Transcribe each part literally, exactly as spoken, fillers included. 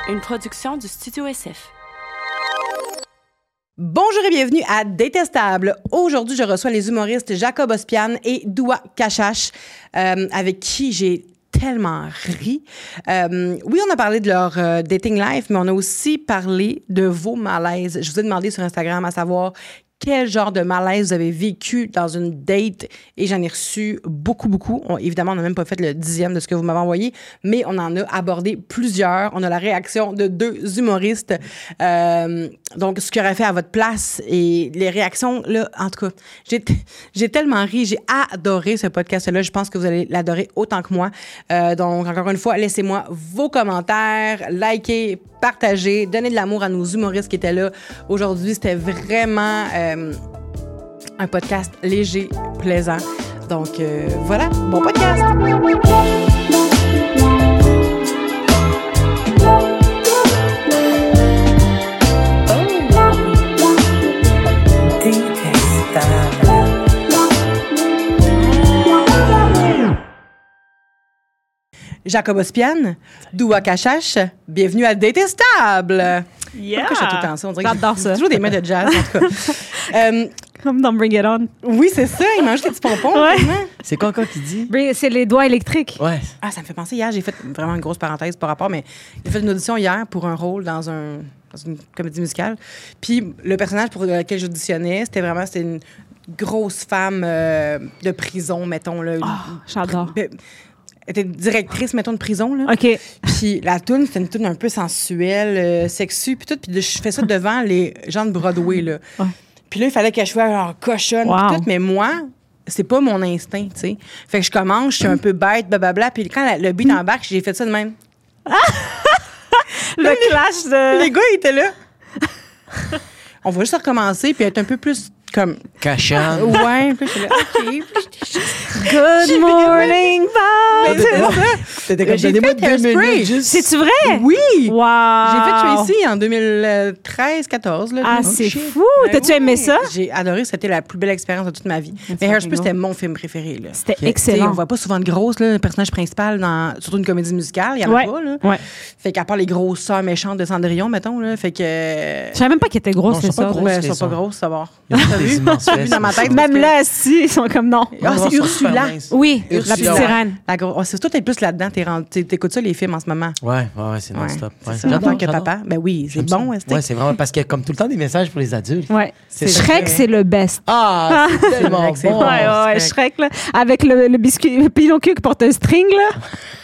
une production du Studio S F. Bonjour et bienvenue à Détestable. Aujourd'hui, je reçois les humoristes Jacob Ospian et Doua Cachache, euh, avec qui j'ai tellement ri. Euh, oui, on a parlé de leur euh, dating life, mais on a aussi parlé de vos malaises. Je vous ai demandé sur Instagram à savoir quel genre de malaise vous avez vécu dans une date, et j'en ai reçu beaucoup, beaucoup. On, évidemment, on n'a même pas fait le dixième de ce que vous m'avez envoyé, mais on en a abordé plusieurs. On a la réaction de deux humoristes. Euh, donc, ce qu'il aurait fait à votre place et les réactions, là, en tout cas, j'ai, j'ai tellement ri. J'ai adoré ce podcast-là. Je pense que vous allez l'adorer autant que moi. Euh, donc, encore une fois, laissez-moi vos commentaires, likez, partagez, donnez de l'amour à nos humoristes qui étaient là aujourd'hui. C'était vraiment euh, un podcast léger, plaisant. Donc, euh, voilà, bon podcast! Jacob Ospian, Doua Cachache, bienvenue à Détestable. Yeah! Pourquoi je fais tout le temps ça? On dirait que J'adore j'ai ça. toujours des mains de jazz, en tout cas. euh, Comme dans Bring It On. oui, c'est ça. Il mange des petits pompons. Ouais. Vraiment. C'est quoi encore qui dit? Bring- C'est les doigts électriques. Ouais. Ah, ça me fait penser. Hier, j'ai fait vraiment une grosse parenthèse par rapport, mais j'ai fait une audition hier pour un rôle dans, un, dans une comédie musicale. Puis le personnage pour lequel j'auditionnais, c'était vraiment c'était une grosse femme euh, de prison, mettons. Là, Oh, j'adore. Elle était directrice, mettons, de prison. Là. OK. Puis la toune, c'était une toune un peu sensuelle, euh, sexue, puis tout. Puis je fais ça devant les gens de Broadway, là. Ouais. Puis là, il fallait que je sois genre cochonne, Wow. puis tout. Mais moi, c'est pas mon instinct, tu sais. Fait que je commence, je suis un peu bête, blablabla. Puis quand la- le beat embarque, j'ai fait ça de même. Le clash de... Les gars, ils étaient là. On va juste recommencer, puis être un peu plus comme... Cachant. Ouais, puis je suis là, OK. Good morning, Mais c'est Bob. ça. T'étais comme, J'ai donnez-moi fait deux Hairspray. minutes juste. C'est-tu vrai? Oui! Wow. J'ai fait Tracy en deux mille treize quatorze. Là, Ah, Oh, c'est shit. fou. Ben T'as-tu oui. aimé ça? J'ai adoré. C'était la plus belle expérience de toute ma vie. Mais fucking Hairspray, cool. c'était mon film préféré. Là. C'était Ok. Tu sais, excellent. on voit pas souvent de grosses, là, le personnage principal, dans, surtout une comédie musicale. Il y en a Ouais. pas. Là. Ouais. Fait qu'à part les grosses sœurs méchantes de Cendrillon, mettons. Là, fait que. Je savais même pas qu'ils étaient grosses, Non, c'est ils sont pas ça. grosses. Ouais, elles les sont pas sœurs. grosses, ça va. Ils ont T'as des vu? immenses T'as vu fesses. dans ma tête? Même parce que- là, si, ils sont comme non. Ah, Non, c'est ils sont super Ursula. minces. Oui, la Ursula, petite ouais. sirène. La gro- oh, c'est toi, t'es plus là-dedans. T'es rendu- t'é- T'écoutes ça, les films, en ce moment. Ouais, ouais, ouais, c'est Ouais, non-stop. c'est Ouais. ça. En J'adore, tant que j'adore. papa. Ben oui, c'est J'aime bon. ça. Est-ce que- Ouais, c'est vraiment parce qu'il y a comme tout le temps des messages pour les adultes. Ouais. C'est Shrek, vrai. c'est le best. Ah, c'est tellement vrai que c'est bon. bon. Ouais, ouais, ouais, c'est Shrek, là. Avec le, le biscuit, le Pinocchio qui porte un string, là.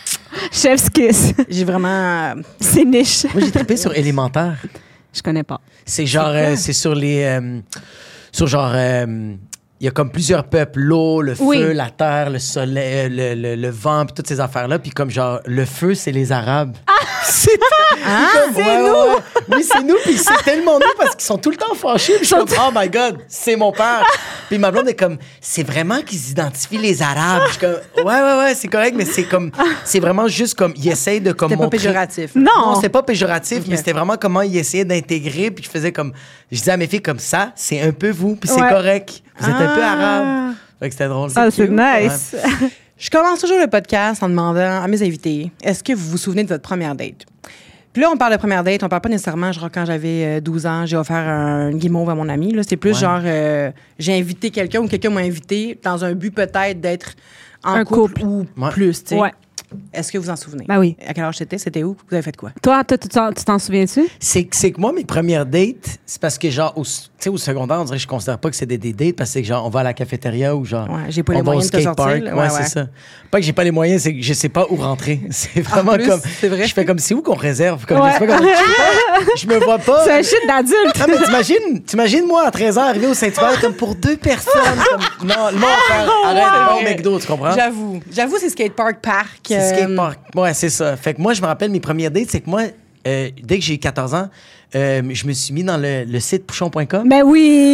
Chef's kiss. J'ai vraiment. C'est niche. Moi, j'ai trippé sur Élémentaire. Je connais pas. C'est genre, euh, c'est sur les. euh, sur genre. euh, il y a comme plusieurs peuples, l'eau, le feu, Oui. la terre, le soleil, euh, le, le, le vent, puis toutes ces affaires-là. Puis comme genre, le feu, c'est les Arabes. c'est Ah! c'est nous! Oui, c'est nous, puis c'est tellement nous parce qu'ils sont tout le temps fâchés. Puis je suis comme, oh my God, c'est mon père. Puis ma blonde est comme, c'est vraiment qu'ils identifient les Arabes. Je suis comme, ouais, ouais, ouais, c'est correct, mais c'est comme, c'est vraiment juste comme, ils essayent de comme C'était pas montrer- péjoratif. Non. Non, c'était pas péjoratif, Ok. mais c'était vraiment comment ils essayaient d'intégrer. Puis je faisais comme, je disais à mes filles comme ça, c'est un peu vous, puis c'est Ouais. correct. Vous êtes un peu Ah. arabe. Fait que c'était drôle. Ah, c'est cute. nice. Ouais. Je commence toujours le podcast en demandant à mes invités, est-ce que vous vous souvenez de votre première date? Puis là, on parle de première date, on parle pas nécessairement, genre, quand j'avais euh, douze ans, j'ai offert un guimauve à mon ami. Là, c'est plus Ouais. genre, euh, j'ai invité quelqu'un ou quelqu'un m'a invité dans un but peut-être d'être en Un couple, couple. ou Ouais. plus, tu sais. Ouais. Est-ce que vous en souvenez? Ben oui. À quel âge c'était? C'était où? Vous avez fait quoi? Toi, toi, tu t'en, tu t'en souviens-tu? C'est que c'est que moi, mes premières dates, c'est parce que, genre, au, tu sais, au secondaire, on dirait que je considère pas que c'est des, des dates parce que, c'est que, genre, on va à la cafétéria ou, genre, Ouais, j'ai pas on les va au moyens de te sortir, skatepark. là. Ouais, Ouais, c'est ouais. ça. Pas que j'ai pas les moyens, c'est que je sais pas où rentrer. C'est vraiment plus, comme. c'est vrai. Je fais comme, c'est où qu'on réserve? Comme, Ouais. je sais pas comment- je sais pas, je me vois pas. C'est un shit d'adulte. Non, mais t'imagines, t'imagines moi à treize ans arriver au Saint-Hubert comme pour deux personnes. Comme, non, le monde va faire, arrête, wow. va au McDo, tu comprends? J'avoue. J'avoue, c'est skatepark park. C'est euh, skatepark. Ouais, c'est ça. Fait que moi, je me rappelle mes premières dates, c'est que moi, euh, dès que j'ai eu quatorze ans, euh, je me suis mis dans le, le site pouchon point com. Ben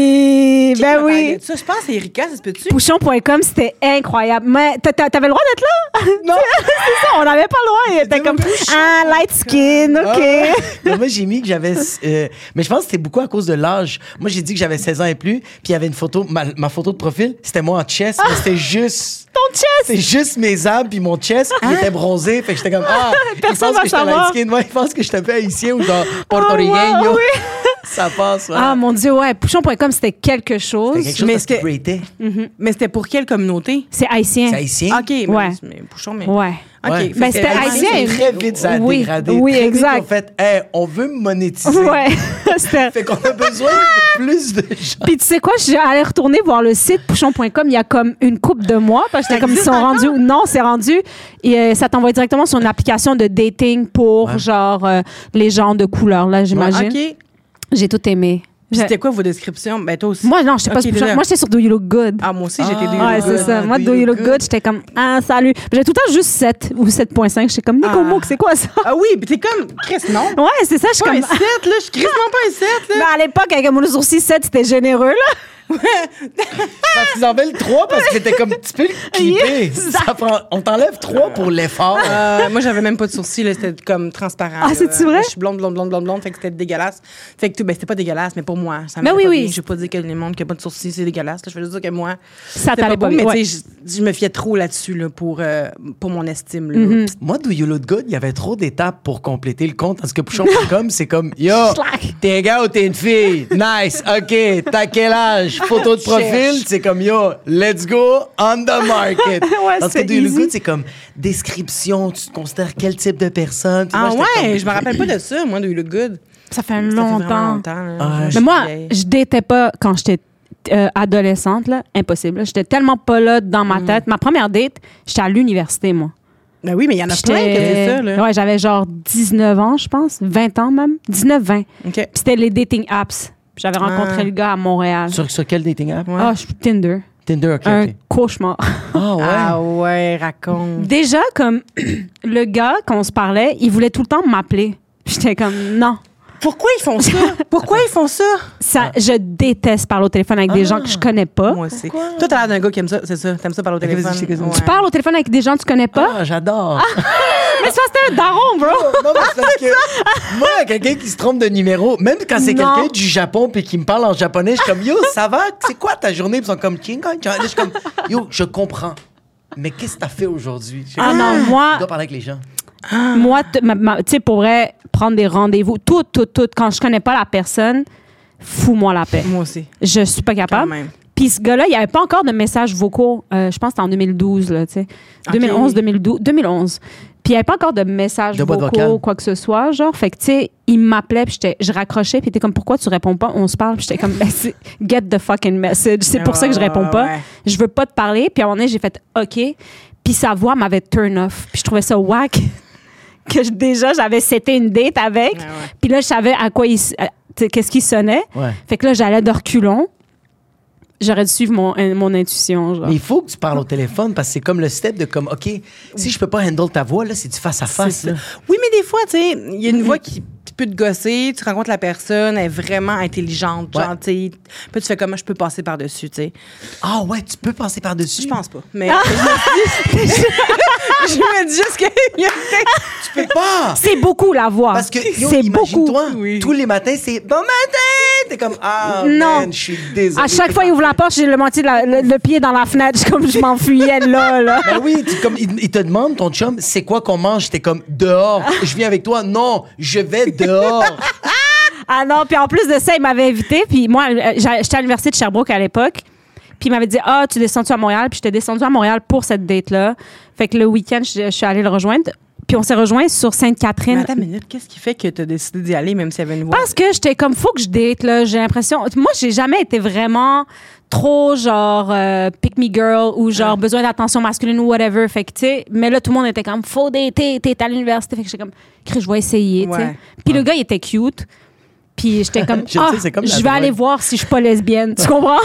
oui, qui ben m'a parlé oui. de Ça, je pense que c'est Erika, ça se peut-tu? Pouchon point com, c'était incroyable. Mais t'a- t'a- t'avais le droit d'être là? Non! C'est ça, on n'avait pas le droit. Il était comme, ah, light skin, OK. Ah. Moi, j'ai mis que j'avais. euh, mais je pense que c'était beaucoup à cause de l'âge. Moi, j'ai dit que j'avais seize ans et plus, puis il y avait une photo, ma, ma photo de profil, c'était moi en chess, mais c'était juste. ton chest! C'est juste mes abs puis mon chest qui était bronzé. Fait que j'étais comme, ah, ils Personne pensent va que j'étais savoir. light skin. Ouais, ils pensent que j'étais pas haïtien ou genre Oh, portoricain. wow, yo. oui. Ça passe, ouais. Ah, mon Dieu, ouais. Pouchon point com, c'était quelque chose. C'était quelque chose Mais parce c'était- qu'il ratait. Mais c'était pour quelle communauté? C'est haïtien. C'est haïtien. OK, mais, Ouais. mais Bouchon, mais... Ouais. OK. Ouais. fait Ben, que c'était haïtien. haïtien. Très vite, ça a Oui, dégradé. oui, Très vite, exact. ils ont fait, hey, on veut me monétiser. Ouais. C'était... Fait qu'on a besoin de plus de gens. Puis tu sais quoi, je suis allée retourner voir le site pouchon point com il y a comme une couple de mois parce que j'étais comme ils sont rendus non, c'est rendu et euh, ça t'envoie directement sur une application de dating pour Ouais. genre euh, les gens de couleur là, j'imagine. OK. J'ai tout aimé. Puis Je- C'était quoi vos descriptions? Ben, toi aussi. Moi non, j'étais pas Ok, sur Pouchon. déjà. Moi j'étais sur Do You Look Good. Ah, moi aussi, j'étais Ah, des Ouais, c'est ça. Moi, Do You Look Good, j'étais comme, ah, salut. J'ai tout le temps juste sept ou sept virgule cinq. J'étais comme, Nico Ah. Mouk, c'est quoi ça? Ah oui, puis t'es comme, Chris, non? Ouais, c'est ça. Je suis Pas comme. un sept, là. Je suis crissement pas un sept, Mais là. à l'époque, avec mon sourcil sept, c'était généreux, là. Parce qu'ils en veulent trois parce que t'es comme, tu peux le clipper. Yes. Ça prend- on t'enlève trois pour l'effort. Euh, moi, j'avais même pas de sourcils, là. C'était comme transparent. Ah, là. c'est-tu vrai? Je suis blonde, blonde, blonde, blonde, blonde. Fait que c'était dégueulasse. Fait que tout, ben, c'était pas dégueulasse, mais pour moi, ça Ben me oui, pas oui. bien. Je vais pas dire que les mondes qui ont pas de sourcils, c'est dégueulasse. là. Je veux juste dire que moi, Ça c'était t'allait pas beau, bien. mais Ouais. tu sais, je, je me fiais trop là-dessus, là, pour, euh, pour mon estime, là. Mhm. Moi, Do You Look Good, il y avait trop d'étapes pour compléter le compte. Parce que Pouchon point com, c'est comme, yo, Slack. t'es un gars ou t'es une fille? Nice, OK. T'as quel âge? Photo de profil, c'est comme, yo, let's go on the market. Ouais, Parce que c'est Do You Look easy. Good, c'est comme description, tu te considères quel type de personne. Puis Ah moi, j'étais ouais, comme- je me rappelle pas de ça, moi, de You Look Good. Ça fait Ça fait longtemps. vraiment longtemps, là. Ah, Je Mais suis moi, vieille. je datais pas quand j'étais euh, adolescente, là. Impossible. là. J'étais tellement pas là dans ma tête. Ma première date, j'étais à l'université, moi. Ben oui, mais il y en a J'étais- plein qui faisaient ça, là. Ouais, j'avais genre dix-neuf ans, je pense. vingt ans même. dix-neuf vingt. OK. Puis c'était les dating apps. Puis j'avais rencontré Ah. le gars à Montréal. Sur, sur quel dating app? Ouais. Ah, je suis Tinder. Tinder, OK. Un ok. cauchemar. Ah ouais. Ah ouais, raconte. Déjà, comme le gars, quand on se parlait, il voulait tout le temps m'appeler. J'étais comme, non. Pourquoi ils font ça? Pourquoi ils font ça? Ça, je déteste parler au téléphone avec des gens que je connais pas. Moi aussi. Toi, t'as l'air d'un gars qui aime ça, c'est ça. T'aimes ça parler au Ok, téléphone. vas-y, je sais que- Ouais. Tu parles au téléphone avec des gens que tu connais pas? Ah, j'adore. Mais c'est parce que t'es un daron, bro! Non, mais c'est parce que moi, quelqu'un qui se trompe de numéro, même quand c'est Non. quelqu'un du Japon puis qui me parle en japonais, je suis comme, yo, ça va? C'est quoi ta journée? Puis ils sont comme, Kinga, Kinga. Là, je suis comme, yo, je comprends. Mais qu'est-ce que t'as fait aujourd'hui? Je suis Ah comme, non, moi, Tu dois parler avec les gens. moi, t- ma- ma- tu sais, pour vrai, prendre des rendez-vous, tout, tout, tout, quand je connais pas la personne, fous-moi la paix. Moi aussi. Je suis pas Quand capable. même. Puis ce gars-là, il n'y avait pas encore de messages vocaux. Euh, je pense que c'était en deux mille douze, là, tu sais. Ok. deux mille onze, deux mille douze, deux mille onze. Puis il n'y avait pas encore de messages De boîte vocaux, vocale. quoi que ce soit, genre. Fait que, tu sais, il m'appelait, puis j'étais- je raccrochais, puis il était comme, pourquoi tu réponds pas? On se parle, puis j'étais comme, ben, c'est- get the fucking message. C'est pour ça que je réponds Ouais, pas. ouais. Je veux pas te parler. Puis à un moment donné, j'ai fait, OK. Puis sa voix m'avait turn off. Puis je trouvais ça whack. Que je- déjà, j'avais seté une date avec. Ouais, ouais. Puis là, je savais à quoi il, s- à- tu sais, qu'est-ce qui sonnait. Ouais. Fait que là, j'allais de reculons. J'aurais dû suivre mon, euh, mon intuition. Genre. Mais il faut que tu parles au téléphone parce que c'est comme le step de comme, OK, si je peux pas handle ta voix, là, c'est du face à face. C'est ça. là. Oui, mais des fois, tu sais, il y a une voix qui peut te gosser, tu rencontres la personne, elle est vraiment intelligente, Ouais. genre, tu sais. Puis tu fais comment je peux passer par-dessus, tu sais. Ah ouais, tu peux passer par-dessus. Je pense pas. Mais je, me dis, je me dis juste qu'il y a peut-être. Tu peux pas. C'est beaucoup la voix. Parce que, yo, c'est beaucoup. imagine-toi, Oui. tous les matins, c'est bon matin. T'es comme, ah, Non. man, je suis désolé. À chaque fois qu'il ouvre la porte, j'ai le moitié de la- le, le pied dans la fenêtre. Je suis comme je m'enfuyais là, là. Ben oui, tu- comme, il, il te demande, ton chum, c'est quoi qu'on mange? T'es comme, dehors. Je viens avec toi. Non, je vais dehors. Ah non, puis en plus de ça, il m'avait invité. Puis moi, euh, j'a- j'étais à l'université de Sherbrooke à l'époque. Puis il m'avait dit, ah, tu descends-tu à Montréal? Puis j'étais descendue à Montréal pour cette date-là. Fait que le week-end, je, je suis allée le rejoindre. Puis on s'est rejoint sur Mais Sainte-Catherine. attends une minute, qu'est-ce qui fait que tu as décidé d'y aller, même s'il y avait une voix? Parce que j'étais comme, faut que je date, là. J'ai l'impression. Moi, j'ai jamais été vraiment trop genre euh, pick me girl ou genre besoin d'attention masculine ou whatever. Fait que, tu sais, mais là, tout le monde était comme, faut dater, t'es à l'université. Fait que j'étais comme, Chris, je vais essayer, tu sais. Ouais. Puis le gars, il était cute. Puis j'étais comme, Je ah, sais, c'est comme la je vais drogue. aller voir si je suis pas lesbienne. Tu comprends?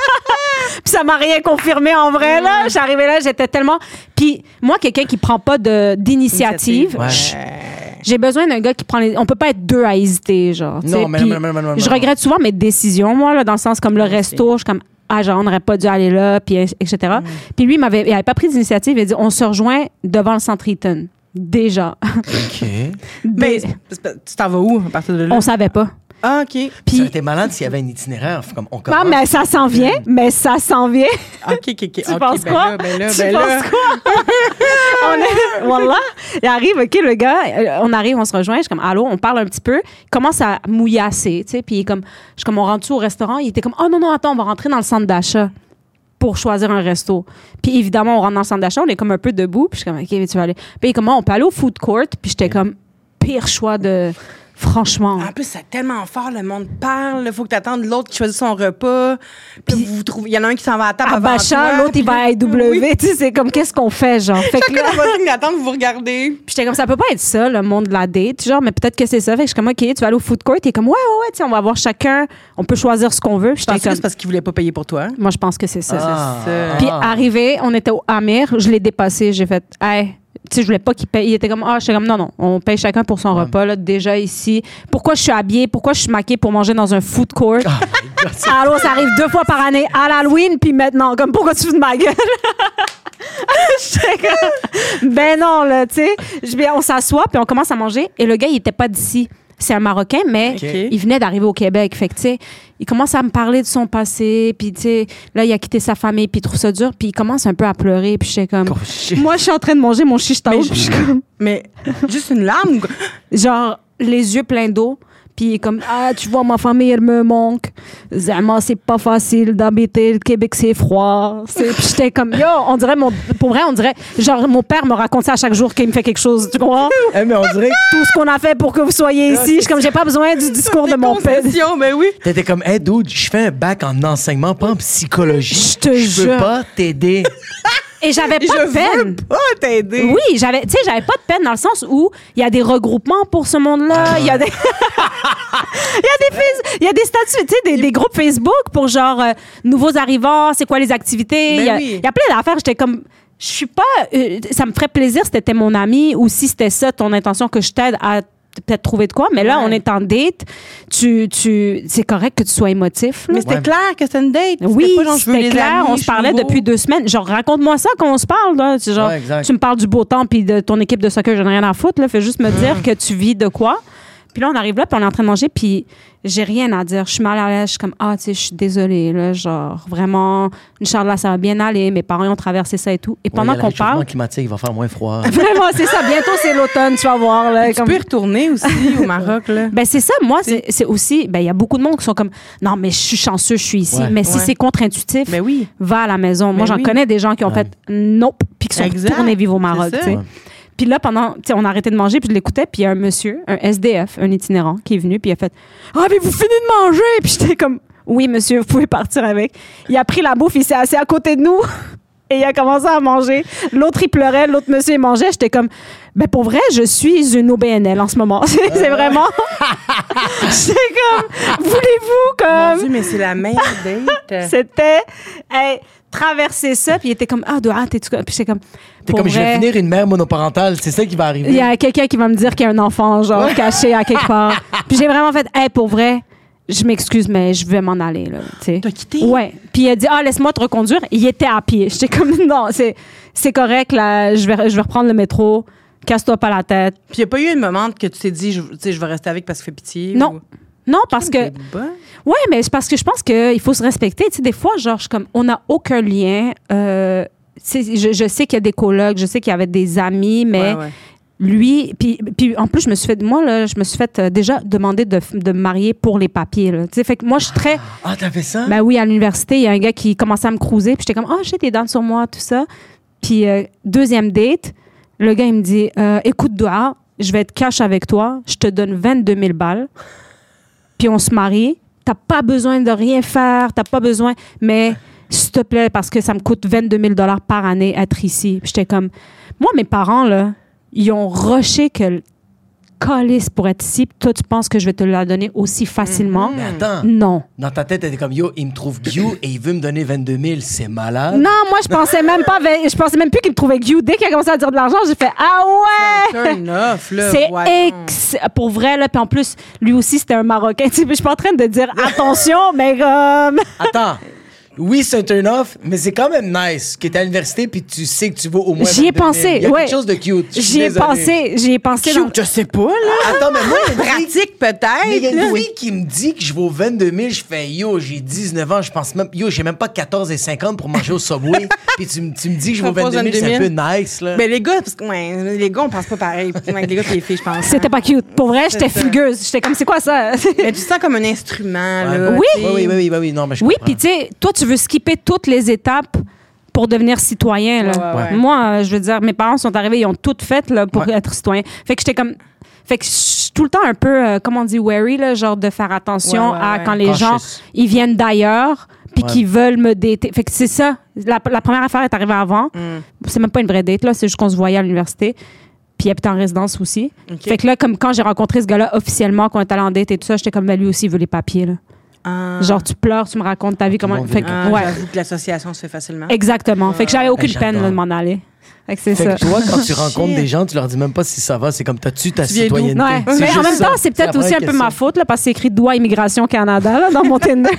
Puis ça m'a rien confirmé en vrai, là. J'arrivais là, j'étais tellement. Puis moi, quelqu'un qui prend pas de, d'initiative, Ouais. je- j'ai besoin d'un gars qui prend les. On peut pas être deux à hésiter, genre. tu Non, sais. mais Puis non, non, non, non, non, je non. regrette souvent mes décisions, moi, là, dans le sens comme le resto, je suis comme, ah, genre, on n'aurait pas dû aller là, puis et cetera. Puis lui, il m'avait, il avait pas pris d'initiative, il a dit, on se rejoint devant le centre Eaton. Déjà. OK. Mais Dé- c'est pas- tu t'en vas où à partir de là? on savait pas. Ah, OK. Puis, ça aurait été malade s'il y avait un itinéraire. Comme on commence. Non, mais ça s'en vient. Mais ça s'en vient. OK, OK, OK. Tu OK, penses ben quoi? là, ben là, tu ben penses là. quoi? on est, voilà. Il arrive, OK, le gars, euh, on arrive, on se rejoint. Je suis comme, allô, on parle un petit peu. Il commence à mouillasser, tu sais. Puis il est comme, je suis comme, on rentre au restaurant. Il était comme, oh non, non, attends, on va rentrer dans le centre d'achat pour choisir un resto. Puis évidemment, on rentre dans le centre d'achat, on est comme un peu debout. Puis je suis comme, OK, mais tu vas aller. Puis il est comme, on peut aller au food court. Puis j'étais comme, pire choix de. Franchement. En plus, c'est tellement fort, le monde parle. Il faut que tu attendes l'autre qui choisit son repas. Puis vous trouvez, il y en a un qui s'en va à table À avant Bachar, toi, l'autre, il puis va à là- I W. Oui. Tu sais, c'est comme, qu'est-ce qu'on fait, genre? Fait que Chacun là, dans votre ligne d'attente, vous vous regardez. puis j'étais comme, ça peut pas être ça, le monde de la date. Genre, mais peut-être que c'est ça. Fait que je suis comme, OK, tu vas aller au food court. Il est comme, ouais, ouais, ouais, tu sais, on va avoir chacun, on peut choisir ce qu'on veut. Puis Je pense j'étais que comme, c'est parce qu'il voulait pas payer pour toi. moi, je pense que c'est ça. Ah. ça. Puis arrivé, on était au Amir, je l'ai dépassé, j'ai fait, hey, tu sais, je voulais pas qu'il paye. Il était comme, ah, j'étais comme, non, non, on paye chacun pour son Ouais. repas, là, déjà ici. Pourquoi je suis habillée, pourquoi je suis maquillée pour manger dans un food court? Oh my God, c'est- Allô, ça arrive deux fois par année, à l'Halloween, puis maintenant, comme, pourquoi tu fous de ma gueule? J'étais comme, ben non, là, tu sais. Je vais- On s'assoit, puis on commence à manger, et le gars, il était pas d'ici. C'est un Marocain, mais OK. il venait d'arriver au Québec. Fait que, tu sais, il commence à me parler de son passé, puis, tu sais, là, il a quitté sa famille, puis il trouve ça dur, puis il commence un peu à pleurer, puis j'étais comme... Oh, shit. Moi, je suis en train de manger mon shish taouk, Mais puis je suis comme... Mais juste une larme ou quoi? Genre, les yeux pleins d'eau, puis il est comme, ah, tu vois, ma famille, elle me manque. Zama, c'est pas facile d'habiter. Le Québec, c'est froid. C'est- Puis j'étais comme, yo, on dirait, mon, pour vrai, on dirait, genre, mon père me raconte ça à chaque jour qu'il me fait quelque chose. Tu comprends? Eh, mais on dirait que Tout ce qu'on a fait pour que vous soyez ici. Je suis comme, j'ai pas besoin du discours de Des mon père. concessions, mais oui. t'étais comme, hey, dude, je fais un bac en enseignement, pas en psychologie. Je te Je peux jure. pas t'aider. Et j'avais pas Je de peine. veux pas t'aider. Oui, j'avais, tu sais, j'avais pas de peine dans le sens où il y a des regroupements pour ce monde-là. Il y a des, il y a des, face- il y a des statuts, tu sais, des, des groupes Facebook pour genre euh, nouveaux arrivants, c'est quoi les activités. Ben Il y a, oui. il y a plein d'affaires. J'étais comme, je suis pas, euh, ça me ferait plaisir si t'étais mon ami ou si c'était ça ton intention que je t'aide à peut-être trouver de quoi. Mais là, Ouais. on est en date. Tu, tu, c'est correct que tu sois émotif. Là. Mais c'était Ouais. clair clair que c'était une date. Oui, C'était pas genre, je veux c'était les clair. amis, On je se suis parlait nouveau. depuis deux semaines. Genre, raconte-moi ça quand on se parle. Là. C'est genre, Ouais, exact. tu me parles du beau temps puis de ton équipe de soccer, j'en ai rien à foutre. Là. Fais juste me dire que tu vis de quoi. Puis là, on arrive là, puis on est en train de manger, puis j'ai rien à dire. Je suis mal à l'aise. Je suis comme, ah, tu sais, je suis désolée. Là, genre, vraiment, Inch'Allah, ça va bien aller. Mes parents ont traversé ça et tout. Et pendant Ouais, il y a le qu'on réchauffement parle, climatique, il va faire moins froid. vraiment, c'est ça. Bientôt, c'est l'automne, tu vas voir. Là, Tu comme- peux y retourner aussi au Maroc, là. ben c'est ça, moi, c'est c'est aussi, ben il y a beaucoup de monde qui sont comme, non, mais je suis chanceux, je suis ici. Ouais. Mais si Ouais. c'est contre-intuitif, Ben oui. va à la maison. Moi, Ben j'en oui. connais des gens qui ont Ouais. fait nope, puis qui sont Exact. retournés vivre au Maroc. C'est ça. tu sais. Ouais. Puis là, pendant, tu sais, on a arrêté de manger, puis je l'écoutais, puis il y a un monsieur, un S D F, un itinérant, qui est venu, puis il a fait, ah, mais vous finissez de manger! Puis j'étais comme, oui, monsieur, vous pouvez partir avec. Il a pris la bouffe, il s'est assis à côté de nous. Et il a commencé à manger. L'autre, il pleurait, l'autre monsieur, il mangeait. J'étais comme, ben pour vrai, je suis une O B N L en ce moment. C'est c'est vraiment. J'étais comme, voulez-vous Mon comme. Dieu, mais c'est la meilleure date. C'était hey, traverser ça, puis il était comme, ah, de, ah, t'es-tu. Puis j'étais comme, T'es pour comme, je vais vrai, finir une mère monoparentale, c'est ça qui va il arriver. y a quelqu'un qui va me dire qu'il y a un enfant, genre, caché à quelque part. Puis j'ai vraiment fait, hey, pour vrai, je m'excuse, mais je vais m'en aller, là. tu sais. T'as quitté? Ouais. Puis il a dit, ah, laisse-moi te reconduire. Il était à pied. J'étais comme, non, c'est, c'est correct, là, je vais, je vais reprendre le métro. Casse-toi pas la tête. Puis il n'y a pas eu un moment que tu t'es dit, je, tu sais, je vais rester avec parce qu'il fait pitié? Non. ou- Non, parce que. T'es bonne. Ouais, mais c'est parce que je pense qu'il faut se respecter. Tu sais, des fois, genre, je suis comme, on n'a aucun lien. Euh, tu sais, je, je sais qu'il y a des colocs, je sais qu'il y avait des amis, mais. Ouais, ouais. Lui, puis, puis en plus, je me suis fait, moi, là, je me suis fait euh, déjà demander de, de me marier pour les papiers. Là. Tu sais, fait que moi, je suis très. Ah, t'as fait ça? Ben oui, à l'université, il y a un gars qui commençait à me cruiser, puis j'étais comme, ah, j'ai des dents sur moi, tout ça. Puis, euh, deuxième date, le gars, il me dit, euh, écoute, Doua, je vais être cash avec toi, je te donne vingt-deux mille balles, puis on se marie. T'as pas besoin de rien faire, t'as pas besoin, mais s'il te plaît, parce que ça me coûte vingt-deux mille dollars par année être ici. Puis j'étais comme, moi, mes parents, là, ils ont rushé que le calice pour être ici, puis toi, tu penses que je vais te la donner aussi facilement? Mais attends, Non. dans ta tête, t'étais comme, yo, il me trouve Guy et il veut me donner vingt-deux mille, c'est malade. Non, moi, je pensais même pas, je pensais même plus qu'il me trouvait Guy. Dès qu'il a commencé à dire de l'argent, j'ai fait, ah ouais! Turn off, là. C'est voyons. ex, pour vrai, là. Puis en plus, lui aussi, c'était un Marocain. Tu sais, je suis pas en train de dire attention, mais comme. Attends, oui, c'est un turn-off, mais c'est quand même nice que t'es à l'université puis tu sais que tu vas au moins. J'y ai pensé, Il y a ouais. quelque chose de cute. J'y ai pensé, j'y ai pensé. Cute, dans- je sais pas, là. Attends, mais moi, il y a une fille- Pratique, peut-être. mais il y a une là. fille qui me dit que je vaux vingt-deux mille, je fais yo, j'ai dix-neuf ans, je pense même, yo, j'ai même pas quatorze et cinquante pour manger au Subway. Puis tu, me- tu me dis que je vaux Ça pose vingt-deux mille, c'est un peu vingt-deux nice, là. Mais les gars, parce que ouais, les gars, on pense pas pareil. Avec les gars et les filles, je pense. C'était pas cute. Pour vrai, j'étais ça. fugueuse. J'étais comme, c'est quoi ça? Mais tu sens comme un instrument, Ouais. là. Oui. tu sais. Oui, oui, oui, oui, oui, oui, non, mais je Oui, comprends. puis tu sais, toi, tu veux skipper toutes les étapes pour devenir citoyen. Là. Ouais, ouais, ouais. Moi, euh, je veux dire, mes parents sont arrivés, ils ont tout fait là, pour Ouais. être citoyen. Fait que j'étais comme. Fait que je suis tout le temps un peu, euh, comment on dit, wary, là, genre de faire attention Ouais, ouais, à ouais. quand les gens, Cautious. ils viennent d'ailleurs, puis Ouais. qu'ils veulent me dater. Fait que c'est ça. La, la première affaire est arrivée avant. Mm. C'est même pas une vraie date, là. C'est juste qu'on se voyait à l'université. Puis il habitait en résidence aussi. OK. Fait que là, comme quand j'ai rencontré ce gars-là officiellement, quand on était allé en date et tout ça, j'étais comme, ben, lui aussi, il veut les papiers, là. Ah. Genre, tu pleures, tu me racontes ta vie, comment. monde Fait veut que, Ah, ouais. J'avoue que l'association se fait facilement. Exactement. Fait que j'avais aucune Hey, peine là, j'adore. de m'en aller. Fait que c'est Fait ça. que toi, quand tu Shit. rencontres des gens, tu leur dis même pas si ça va. C'est comme, t'as-tu ta Tu viens d'où? citoyenneté? Ouais. C'est Mais en juste même ça. temps, c'est peut-être la aussi un première peu ma question. faute là, parce que c'est écrit Doigt Immigration Canada là, dans mon Tinder.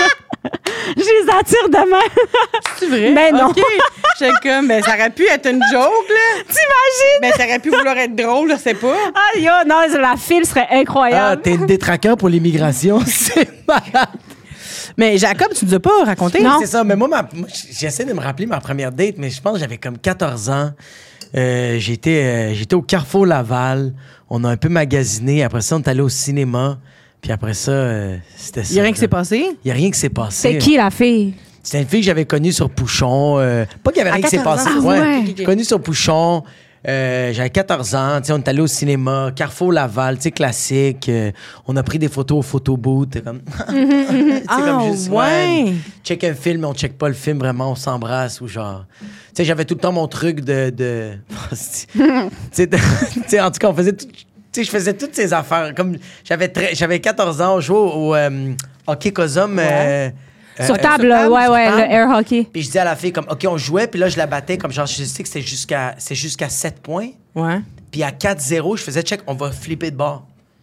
Je les attire demain. C'est vrai? Ben non. OK. J'étais comme, ben ça aurait pu être une joke, là. T'imagines? Ben ça aurait pu vouloir être drôle, je sais pas. Ah yo, non, la file serait Ah, incroyable. t'es une détraqueur pour l'immigration. C'est malade. Mais Jacob, tu nous as pas raconté? Non. C'est ça. Mais moi, ma- moi, j'essaie de me rappeler ma première date, mais je pense que j'avais comme quatorze ans. Euh, j'étais, euh, j'étais au Carrefour Laval. On a un peu magasiné. Après ça, on est allé au cinéma. Puis après ça, euh, c'était ça. Il y a rien qui là. s'est passé? Il y a rien qui s'est passé. C'est qui la fille? C'était une fille que j'avais connue sur Pouchon. euh, pas qu'il y avait À rien qui s'est quatorze passé. ans, ah ouais. Ok, ok. Connue sur Pouchon. Euh, j'avais quatorze ans. Tu sais, on est allé au cinéma. Carrefour Laval, tu sais, classique. Euh, on a pris des photos au photoboot. C'est comme... c'est Ah, comme juste, ouais. check un film, mais on check pas le film vraiment, on s'embrasse ou genre. Tu sais, j'avais tout le temps mon truc de. de... tu sais, de- tu sais, en tout cas, on faisait tout. Tu sais, je faisais toutes ces affaires. Comme j'avais très- j'avais quatorze ans, on jouait au, au, euh, hockey Cosum. euh, Sur euh, table, sur là, table, ouais, sur ouais, table. le air hockey. Puis je disais à la fille, comme, OK, on jouait, puis là, je la battais, comme genre, je sais que c'est jusqu'à c'est jusqu'à sept points. Ouais. Puis à quatre zéro, je faisais check, on va flipper de bord.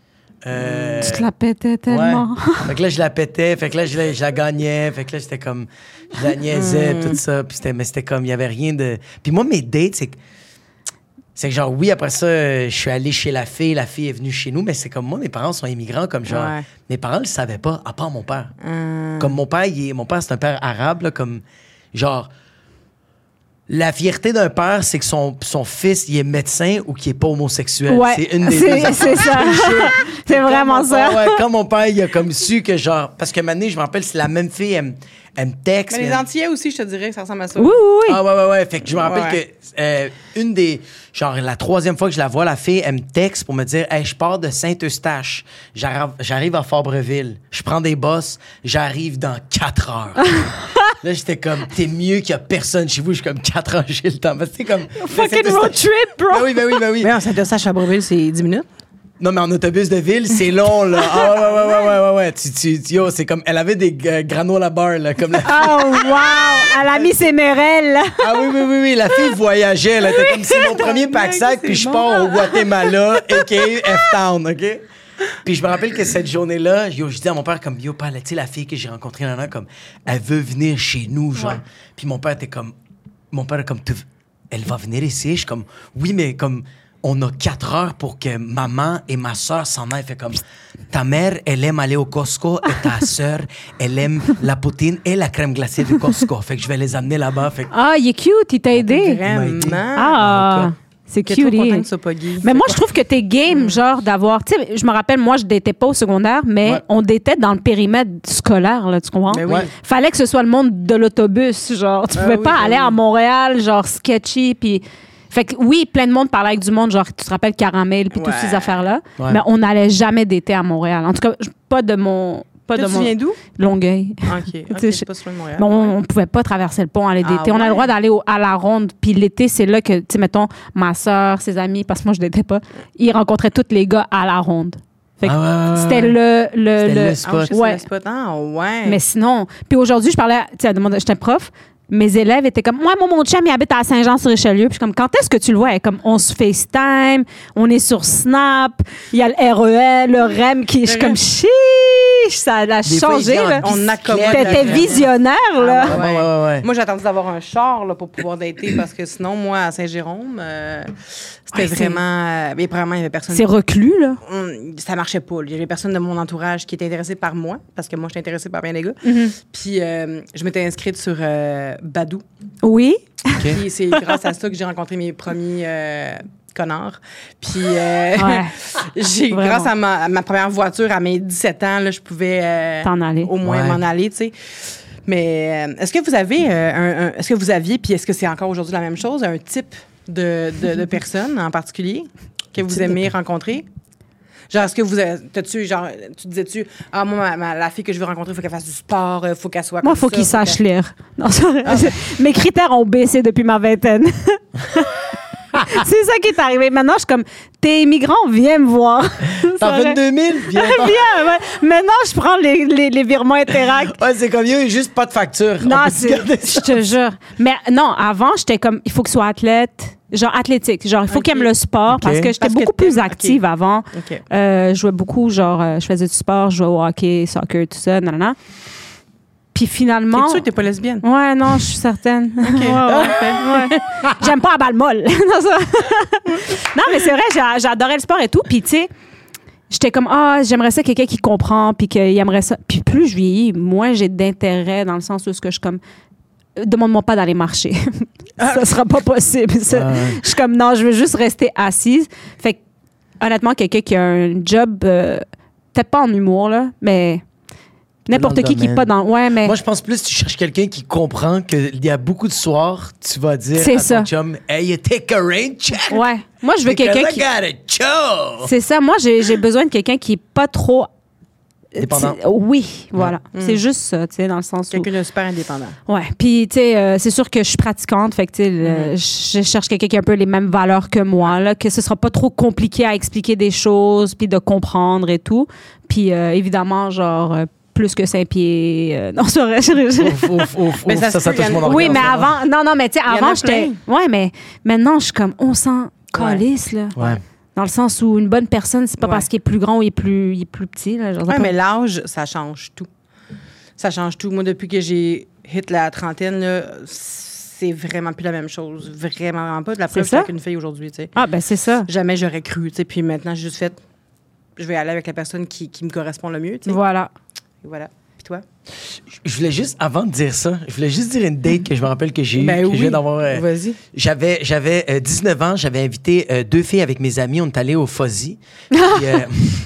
Euh, Tu te la pétais tellement. Ouais. Fait que là, je la pétais. Fait que là, je la, je la gagnais. Fait que là, j'étais comme... Je la niaisais, Hmm. tout ça. Puis c'était, mais c'était comme... Il y avait rien de... Puis moi, mes dates, c'est que... C'est que genre, oui, après ça, euh, je suis allé chez la fille. La fille est venue chez nous. Mais c'est comme moi, mes parents sont immigrants. Comme genre... Ouais. Mes parents ne le savaient pas, à part mon père. Hum. Comme mon père, il est- mon père, c'est un père arabe. Là, comme... Genre... La fierté d'un père, c'est que son, son fils, il est médecin ou qu'il est pas homosexuel. Ouais, C'est une des c'est- deux c'est ça. C'est quand vraiment mon ça. père- ouais, quand mon père, il a comme su que genre... Parce que maintenant, je me rappelle, c'est la même fille, elle, me- elle me texte. Mais les mais- Antillais aussi, je te dirais que ça ressemble à ça. Oui, oui, oui. Ah ouais, ouais, ouais. Fait que je me rappelle Ouais. que euh, une des... Genre, la troisième fois que je la vois, la fille, elle me texte pour me dire « Hey, je pars de Saint-Eustache. J'arrive, j'arrive à Fabreville. Je prends des bosses. J'arrive dans quatre heures. » Là, j'étais comme « T'es mieux qu'il y a personne chez vous. » Je suis comme « quatre heures, j'ai le temps. » Parce que c'est comme... Fucking road trip, bro. Ben oui, ben oui, ben oui. Mais on s'intéresse à Fabreville, c'est dix minutes. Non, mais en autobus de ville, c'est long, là. Ah ouais, ouais, ouais, ouais, ouais, ouais, ouais. Tu, tu, tu- yo, c'est comme... Elle avait des euh, granola bars, là, comme la... Oh, wow! Elle a mis ses merelles. Ah oui, oui, oui, oui. La fille voyageait, là. T'es comme, c'est mon premier pack-sac, puis je pars au Guatemala, a k a. F-Town, OK? Puis je me rappelle que cette journée-là, yo, je dis à mon père, comme, yo, père, tu sais, la fille que j'ai rencontrée, là, là, comme, elle veut venir chez nous, genre. Ouais. Puis mon père était comme... Mon père est comme, Tu- elle va venir ici? Je suis comme, oui, mais comme... On a quatre heures pour que maman et ma soeur s'en aillent. Fait comme, ta mère, elle aime aller au Costco et ta soeur, elle aime la poutine et la crème glacée du Costco. Fait que je vais les amener là-bas. Fait que, Ah, il est cute, il t'a aidé. Vraiment. Ah, c'est Que trop cute. content que ça pas Guy. Mais moi, je trouve que t'es game, genre, d'avoir. Tu sais, je me rappelle, moi, je datais pas au secondaire, mais Ouais. on datait dans le périmètre scolaire, là, tu comprends? Ben oui. Ouais. Fallait que ce soit le monde de l'autobus, genre. Tu Ah pouvais oui, pas ben aller oui. à Montréal, genre, sketchy, puis. Fait que oui, plein de monde parlait avec du monde, genre, tu te rappelles Caramel, puis toutes Ouais. ces affaires-là. Ouais. Mais on n'allait jamais d'été à Montréal. En tout cas, je- pas de mon. Pas Toi, de tu mon. viens d'où? Longueuil. OK. OK, sais, c'est pas sur loin de Montréal. Mais on, on pouvait pas traverser le pont aller Ah d'été. On a ouais? le droit d'aller au- à la ronde. Puis l'été, c'est là que, tu sais, mettons, ma soeur, ses amis, parce que moi, je n'étais pas, ils rencontraient tous les gars à la ronde. Fait que Ah ouais, ouais, ouais, c'était ouais. le, le, C'était le- le spot. Ah, je sais, Ouais. c'est le spot. Ah, ouais. Mais sinon, puis aujourd'hui, je parlais, à- tu sais, à demander- j'étais prof, mes élèves étaient comme, moi, moi, mon chum, il habite à Saint-Jean-sur-Richelieu. Puis je suis comme, quand est-ce que tu le vois? Elle est comme, on se FaceTime, on est sur Snap, il y a le R E L, le R E M qui, je suis Le R E M. comme, chiche! ça a Des fois, changé, il vient en là. On accommode. T'étais visionnaire, là. Ah, ouais, ouais, ouais, ouais. Moi, j'ai attendu d'avoir un char là, pour pouvoir dater parce que sinon, moi, à Saint-Jérôme, euh, c'était Ouais, c'est- vraiment. Euh, mais premièrement, il y avait personne. C'est reclus, là. On- ça marchait pas. Il y avait personne de mon entourage qui était intéressé par moi parce que moi, j'étais intéressée par bien des gars. Mm-hmm. Puis, euh, je m'étais inscrite sur euh, Badoo. Oui. Puis, c'est grâce à ça que j'ai rencontré mes premiers. Euh, connards. Puis, euh, Ouais. j'ai, Vraiment. grâce à ma, à ma première voiture, à mes dix-sept ans, là, je pouvais euh, T'en aller. au moins Ouais. m'en aller, tu sais. Mais euh, est-ce que vous avez, euh, un, un- est-ce que vous aviez, puis est-ce que c'est encore aujourd'hui la même chose, un type de, de, de personne en particulier que vous type de aimez per- rencontrer? Genre, est-ce que vous avez- t'as-tu, genre, tu disais-tu, ah, moi, ma- ma- la fille que je veux rencontrer, il faut qu'elle fasse du sport, il faut qu'elle soit Moi, comme il faut ça, qu'il sache qu'elle- lire. Non, c'est vrai. Mes critères ont baissé depuis ma vingtaine. C'est ça qui est arrivé. Maintenant, je suis comme, t'es immigrant, viens me voir. T'en C'est vrai. vingt-deux mille? Viens. Viens, ouais. Maintenant, je prends les, les, les virements Interact. Ouais, c'est comme mieux, juste pas de facture. Non, On peut-tu c'est, garder je ça? te jure. Mais non, avant, j'étais comme, il faut qu'il soit athlète, genre athlétique. Genre, il faut Ok. qu'il aime le sport parce que j'étais Parce que beaucoup plus t'aimes- active ok. avant. OK. Euh, je jouais beaucoup, genre, euh, je faisais du sport, je jouais au hockey, soccer, tout ça, nanana. Puis finalement. T'es sûre que t'es pas lesbienne? Ouais, non, je suis certaine. Ouais, ouais, ouais. J'aime pas la balle molle. non, ça- non, mais c'est vrai, j'ai- j'adorais le sport et tout. Puis, tu sais, j'étais comme, ah, j'aimerais ça quelqu'un qui comprend, puis qu'il aimerait ça. Puis plus je vieillis, moins j'ai d'intérêt dans le sens où ce que je suis comme, demande-moi pas d'aller marcher. ça sera pas possible. Ça. Ah ouais. Je suis comme, non, je veux juste rester assise. Fait que, honnêtement, quelqu'un qui a un job, euh, peut-être pas en humour, là, mais n'importe Dans le qui qui est domaine. pas dans. Ouais, mais. Moi, je pense plus que tu cherches quelqu'un qui comprend qu'il y a beaucoup de soirs, tu vas dire C'est à ça. ton chum, « Hey, you take a rain check? Ouais. Moi, je veux Because quelqu'un I qui. got a chill. C'est ça. Moi, j'ai j'ai besoin de quelqu'un qui est pas trop. Dépendant. Tu- Oui, voilà. C'est juste ça, tu sais, dans le sens où. Quelqu'un de super indépendant. Ouais. Puis, tu sais, euh, c'est sûr que je suis pratiquante, fait que, tu sais, le- je cherche quelqu'un qui a un peu les mêmes valeurs que moi, là, que ce sera pas trop compliqué à expliquer des choses, puis de comprendre et tout. Puis, euh, évidemment, genre. euh, plus que cinq pieds. euh, non, c'est vrai. je- je- Ouf, ouf, ouf, Mais ouf, ça ça, se ça peut, touche il y mon en- organe. Oui, mais ça. avant. Non, non, mais tu sais, Il y en a avant, j'étais. Ouais, mais maintenant, je suis comme, on s'en calisse, là. Ouais. Dans le sens où une bonne personne, c'est pas Ouais. parce qu'il est plus grand ou il est plus, il est plus petit. Là, genre, Oui, pas- mais l'âge, ça change tout. Ça change tout. Moi, depuis que j'ai hit la trentaine, là, c'est vraiment plus la même chose. Vraiment, vraiment pas. De la C'est preuve, je suis ça? avec une fille aujourd'hui, tu sais. Ah, ben c'est ça. Jamais j'aurais cru, tu sais. Puis maintenant, j'ai juste fait, je vais aller avec la personne qui, qui me correspond le mieux, tu sais. Voilà. Et voilà. Puis toi? Je voulais juste, avant de dire ça, je voulais juste dire une date que je me rappelle que j'ai eue, Ben que oui. je viens d'avoir. euh, Vas-y. J'avais, j'avais euh, dix-neuf ans, j'avais invité euh, deux filles avec mes amis, on est allés au Fuzzy. Puis, euh,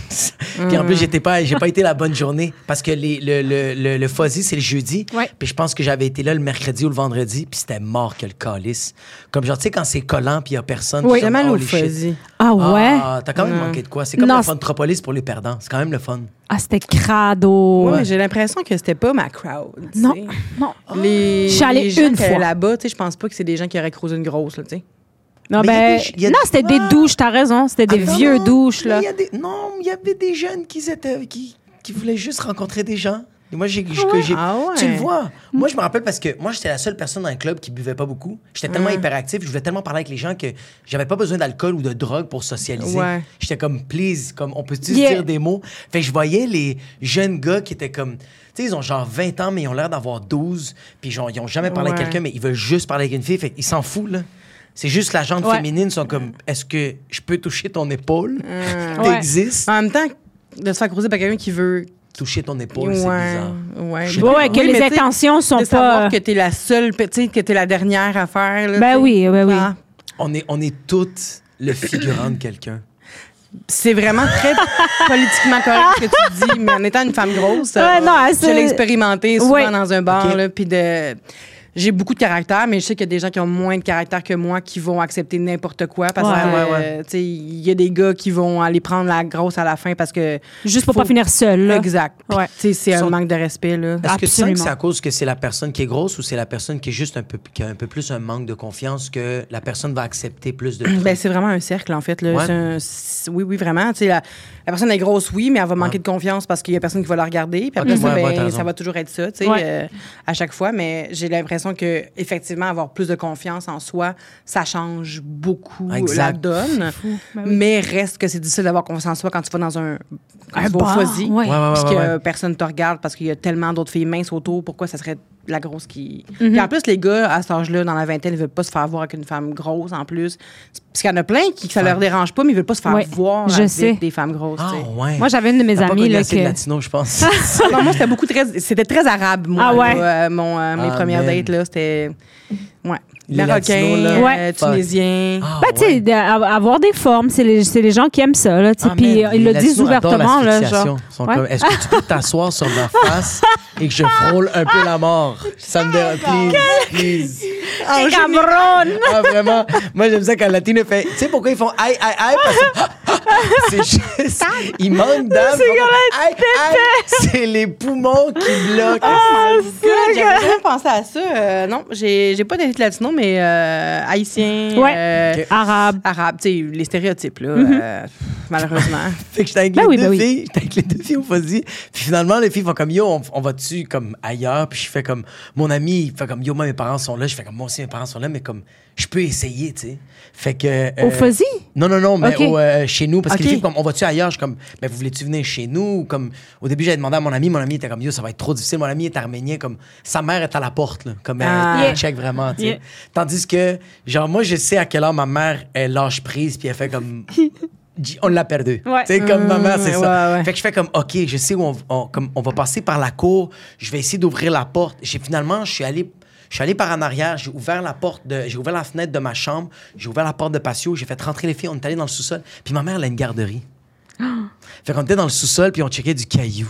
puis en plus, j'étais pas, j'ai pas été la bonne journée parce que les, le, le, le, le Fuzzy, c'est le jeudi. Ouais. Puis je pense que j'avais été là le mercredi ou le vendredi, puis c'était mort que le calice. Comme genre, tu sais, quand c'est collant puis il y a personne. Oui. puis J'ai comme, mal au holy shit. fuzzy. Ah ouais? Ah, t'as quand même Non. manqué de quoi? C'est comme Non, la c'est- Funtropolis pour les perdants. C'est quand même le fun. Ah, c'était crado. Ouais, mais j'ai l'impression que c'était pas ma crowd. tu Non, sais. non. Les, Je suis allée les gens une qui allaient fois. là-bas, tu sais, je pense pas que c'est des gens qui auraient creusé une grosse, là, tu sais. Non, Mais il y a ben, des- il y a non, des- c'était des Ah. douches, t'as raison. C'était des Ah, vieux non, douches, mais là. il y a des- non, il y avait des jeunes qui, étaient, qui, qui voulaient juste rencontrer des gens. Et moi, j'ai, j'ai- que j'ai- Ah ouais. tu le vois. Moi, je me rappelle parce que moi, j'étais la seule personne dans le club qui buvait pas beaucoup. J'étais tellement hyperactif, je voulais tellement parler avec les gens que j'avais pas besoin d'alcool ou de drogue pour socialiser. Ouais. J'étais comme, please, comme, on peut-tu se Yeah. dire des mots? Fait que je voyais les jeunes gars qui étaient comme, tu sais, ils ont genre vingt ans, mais ils ont l'air d'avoir douze. Puis genre, ils ont jamais parlé Ouais. avec quelqu'un, mais ils veulent juste parler avec une fille. Fait qu'ils s'en foutent, là. C'est juste la jante Ouais. féminine, sont comme, est-ce que je peux toucher ton épaule? Hum. Ouais. T'existes? En même temps, de se faire croiser par quelqu'un qui veut. Toucher ton épaule, ouais, c'est bizarre. ouais. Je sais Ouais, ouais, que Oui, les mais tu sais, intentions sont de savoir pas. que t'es la seule, tu sais, que t'es la dernière à faire. Là, Ben tu sais. oui, ben oui. Ah. On est, on est toutes le figurant de quelqu'un. C'est vraiment très politiquement correct ce que tu dis, mais en étant une femme grosse, Ouais, euh, non, je c'est- l'ai expérimenté souvent Ouais. dans un bar, Ok. là, puis de... J'ai beaucoup de caractère, mais je sais qu'il y a des gens qui ont moins de caractère que moi qui vont accepter n'importe quoi parce Ouais, que, ouais, ouais. euh, tu sais, il y a des gars qui vont aller prendre la grosse à la fin parce que... Juste pour faut- pas finir seul, là. Exact. Puis, Ouais. tu sais, c'est un Sont- manque de respect, là. Est-ce que tu sens que Absolument. c'est à cause que c'est la personne qui est grosse ou c'est la personne qui est juste un peu, qui a un peu plus un manque de confiance que la personne va accepter plus de Ben, c'est vraiment un cercle, en fait. Là. Ouais. C'est un- c'est- oui, oui, vraiment. Tu sais, la, la personne est grosse, oui, mais elle va manquer Ouais. de confiance parce qu'il y a personne qui va la regarder. Puis après Ok, ça, ouais, ben, ouais, t'as raison. ça va toujours être ça, tu sais, Ouais. euh, à chaque fois. Mais j'ai l'impression l'impression que effectivement avoir plus de confiance en soi, ça change beaucoup Exact. la donne. Ben oui. Mais reste que c'est difficile d'avoir confiance en soi quand tu vas dans un, Un beau bar, fuzzy. ouais. Ouais, ouais, Puis ouais, que ouais. personne te regarde parce qu'il y a tellement d'autres filles minces autour. Pourquoi ça serait la grosse qui. Mm-hmm. Puis en plus, les gars, à cet âge-là, dans la vingtaine, ils veulent pas se faire voir avec une femme grosse en plus. Parce qu'il y en a plein qui ça leur dérange pas, mais ils veulent pas se faire Ouais, voir je avec sais. des femmes grosses. Ah, tu sais. ouais. Moi, j'avais une de mes T'as pas amies connu là, assez de que. latino, je pense. Non, moi, c'était beaucoup très. C'était très arabe, moi. Ah ouais? là, euh, mon, euh, mes Ah, premières man. dates, là, c'était. Ouais. Les Marocains, Latinos, là. euh, Fuck. Tunisiens. Ah, Ben, tu sais, ouais. de- avoir des formes, c'est les, c'est les gens qui aiment ça, là, tu sais. Ah, Puis man, ils les le disent Latinos adorent ouvertement, là, l'asphyxiation. genre. Ils sont Ouais. comme, est-ce que tu peux t'asseoir sur ma face et que je frôle un peu la mort? Ça me dérange. Please, please. Ah, je- Cameroun! Ah, vraiment. Moi, j'aime ça quand le latino fait. Tu sais pourquoi ils font aïe, aïe, aïe? Parce que c'est juste. Ils manquent d'âme. Aïe, aïe. C'est les poumons qui bloquent. Ah, J'avais jamais pensé à ça. Euh, non, j'ai j'ai pas d'élite latino, mais euh, haïtien, Ouais. euh, Ok. Arabe. arabe, tu sais, les stéréotypes, là, euh, malheureusement. Fait que j'étais avec Ben les oui, deux ben oui. filles. J'étais avec les deux filles au Fuzzy. Puis finalement, les filles font comme yo, on, on va-tu comme ailleurs? Puis je fais comme. Mon ami, il fait comme yo, moi, mes parents sont là. Je fais comme moi aussi, mes parents sont là, mais comme je peux essayer, tu sais. Fait que. euh, Au Fuzzy? Non, non, non, mais Ok. au, euh, chez nous. Parce que Ok. les filles, comme on va-tu ailleurs? Je suis comme, mais vous voulez-tu venir chez nous? Ou comme, au début, j'avais demandé à mon ami. Mon ami était comme yo, ça va être trop difficile. Mon ami est arménien. Comme, sa mère est à la porte, là. Comme, Ah. elle, elle Yeah. check vraiment, tu sais. Yeah. Tandis que, genre, moi, je sais à quelle heure ma mère, elle lâche prise, puis elle fait comme. On l'a perdu. Ouais. Tu sais, comme ma mère, c'est Mmh, ça. ouais, ouais. Fait que je fais comme, OK, je sais où on, on- comme, on va passer par la cour. Je vais essayer d'ouvrir la porte. J'ai finalement, je suis allé. Je suis allé par en arrière, j'ai ouvert la porte de, j'ai ouvert la fenêtre de ma chambre, j'ai ouvert la porte de patio, j'ai fait rentrer les filles, on est allé dans le sous-sol. Puis ma mère, elle a une garderie. Fait qu'on était dans le sous-sol, puis on checkait du caillou.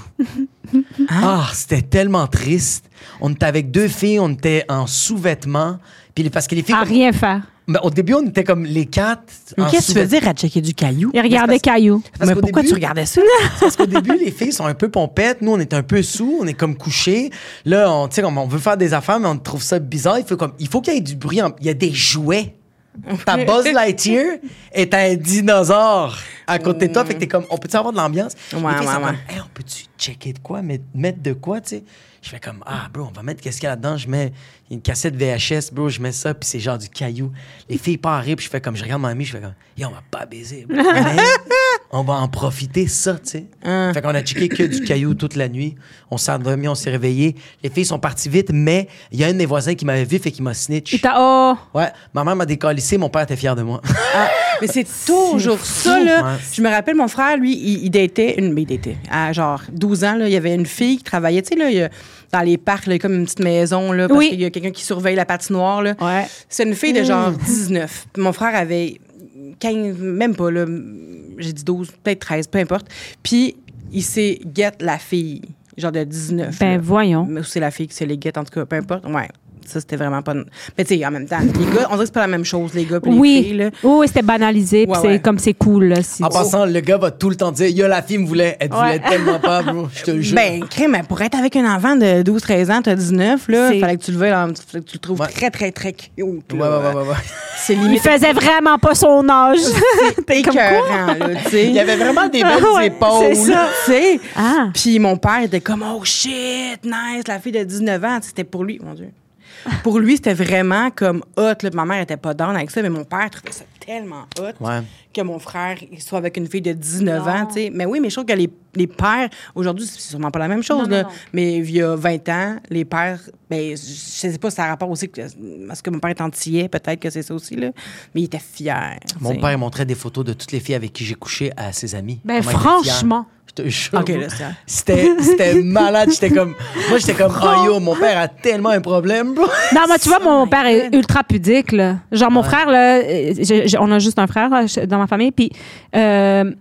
Ah, c'était tellement triste. On était avec deux filles, on était en sous-vêtements. Puis les- parce que les filles, À comme- rien faire. ben, au début, on était comme les quatre. Mais en qu'est-ce que tu veux sous-vêtements. dire à checker du caillou? Ils regardaient parce- Caillou. Parce Mais qu'au pourquoi début- tu regardais ça? Parce qu'au début, les filles sont un peu pompettes. Nous, on est un peu sous. On est comme couchés. Là, on, tu sais, comme on veut faire des affaires, mais on trouve ça bizarre. Il faut, comme, il faut qu'il y ait du bruit. en- Il y a des jouets. Ta Buzz Lightyear est un dinosaure à côté de toi. Fait que t'es comme, on peut-tu avoir de l'ambiance? Ouais, Les filles ouais, sont ouais. comme, hey, on peut-tu checker de quoi? Mettre, mettre de quoi, tu sais? Je fais comme, ah, bro, on va mettre qu'est-ce qu'il y a là-dedans. Je mets une cassette V H S, bro, je mets ça, puis c'est genre du caillou. Les filles partent rire, puis je fais comme, je regarde mon ami, je fais comme, yo, on va pas baiser, bro. Mais on va en profiter, ça, tu sais. Hein. Fait qu'on a checké que du caillou toute la nuit. On s'est endormi, on s'est réveillé. Les filles sont parties vite, mais il y a un des voisins qui m'avait vu, fait qu'il m'a snitch. Il t'a. Oh! Ouais, ma mère m'a décalissé, mon père était fier de moi. Ah, mais c'est toujours ça, là. Ouais. Je me rappelle, mon frère, lui, il, il datait, une, mais il datait, à genre douze ans, là, il y avait une fille qui travaillait, tu sais, là, il y a- dans les parcs, là, il y a comme une petite maison, là, parce Oui. qu'il y a quelqu'un qui surveille la patinoire, là. Ouais. C'est une fille de genre dix-neuf. Puis mon frère avait quinze, même pas, là, j'ai dit douze, peut-être treize, peu importe. Puis il s'est get la fille, genre de dix-neuf. Ben, là. voyons. Mais c'est la fille qui se les get, en tout cas, peu importe. Ouais. Ça, c'était vraiment pas. Mais tu sais, en même temps, les gars, on dirait que c'est pas la même chose, les gars, puis les Oui. filles, là. Oui, oui, c'était banalisé, puis Ouais, c'est ouais. comme c'est cool, là. si- En passant, le gars va tout le temps dire, yo, la fille me voulait. Elle te Ouais. voulait tellement pas, bro. Je te le jure. Ben, crème, mais pour être avec un enfant de douze treize ans, t'as dix-neuf, là, C'est- fallait que tu le veuilles, là, fallait que tu le trouves Ouais. très, très, très cute. Ouais, ouais, ouais, ouais, ouais. C'est Il limite faisait vraiment pas son âge. T'es comme quoi? écœurant, là, tu sais. Il y avait vraiment des belles Ah ouais, épaules. c'est ça. Tu sais. Ah. Puis mon père était comme, oh shit, nice, la fille de dix-neuf ans. C'était pour lui, mon Dieu. Pour lui, c'était vraiment comme hot. Là. Ma mère était pas down avec ça, mais mon père trouvait ça tellement hot Ouais. que mon frère il soit avec une fille de dix-neuf Non. ans. Tu sais. Mais oui, mais je trouve que les, les pères, aujourd'hui, c'est sûrement pas la même chose. Non, non, là. non. Mais il y a vingt ans, les pères, ben, je sais pas si ça a rapport aussi que, parce que mon père est antillais, peut-être que c'est ça aussi, là. Mais il était fier. Mon tu sais. père montrait des photos de toutes les filles avec qui j'ai couché à ses amis. Ben, Comment il était fier. franchement. Je te jure. OK, bro. là, c'est- C'était, c'était malade. J'étais comme, moi, j'étais comme, oh yo, mon père a tellement un problème, bro. Non, moi, tu vois, mon my père est God. ultra pudique, là. Genre, mon frère, là, euh, j'ai- j'ai- on a juste un frère là, dans ma famille, puis euh,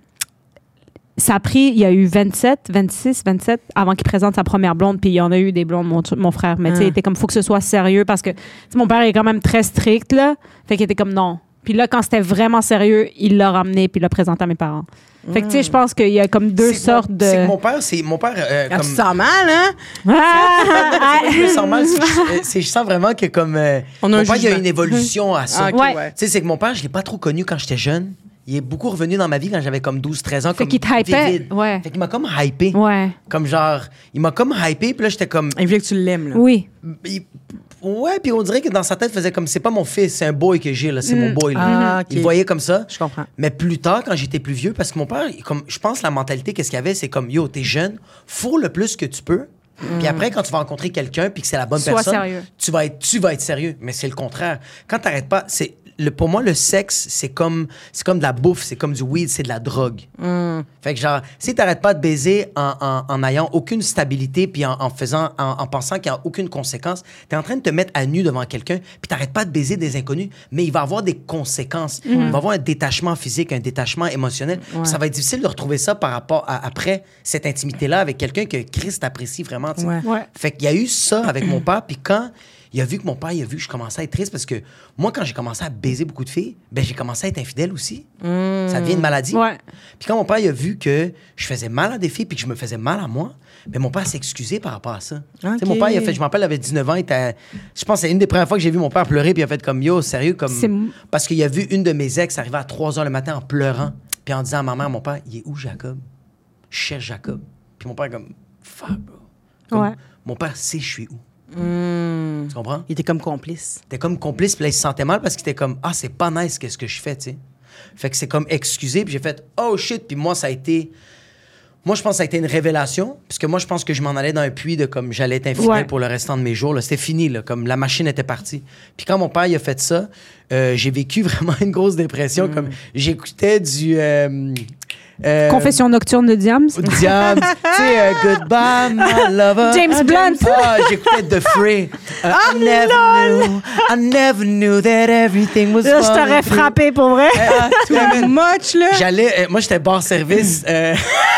ça a pris, il y a eu vingt-sept, vingt-six, vingt-sept avant qu'il présente sa première blonde, puis il y en a eu des blondes, mon, mon frère. Mais tu sais, Ah. il était comme, faut que ce soit sérieux, parce que tu sais, mon père est quand même très strict, là. Fait qu'il était comme, non. Puis là, quand c'était vraiment sérieux, il l'a ramené, puis il l'a présenté à mes parents. Fait que, tu sais, je pense qu'il y a comme deux C'est sortes mon- de. C'est que mon père, c'est mon père. euh, Ah, comme, tu te sens mal, hein? Ah! je me sens mal. c'est que Je, c'est- je sens vraiment que comme euh, On a mon un père, il y a jugement. une évolution à ça. Ah, OK, Ouais. ouais. Tu sais, c'est que mon père, je l'ai pas trop connu quand j'étais jeune. Il est beaucoup revenu dans ma vie quand j'avais comme douze treize ans. Fait comme qu'il te hypait. vivide. Ouais. Fait qu'il m'a comme hypé. Ouais. Comme genre, il m'a comme hypé, puis là, j'étais comme. Il voulait que tu l'aimes, là. Oui. il- Ouais, puis on dirait que dans sa tête, il faisait comme c'est pas mon fils, c'est un boy que j'ai, là, c'est mon boy. Là. Ah, ok. Il le voyait comme ça. Je comprends. Mais plus tard, quand j'étais plus vieux, parce que mon père, comme, je pense la mentalité, qu'est-ce qu'il y avait, c'est comme yo, t'es jeune, fourre le plus que tu peux. Puis après, quand tu vas rencontrer quelqu'un puis que c'est la bonne Sois personne, sérieux. tu vas être, tu vas être sérieux. Mais c'est le contraire. Quand t'arrêtes pas, c'est le, pour moi, le sexe, c'est comme, c'est comme de la bouffe, c'est comme du weed, c'est de la drogue. Mm. Fait que genre, si t'arrêtes pas de baiser en, en, en ayant aucune stabilité puis en, en faisant, en, en pensant qu'il n'y a aucune conséquence, t'es en train de te mettre à nu devant quelqu'un puis t'arrêtes pas de baiser des inconnus, mais il va avoir des conséquences. Il va avoir un détachement physique, un détachement émotionnel. Puis ça va être difficile de retrouver ça par rapport à après cette intimité-là avec quelqu'un que Christ apprécie vraiment. Tu sais. Ouais. Ouais. Fait qu'il y a eu ça avec mon père, puis quand il a vu que mon père, il a vu que je commençais à être triste, parce que moi, quand j'ai commencé à baiser beaucoup de filles, ben j'ai commencé à être infidèle aussi. Ça devient une maladie. Ouais. Puis quand mon père, il a vu que je faisais mal à des filles, puis que je me faisais mal à moi, ben mon père s'est excusé par rapport à ça. Tu sais, mon père, il a fait, je me rappelle, il avait dix-neuf ans, il était, je pense que c'est une des premières fois que j'ai vu mon père pleurer, puis il a fait comme, yo, sérieux, C'est- comme... Parce qu'il a vu une de mes ex arriver à trois heures le matin en pleurant, puis en disant à ma mère, mon père, il est où Jacob? Je cherche Jacob. Puis mon père, comme, fuck, bro. Comme, Ouais. mon père sait je suis où. Mm. Tu comprends? Il était comme complice. T'es comme complice, puis là, il se sentait mal parce qu'il était comme, ah, c'est pas nice, qu'est-ce que je fais, tu sais. Fait que c'est comme excusé, puis j'ai fait, oh shit, puis moi, ça a été. Moi, je pense que ça a été une révélation, puisque moi, je pense que je m'en allais dans un puits de comme j'allais être infidèle Ouais. pour le restant de mes jours. Là. C'était fini, là, comme la machine était partie. Puis quand mon père il a fait ça, euh, j'ai vécu vraiment une grosse dépression. Mm. Comme j'écoutais du. Euh, euh, Confession nocturne de Diams. Diams, tu sais, euh, Goodbye, my lover. James Blunt. Ah, j'écoutais The Free. Uh, I never knew, I never knew that everything was Là, je t'aurais falling through. frappé pour vrai. Too much, là. J'allais, euh, moi, j'étais bar service. Euh,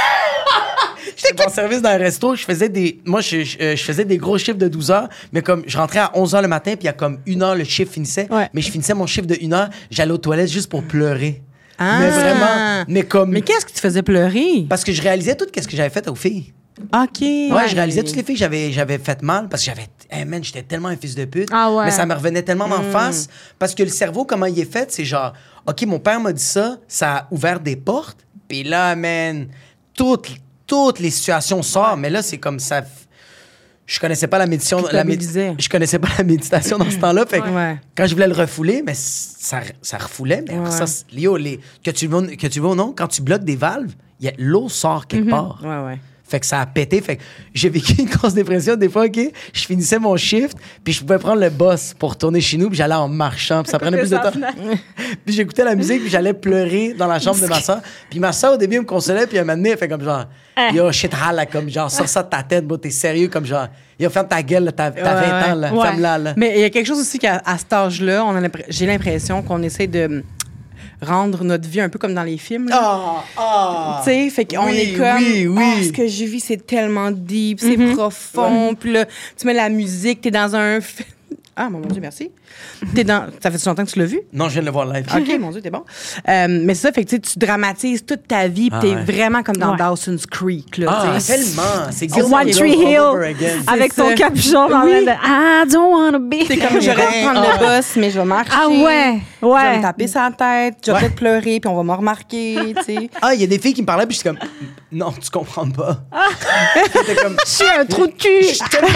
j'étais bar service dans un resto. Je faisais des, moi, je, je, euh, je faisais des gros chiffres de douze heures, mais comme je rentrais à onze heures le matin, puis il y a comme une heure, le chiffre finissait. Ouais. Mais je finissais mon chiffre de une heure, j'allais aux toilettes juste pour pleurer. Ah. Mais vraiment, mais comme. Mais qu'est-ce qui te faisait pleurer? Parce que je réalisais tout ce que j'avais fait aux filles. OK. Ouais, je réalisais toutes les filles que j'avais, j'avais fait mal parce que j'avais. Hey man, j'étais tellement un fils de pute. Ah ouais. Mais ça me revenait tellement en face parce que le cerveau, comment il est fait, c'est genre, OK, mon père m'a dit ça, ça a ouvert des portes. Puis là, man, toutes, toutes les situations sortent. Mais là, c'est comme ça. Je connaissais pas la méditation. La médi- Culpabilisait. je connaissais pas la méditation dans ce temps-là. Fait que Ouais. quand je voulais le refouler, mais ça, ça refoulait. Mais après Ouais. ça, c'est- Léo, les, que, tu veux, que tu veux ou non, quand tu bloques des valves, il y a- l'eau sort quelque part. Ouais, ouais. Fait que ça a pété. Fait que j'ai vécu une grosse dépression. Des fois, OK, je finissais mon shift, puis je pouvais prendre le bus pour retourner chez nous, puis j'allais en marchant, puis ça prenait plus de temps. Puis j'écoutais la musique, puis j'allais pleurer dans la chambre de ma soeur. Puis ma soeur, au début, elle me consolait, puis elle m'a amené, elle fait comme genre, yo, shit, hala, comme genre, sors ça de ta tête, bro, t'es sérieux, comme genre, yo, ferme ta gueule, là, t'as t'as Ouais, vingt ans, là, ouais. ferme-la, là. Mais il y a quelque chose aussi qu'à à cet âge-là, on a l'impr- j'ai l'impression qu'on essaie de rendre notre vie un peu comme dans les films. là. Ah, ah. Tu sais, fait qu'on Oui, est comme, oui, oui. Ah, ce que je vis, c'est tellement deep, c'est profond. Puis là, tu mets la musique, t'es dans un... fi- Ah, mon Dieu, merci. T'es dans... Ça fait longtemps que tu l'as vu? Non, je viens de le voir live. OK, mon Dieu, t'es bon. Euh, mais c'est ça, fait que tu sais, tu dramatises toute ta vie, puis Ah t'es ouais. vraiment comme dans Ouais. Dawson's Creek. Là, Ah, tu sais. tellement. C'est One Gilmore Tree Girls all Hill over again. avec C'est ton ça. capuchon dans Oui. le I don't wanna be. C'est comme j'aurais pu prendre le bus, mais je vais marcher. Ah ouais, Je vais ouais. me taper sa tête, je vais Ouais. peut-être pleurer, puis on va me remarquer, tu sais. Ah, il y a des filles qui me parlaient, puis j'étais comme, non, tu comprends pas. J'étais comme, Je suis un trou de cul.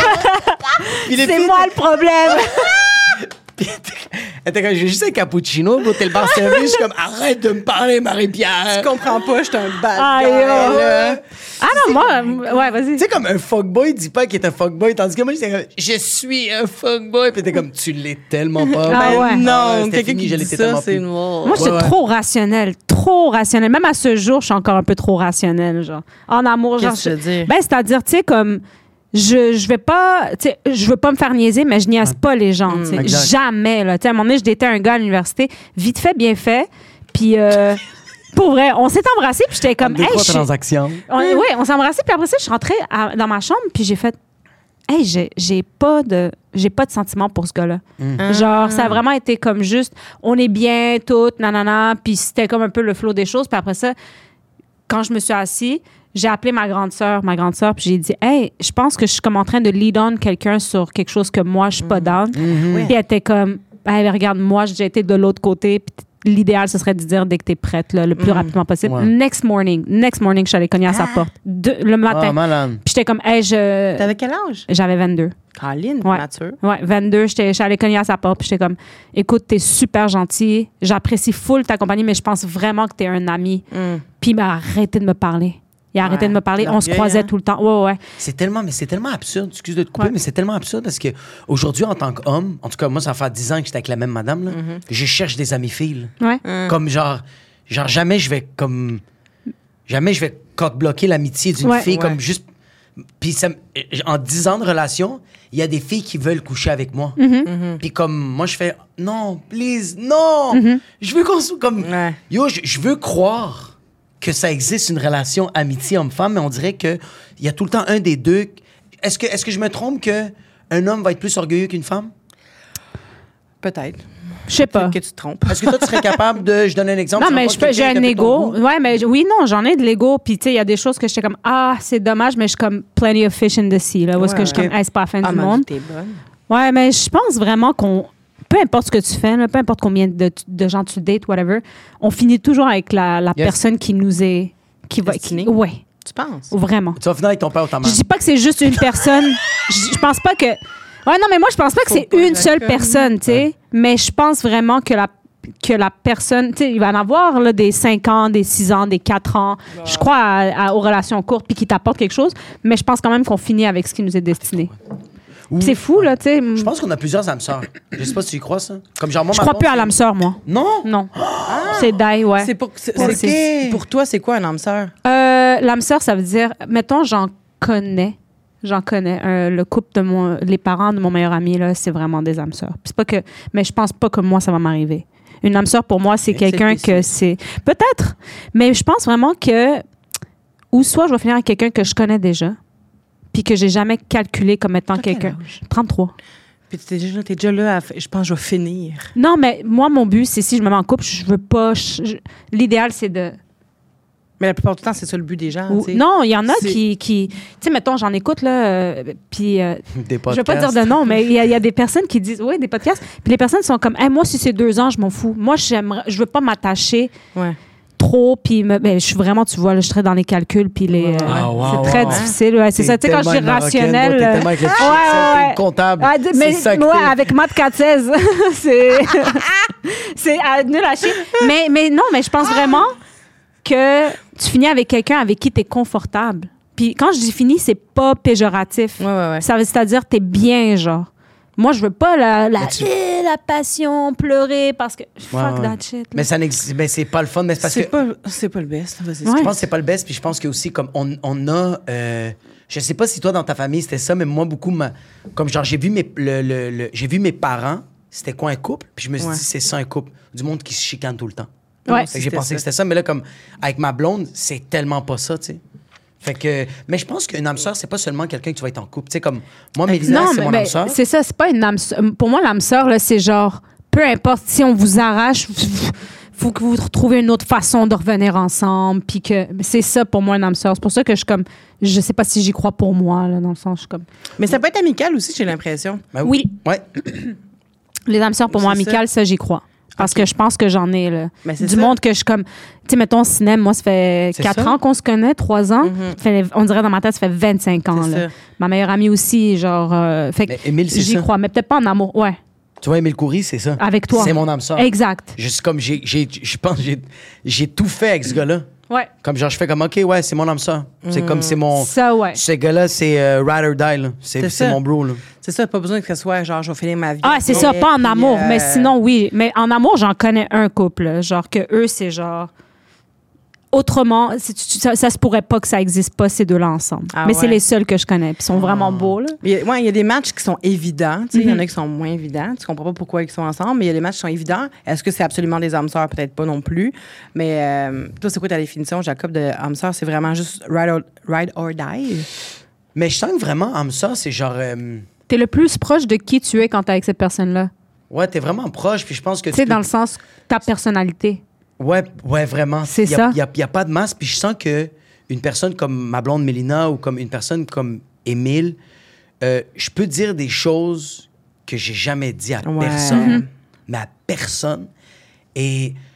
Puis les C'est filles moi le problème. Puis elle était- elle était comme, j'ai juste un cappuccino, bro, t'es le bar service. Je suis comme, arrête de me parler, Marie-Pierre. Tu comprends pas, je suis un bad Aïe, guy, oh. là. Ah non, moi, ouais, vas-y. Tu sais, comme un fuckboy dit pas qu'il est un fuckboy, tandis que moi, j'étais comme, je suis un fuckboy. Puis t'es comme, tu l'es tellement pas. Ah Ben ouais. non, c'était quelqu'un fini, qui je dit l'étais ça, tellement c'est plus. noir. Moi, j'étais Ouais, ouais. trop rationnelle, trop rationnelle. Même à ce jour, je suis encore un peu trop rationnelle, genre. En amour, genre. Qu'est-ce que tu veux dire? Ben, c'est-à-dire, tu sais, comme. Je, je vais pas, tu sais, je veux pas me faire niaiser, mais je niaise pas les gens, tu sais. Exact. Jamais, là. Tu sais, à un moment donné, je datais un gars à l'université, vite fait, bien fait. Puis, euh, pour vrai, on s'est embrassés, puis j'étais comme, Deux, hey, trois je- transactions. on, oui, on s'est embrassés, puis après ça, je suis rentrée à- dans ma chambre, puis j'ai fait, hey, j'ai, j'ai pas de, j'ai pas de sentiment pour ce gars-là. Genre, ça a vraiment été comme juste, on est bien, toutes, nanana, puis c'était comme un peu le flow des choses, puis après ça, quand je me suis assise, j'ai appelé ma grande sœur, ma grande sœur, puis j'ai dit, hey, je pense que je suis comme en train de lead on quelqu'un sur quelque chose que moi, je suis pas down. Puis elle était comme, hey, regarde, moi, j'ai déjà été de l'autre côté, puis l'idéal, ce serait de dire dès que t'es prête, là, le plus Mm. rapidement possible. Ouais. Next morning, next morning, je suis allée cogner à sa porte. De- le matin. Ah, malade. Puis j'étais comme, hey, je... T'avais quel âge? J'avais vingt-deux. Caroline, Ouais. mature. Ouais, vingt-deux, j'étais, je suis allée cogner à sa porte, puis j'étais comme, écoute, t'es super gentil, j'apprécie full ta compagnie, mais je pense vraiment que t'es un ami. Mm. Puis il m'a arrêté de me parler. Il a Ouais, arrêté de me parler, on se l'orgueil, croisait hein. tout le temps. Ouais, ouais. C'est tellement, mais c'est tellement absurde. Excuse de te couper, Ouais. mais c'est tellement absurde parce que aujourd'hui, en tant qu'homme, en tout cas, moi, ça fait dix ans que j'étais avec la même madame, là, je cherche des amis filles. là. Ouais. Mm. Comme genre, genre, jamais je vais comme. Jamais je vais coque-bloquer l'amitié d'une Ouais. fille Ouais. comme juste. Puis ça me- en dix ans de relation, il y a des filles qui veulent coucher avec moi. Mm-hmm. Puis comme moi, je fais non, please, non. Mm-hmm. Je veux qu'on soit comme. Ouais. Yo, je, je veux croire que ça existe une relation amitié homme-femme, mais on dirait qu'il y a tout le temps un des deux. Est-ce que, est-ce que je me trompe que un homme va être plus orgueilleux qu'une femme? Peut-être. Je sais pas. Peut-être que tu te trompes. Est-ce que toi, tu serais capable de. Je donne un exemple. Non, tu mais rencontres je peux, j'ai quelqu'un un qui a ton ego. goût. Ouais, mais j- oui, non, j'en ai de l'ego. Puis, tu sais, il y a des choses que j'étais comme, ah, c'est dommage, mais je suis comme plenty of fish in the sea, là. Où est-ce que Ouais, je suis ouais. comme, hey, c'est pas la fin Ah, du ma vie, monde. t'es bonne. Ouais, mais je pense vraiment qu'on. Peu importe ce que tu fais, là, peu importe combien de, de gens tu dates, whatever, on finit toujours avec la, la Yes. personne qui nous est. Qui va. Destinée. Qui, ouais, Tu penses? vraiment. Tu vas finir avec ton père ou ta mère. Je dis pas que c'est juste une personne. Je je pense pas que. Ouais, non, mais moi, je pense pas que Faut c'est pas une seule d'accord. personne, tu sais. Mais je pense vraiment que la que la personne, tu sais, il va en avoir là, des cinq ans, des six ans, des quatre ans. Je crois à- à- aux relations courtes puis qui t'apportent quelque chose, mais je pense quand même qu'on finit avec ce qui nous est destiné. Ou- Puis c'est fou, là, tu sais. Je pense qu'on a plusieurs âmes sœurs. Je sais pas si tu y crois, ça. Comme genre, moi, Je ma crois blonde, plus à c'est- l'âme sœur, moi. Non? Non. C'est die, ouais. C'est pour, c'est- Ouais, c'est- c'est- pour toi, c'est quoi un âme sœur? Euh, l'âme sœur, ça veut dire, mettons, j'en connais. J'en connais. Euh, le couple de mon. Les parents de mon meilleur ami, là, c'est vraiment des âmes sœurs. Puis c'est pas que. Mais je pense pas que moi, ça va m'arriver. Une âme sœur, pour moi, c'est Ok, quelqu'un c'est que c'est. Peut-être. Mais je pense vraiment que. Ou soit je vais finir avec quelqu'un que je connais déjà, puis que j'ai jamais calculé comme étant T'as quel quelqu'un. âge? trente-trois. Puis t'es déjà, t'es déjà là, à f- je pense que je vais finir. Non, mais moi, mon but, c'est si je me mets en couple, je veux pas. je- je- L'idéal, c'est de. Mais la plupart du temps, c'est ça le but des gens. ou- tu sais. non, il y en a C'est- qui. qui tu sais, mettons, j'en écoute, là, euh, puis. euh, Des je vais pas dire de nom, mais il y, a- il y a des personnes qui disent, oui, des podcasts. Puis les personnes sont comme, hey, moi, si c'est deux ans, je m'en fous. Moi, j'aimerais, je veux pas m'attacher Ouais. trop. Puis me- ben, je suis vraiment, tu vois, là, je suis très dans les calculs. Puis les, euh, Ah, wow, c'est très wow. difficile. Ouais, c'est ça. Tu sais, quand je dis rationnel. T'es euh, tellement avec le ouais, chiffre, ouais, t'es ouais. comptable. Ah, d- mais c'est ça que ouais, t'es. avec Matt quatre seize, c'est c'est ah, nul à chier. Mais, mais non, mais je pense vraiment que tu finis avec quelqu'un avec qui tu es confortable. Puis quand je dis fini, c'est pas péjoratif. Ouais, ouais, ouais. Ça veut c'est-à-dire t'es bien, genre. Moi, je veux pas la, la, Mais tu- eh, la passion, pleurer parce que fuck Ouais, ouais. that shit. là. Mais ça n'existe. Mais c'est pas le fun. Mais c'est parce que. C'est pas, c'est pas le best. Vas-y. Ouais. Je pense que c'est pas le best, puis je pense que aussi comme on, on a, euh, je sais pas si toi dans ta famille c'était ça, mais moi beaucoup, ma- comme genre j'ai vu mes, le, le- le- j'ai vu mes parents, c'était quoi un couple, puis je me suis Ouais. dit c'est ça un couple, du monde qui se chicane tout le temps. Ouais. Fait que j'ai C'était pensé ça. que c'était ça, mais là comme avec ma blonde, c'est tellement pas ça, tu sais. Fait que, mais je pense qu'une âme sœur, c'est pas seulement quelqu'un que tu vas être en couple, tu sais comme moi, Mélina, Non, c'est mais, mon mais âme sœur. c'est ça, c'est pas une âme sœur. Pour moi, l'âme sœur, là, c'est genre, peu importe si on vous arrache, faut que vous trouviez une autre façon de revenir ensemble. Puis que c'est ça pour moi, une âme sœur. C'est pour ça que je suis comme, je sais pas si j'y crois pour moi, là, dans le sens, je suis comme. Mais ça peut être amical aussi, j'ai l'impression. Ben Oui. Ouais. Les âmes sœurs, pour moi, C'est ça. amicales, ça, j'y crois. Parce que je pense que j'en ai, là. Ben, c'est du ça. monde que je suis comme. Tu sais, mettons, cinéma, moi, ça fait C'est quatre ça. ans qu'on se connaît, trois ans. Mhm. Ça fait- on dirait dans ma tête, ça fait vingt-cinq ans, C'est là. ça. Ma meilleure amie aussi, genre. euh, fait que Mais Émile, c'est j'y ça. crois, mais peut-être pas en amour. Ouais, Tu vois, Émile Coury, c'est ça. avec toi. C'est mon âme sœur. Exact. Je suis comme j'ai, j'ai, je pense j'ai, j'ai tout fait avec ce gars-là. Ouais. Comme genre je fais comme ok ouais c'est mon âme sœur. C'est comme c'est mon. Ça, ouais. Ce gars-là, c'est euh, ride or die, là. C'est, C'est c'est ça. mon bro, là. C'est ça, pas besoin que ce soit genre, je vais finir ma vie. Ah, c'est ça, après, pas en puis, amour, euh, mais sinon, oui. Mais en amour, j'en connais un couple. là. Genre que eux, c'est genre. Autrement, c'est- tu- ça, ça se pourrait pas que ça existe pas, ces deux-là ensemble. Ah mais c'est ouais. les seuls que je connais. Puis ils sont vraiment beaux, là. Il y a- ouais, il y a des matchs qui sont évidents. Tu sais, il y en Mhm. a qui sont moins évidents. Tu comprends pas pourquoi ils sont ensemble, mais il y a des matchs qui sont évidents. Est-ce que c'est absolument des âmes sœurs? Peut-être pas non plus. Mais euh, toi, c'est quoi ta définition, Jacob, de âme sœur? C'est vraiment juste ride or, ride or die? Mais je sens que vraiment, âme sœur, c'est genre. euh, T'es le plus proche de qui tu es quand t'es avec cette personne-là. ouais, t'es vraiment proche, puis je pense que Tu sais, tu dans peux- le sens, ta personnalité. Ouais, ouais, vraiment. C'est Il y a- ça. Il y a, il y a pas de masse, puis je sens que une personne comme ma blonde Mélina ou comme une personne comme Émile, euh, je peux dire des choses que j'ai jamais dit à Ouais. personne, Mhm. mais à personne. Et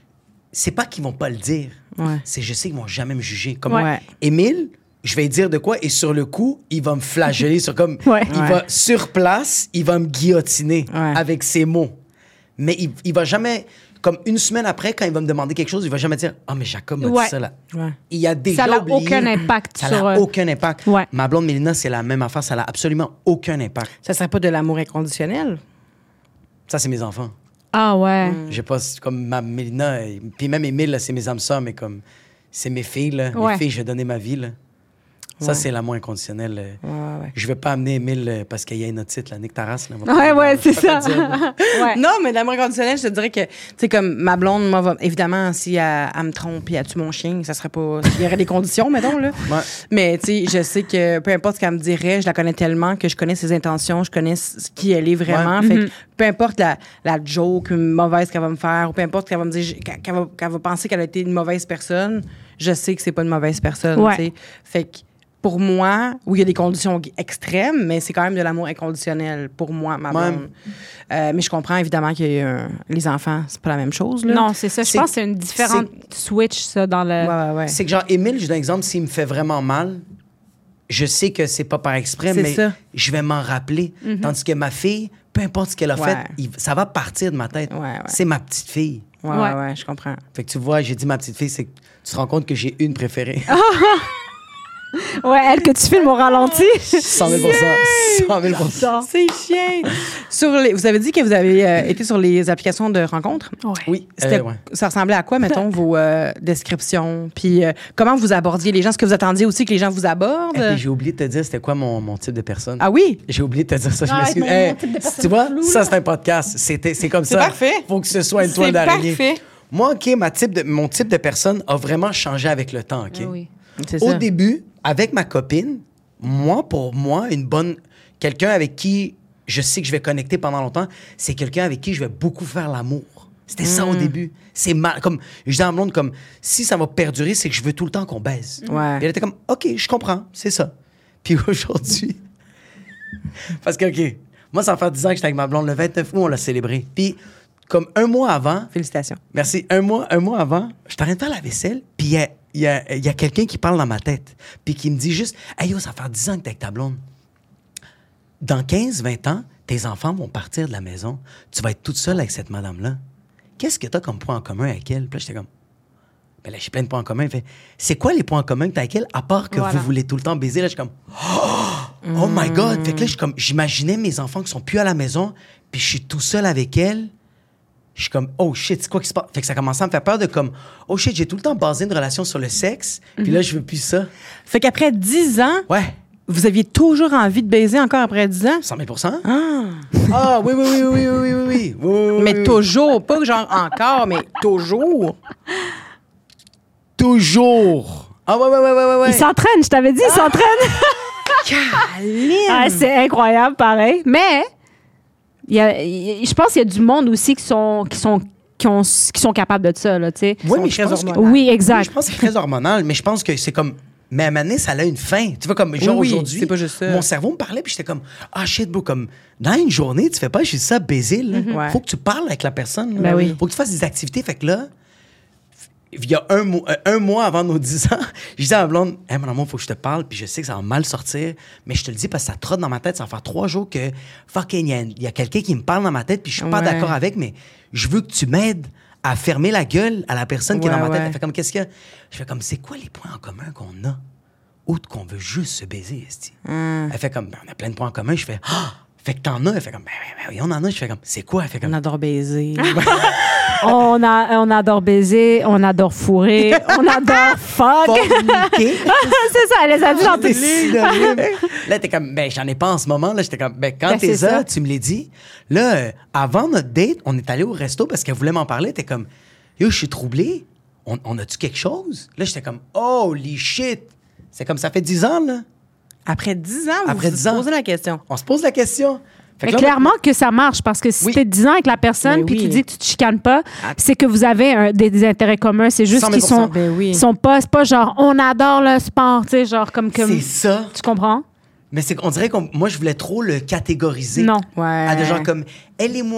c'est pas qu'ils vont pas le dire. Ouais. C'est je sais qu'ils vont jamais me juger. Comme Ouais. Émile, je vais dire de quoi et sur le coup, il va me flageller sur comme Ouais. il Ouais. va sur place, il va me guillotiner Ouais. avec ses mots. Mais il, il va jamais comme une semaine après quand il va me demander quelque chose, il va jamais dire "Ah mais Jacob m'a Ouais. dit ça là." Ouais. Il y a déjà Ça n'a oublié. aucun impact Ça sur, n'a euh, aucun impact. Ouais. Ma blonde Mélina, c'est la même affaire, ça n'a absolument aucun impact. Ça serait pas de l'amour inconditionnel? Ça c'est mes enfants. Ah ouais. J'ai pas comme ma Mélina, et- puis même Émile, là, c'est mes âmes sœurs, mais comme c'est mes filles, là. Ouais. Mes filles, je vais donner ma vie, là. Ça, Ouais. c'est l'amour inconditionnel. euh. Ouais, ouais, ouais. Je vais pas amener Émile euh, parce qu'il y a une autre titre, là. Nick Taras, là. on va Ouais, pas- ouais, je c'est vais pas ça. te dire, là. Ouais. Non, mais l'amour inconditionnel, je te dirais que, tu sais, comme ma blonde, moi, va- évidemment, si elle, elle me trompe et elle tue mon chien, ça serait pas. Il y aurait des conditions, mettons, là. Ouais. Mais, tu sais, je sais que peu importe ce qu'elle me dirait, je la connais tellement que je connais ses intentions, je connais ce qui elle est vraiment. Ouais. Fait que peu importe la, la joke mauvaise qu'elle va me faire, ou peu importe qu'elle va me dire, qu'elle qu'elle va, qu'elle va penser qu'elle a été une mauvaise personne, je sais que c'est pas une mauvaise personne, Ouais. tu sais. Fait que, pour moi, oui, il y a des conditions extrêmes, mais c'est quand même de l'amour inconditionnel pour moi, ma Ouais. blonde. Euh, mais je comprends évidemment que euh, les enfants, c'est pas la même chose. Là. Non, c'est ça. Je C'est- pense que c'est une différente switch, ça, dans le. Ouais, ouais, ouais. C'est que genre, Émile, je donne un exemple, s'il me fait vraiment mal, je sais que c'est pas par exprès, C'est mais ça. je vais m'en rappeler. Tandis que ma fille, peu importe ce qu'elle a Ouais. fait, il- ça va partir de ma tête. Ouais, ouais. C'est ma petite fille. Ouais, Ouais. ouais, ouais, je comprends. Fait que tu vois, j'ai dit ma petite fille, c'est que tu te rends compte que j'ai une préférée. Ouais, elle que tu filmes au ralenti. cent mille pour cent. cent mille pour cent. C'est chien. Sur les, vous avez dit que vous avez euh, été sur les applications de rencontres. Oui, C'était- euh, ouais. Ça ressemblait à quoi, mettons, vos euh, descriptions? Puis euh, comment vous abordiez les gens? Est-ce que vous attendiez aussi que les gens vous abordent? Et puis j'ai oublié de te dire c'était quoi mon, mon type de personne. Ah oui? J'ai oublié de te dire ça, je Ah, m'excuse. mon- Hey, mon type de personne tu vois, floue, ça là. c'est un podcast. C'était, c'est comme C'est ça. parfait. Faut que ce soit une toile C'est d'araignée. parfait. Moi, OK, ma type de, mon type de personne a vraiment changé avec le temps, OK? Ah oui. C'est Au ça. début, avec ma copine, moi, pour moi, une bonne... Quelqu'un avec qui je sais que je vais connecter pendant longtemps, c'est quelqu'un avec qui je vais beaucoup faire l'amour. C'était ça Mm. au début. C'est mal. Comme, je dis à ma blonde, comme, si ça va perdurer, c'est que je veux tout le temps qu'on baise. Ouais. Et elle était comme, OK, je comprends, c'est ça. Puis aujourd'hui, parce que, OK, moi, ça va faire dix ans que j'étais avec ma blonde. Le vingt-neuf août, on l'a célébré. Puis, comme un mois avant, Félicitations. merci, un mois, un mois avant, je suis en train de faire la vaisselle, puis il y a, il y a- il y a quelqu'un qui parle dans ma tête, puis qui me dit juste, « Hey, yo, ça fait dix ans que t'es avec ta blonde. Dans quinze, vingt ans, tes enfants vont partir de la maison. Tu vas être toute seule avec cette madame-là. Qu'est-ce que t'as comme point en commun avec elle? » Puis là, j'étais comme, ben là, j'ai plein de points en commun. Il fait, c'est quoi les points en commun que t'as avec elle, à part que Voilà. vous voulez tout le temps baiser? Là, je suis comme, oh, oh my God! Fait que là, je suis comme, j'imaginais mes enfants qui sont plus à la maison, puis je suis tout seul avec elle. Je suis comme, oh shit, c'est quoi qui se passe? Fait que ça commençait à me faire peur de comme, oh shit, j'ai tout le temps basé une relation sur le sexe, puis là, je veux plus ça. Fait qu'après dix ans, Ouais, vous aviez toujours envie de baiser encore après dix ans? cent mille pour cent. Ah! Ah, oui, oui, oui, oui, oui, oui, oui, oui, oui, oui, Mais oui. toujours, pas genre encore, mais toujours. Toujours. Ah, ouais, ouais, ouais, ouais, ouais, ouais. Il s'entraîne, je t'avais dit, il s'entraîne. Caline! Ah, c'est incroyable, pareil. Mais, il y a, il- je pense qu'il y a du monde aussi qui sont, qui sont, qui ont, qui sont capables de ça, là, tu sais. Oui, sont mais je très pense que... hormonaux. Oui, Oui, exact. je pense que c'est très hormonal, mais je pense que c'est comme. Mais à un moment donné, ça a une fin. Tu vois, comme genre Oui, oui, aujourd'hui, c'est pas juste ça. mon cerveau me parlait, puis j'étais comme, ah shit, bro, comme dans une journée, tu fais pas juste ça baiser, là. Ouais. Faut que tu parles avec la personne. là. Ben oui. Faut que tu fasses des activités. Fait que là, il y a un, mois- euh, un mois avant nos dix ans, je disais à ma blonde, hey, mon amour, faut que je te parle, puis je sais que ça va mal sortir, mais je te le dis parce que ça trotte dans ma tête. Ça va faire trois jours que, fucking, il y a, il y a quelqu'un qui me parle dans ma tête, puis je suis pas Ouais. d'accord avec, mais je veux que tu m'aides à fermer la gueule à la personne qui est Ouais, dans ma tête. ouais. Elle fait comme, qu'est-ce qu'il y a? Je fais comme, c'est quoi les points en commun qu'on a? Outre qu'on veut juste se baiser, esti. Hum. Elle fait comme, ben, on a plein de points en commun. Je fais, ah! Fait que t'en as. Elle fait comme, ben, ben, ben oui, on en a. Je fais comme, c'est quoi? Elle fait On comme, adore baiser. On, a, on adore baiser, on adore fourrer, on adore fuck. forniquer. C'est ça, elle les a dit dans Des tout. synonymes. Là, t'es comme, ben, j'en ai pas en ce moment. Là, j'étais comme, ben, quand Ben, t'es c'est là, ça. tu me l'as dit. Là, euh, avant notre date, on est allé au resto parce qu'elle voulait m'en parler. T'es comme, yo, je suis troublé. On, on a-tu quelque chose? Là, j'étais comme, holy shit. C'est comme, ça fait dix ans, là. Après dix ans, vous Après vous dix ans. posez la question. On se pose la question. Fait Mais que là, clairement que ça marche parce que si Oui. t'es dix ans avec la personne Ben puis oui. tu dis que tu te chicanes pas, c'est que vous avez un- des, des intérêts communs. C'est juste cent qu'ils mille pour cent. sont, Ben oui. ils sont pas, c'est pas genre on adore le sport, tu sais, genre comme comme. c'est ça. Tu comprends? Mais c'est qu'on dirait que moi, je voulais trop le catégoriser. Non. Ouais. À des gens comme, elle et moi,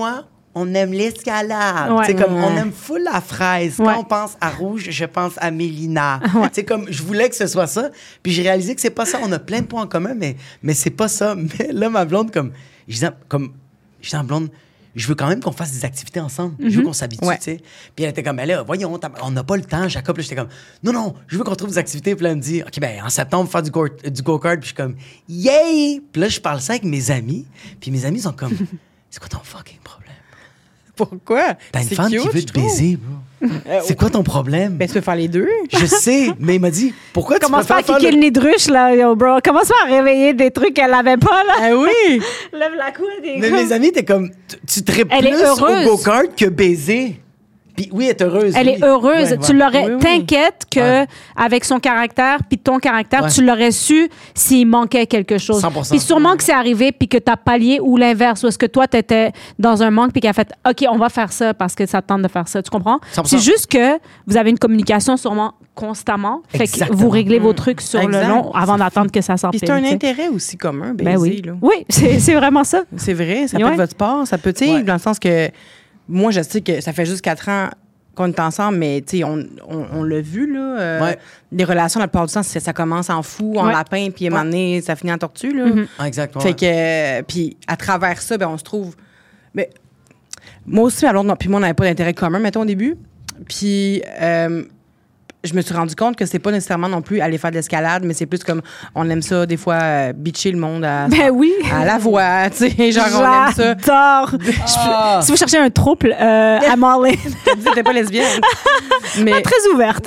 on aime l'escalade. Ouais. C'est comme, Ouais. on aime full la fraise. Quand Ouais. on pense à rouge, je pense à Mélina. Ouais. C'est comme, je voulais que ce soit ça. Puis j'ai réalisé que c'est pas ça. On a plein de points en commun, mais, mais c'est pas ça. Mais là, ma blonde, comme, je disais, comme, je disais à ma blonde, je veux quand même qu'on fasse des activités ensemble. Je veux qu'on s'habitue, Ouais. tu sais. Puis elle était comme, mais là, voyons, t'as- on n'a pas le temps, Jacob. Là, j'étais comme, non, non, je veux qu'on trouve des activités. Puis là, elle me dit, OK, ben en septembre, faire du, go- du go-kart. Puis je suis comme, yay! Puis là, je parle ça avec mes amis. Puis mes amis sont comme, c'est quoi ton fucking problème? Pourquoi? T'as une C'est femme qui cute, veut je te trouve. baiser, bro. C'est quoi ton problème? Ben, tu peux faire les deux. Je sais, mais il m'a dit, pourquoi tu Commence pas à préfères kicker faire le le... nez de ruche, là, yo, bro. Commence pas à réveiller des trucs qu'elle avait pas, là. Ah oui! Lève la couette et Mais mes amis, t'es comme, tu- tu tripes Elle est plus heureuse. au go-kart que baiser. Puis oui, elle est heureuse. Elle oui. est heureuse. Ouais, Tu ouais. l'aurais. Oui, oui. T'inquiète que Ouais. avec son caractère puis ton caractère, Ouais. tu l'aurais su s'il manquait quelque chose. cent pour cent. Puis sûrement que c'est arrivé puis que t'as pallié ou l'inverse, ou est-ce que toi t'étais dans un manque puis qu'elle a fait, ok, on va faire ça parce que ça te tente de faire ça. Tu comprends? cent pour cent. C'est juste que vous avez une communication sûrement constamment, fait que Exactement. vous réglez vos trucs sur Exact. le long avant d'attendre que ça sorte. Puis c'est un intérêt aussi commun, baiser, Ben oui. là. Oui, c'est c'est vraiment ça. C'est vrai, ça peut Ouais. être votre sport, ça peut, tu sais, Ouais. dans le sens que moi, je sais que ça fait juste quatre ans qu'on est ensemble, mais tu sais, on, on, on l'a vu, là. euh, Ouais. Les relations, la plupart du temps, c'est- ça commence en fou, en Ouais. lapin, puis à un moment donné, ça finit en tortue, là. Mhm. Ah, exact, ouais. Fait que, euh, puis à travers ça, ben, on se trouve. Mais moi aussi, alors, non, puis moi, on n'avait pas d'intérêt commun, mettons, au début. Puis. euh, je me suis rendu compte que c'est pas nécessairement non plus aller faire de l'escalade, mais c'est plus comme on aime ça des fois euh, bitcher le monde à, Ben oui. à la voix, tu sais, genre on aime ça. J'adore. Ah. Si vous cherchez un trouble, euh, à Marley, Tu dis, t'es pas lesbienne. Mais très ouverte.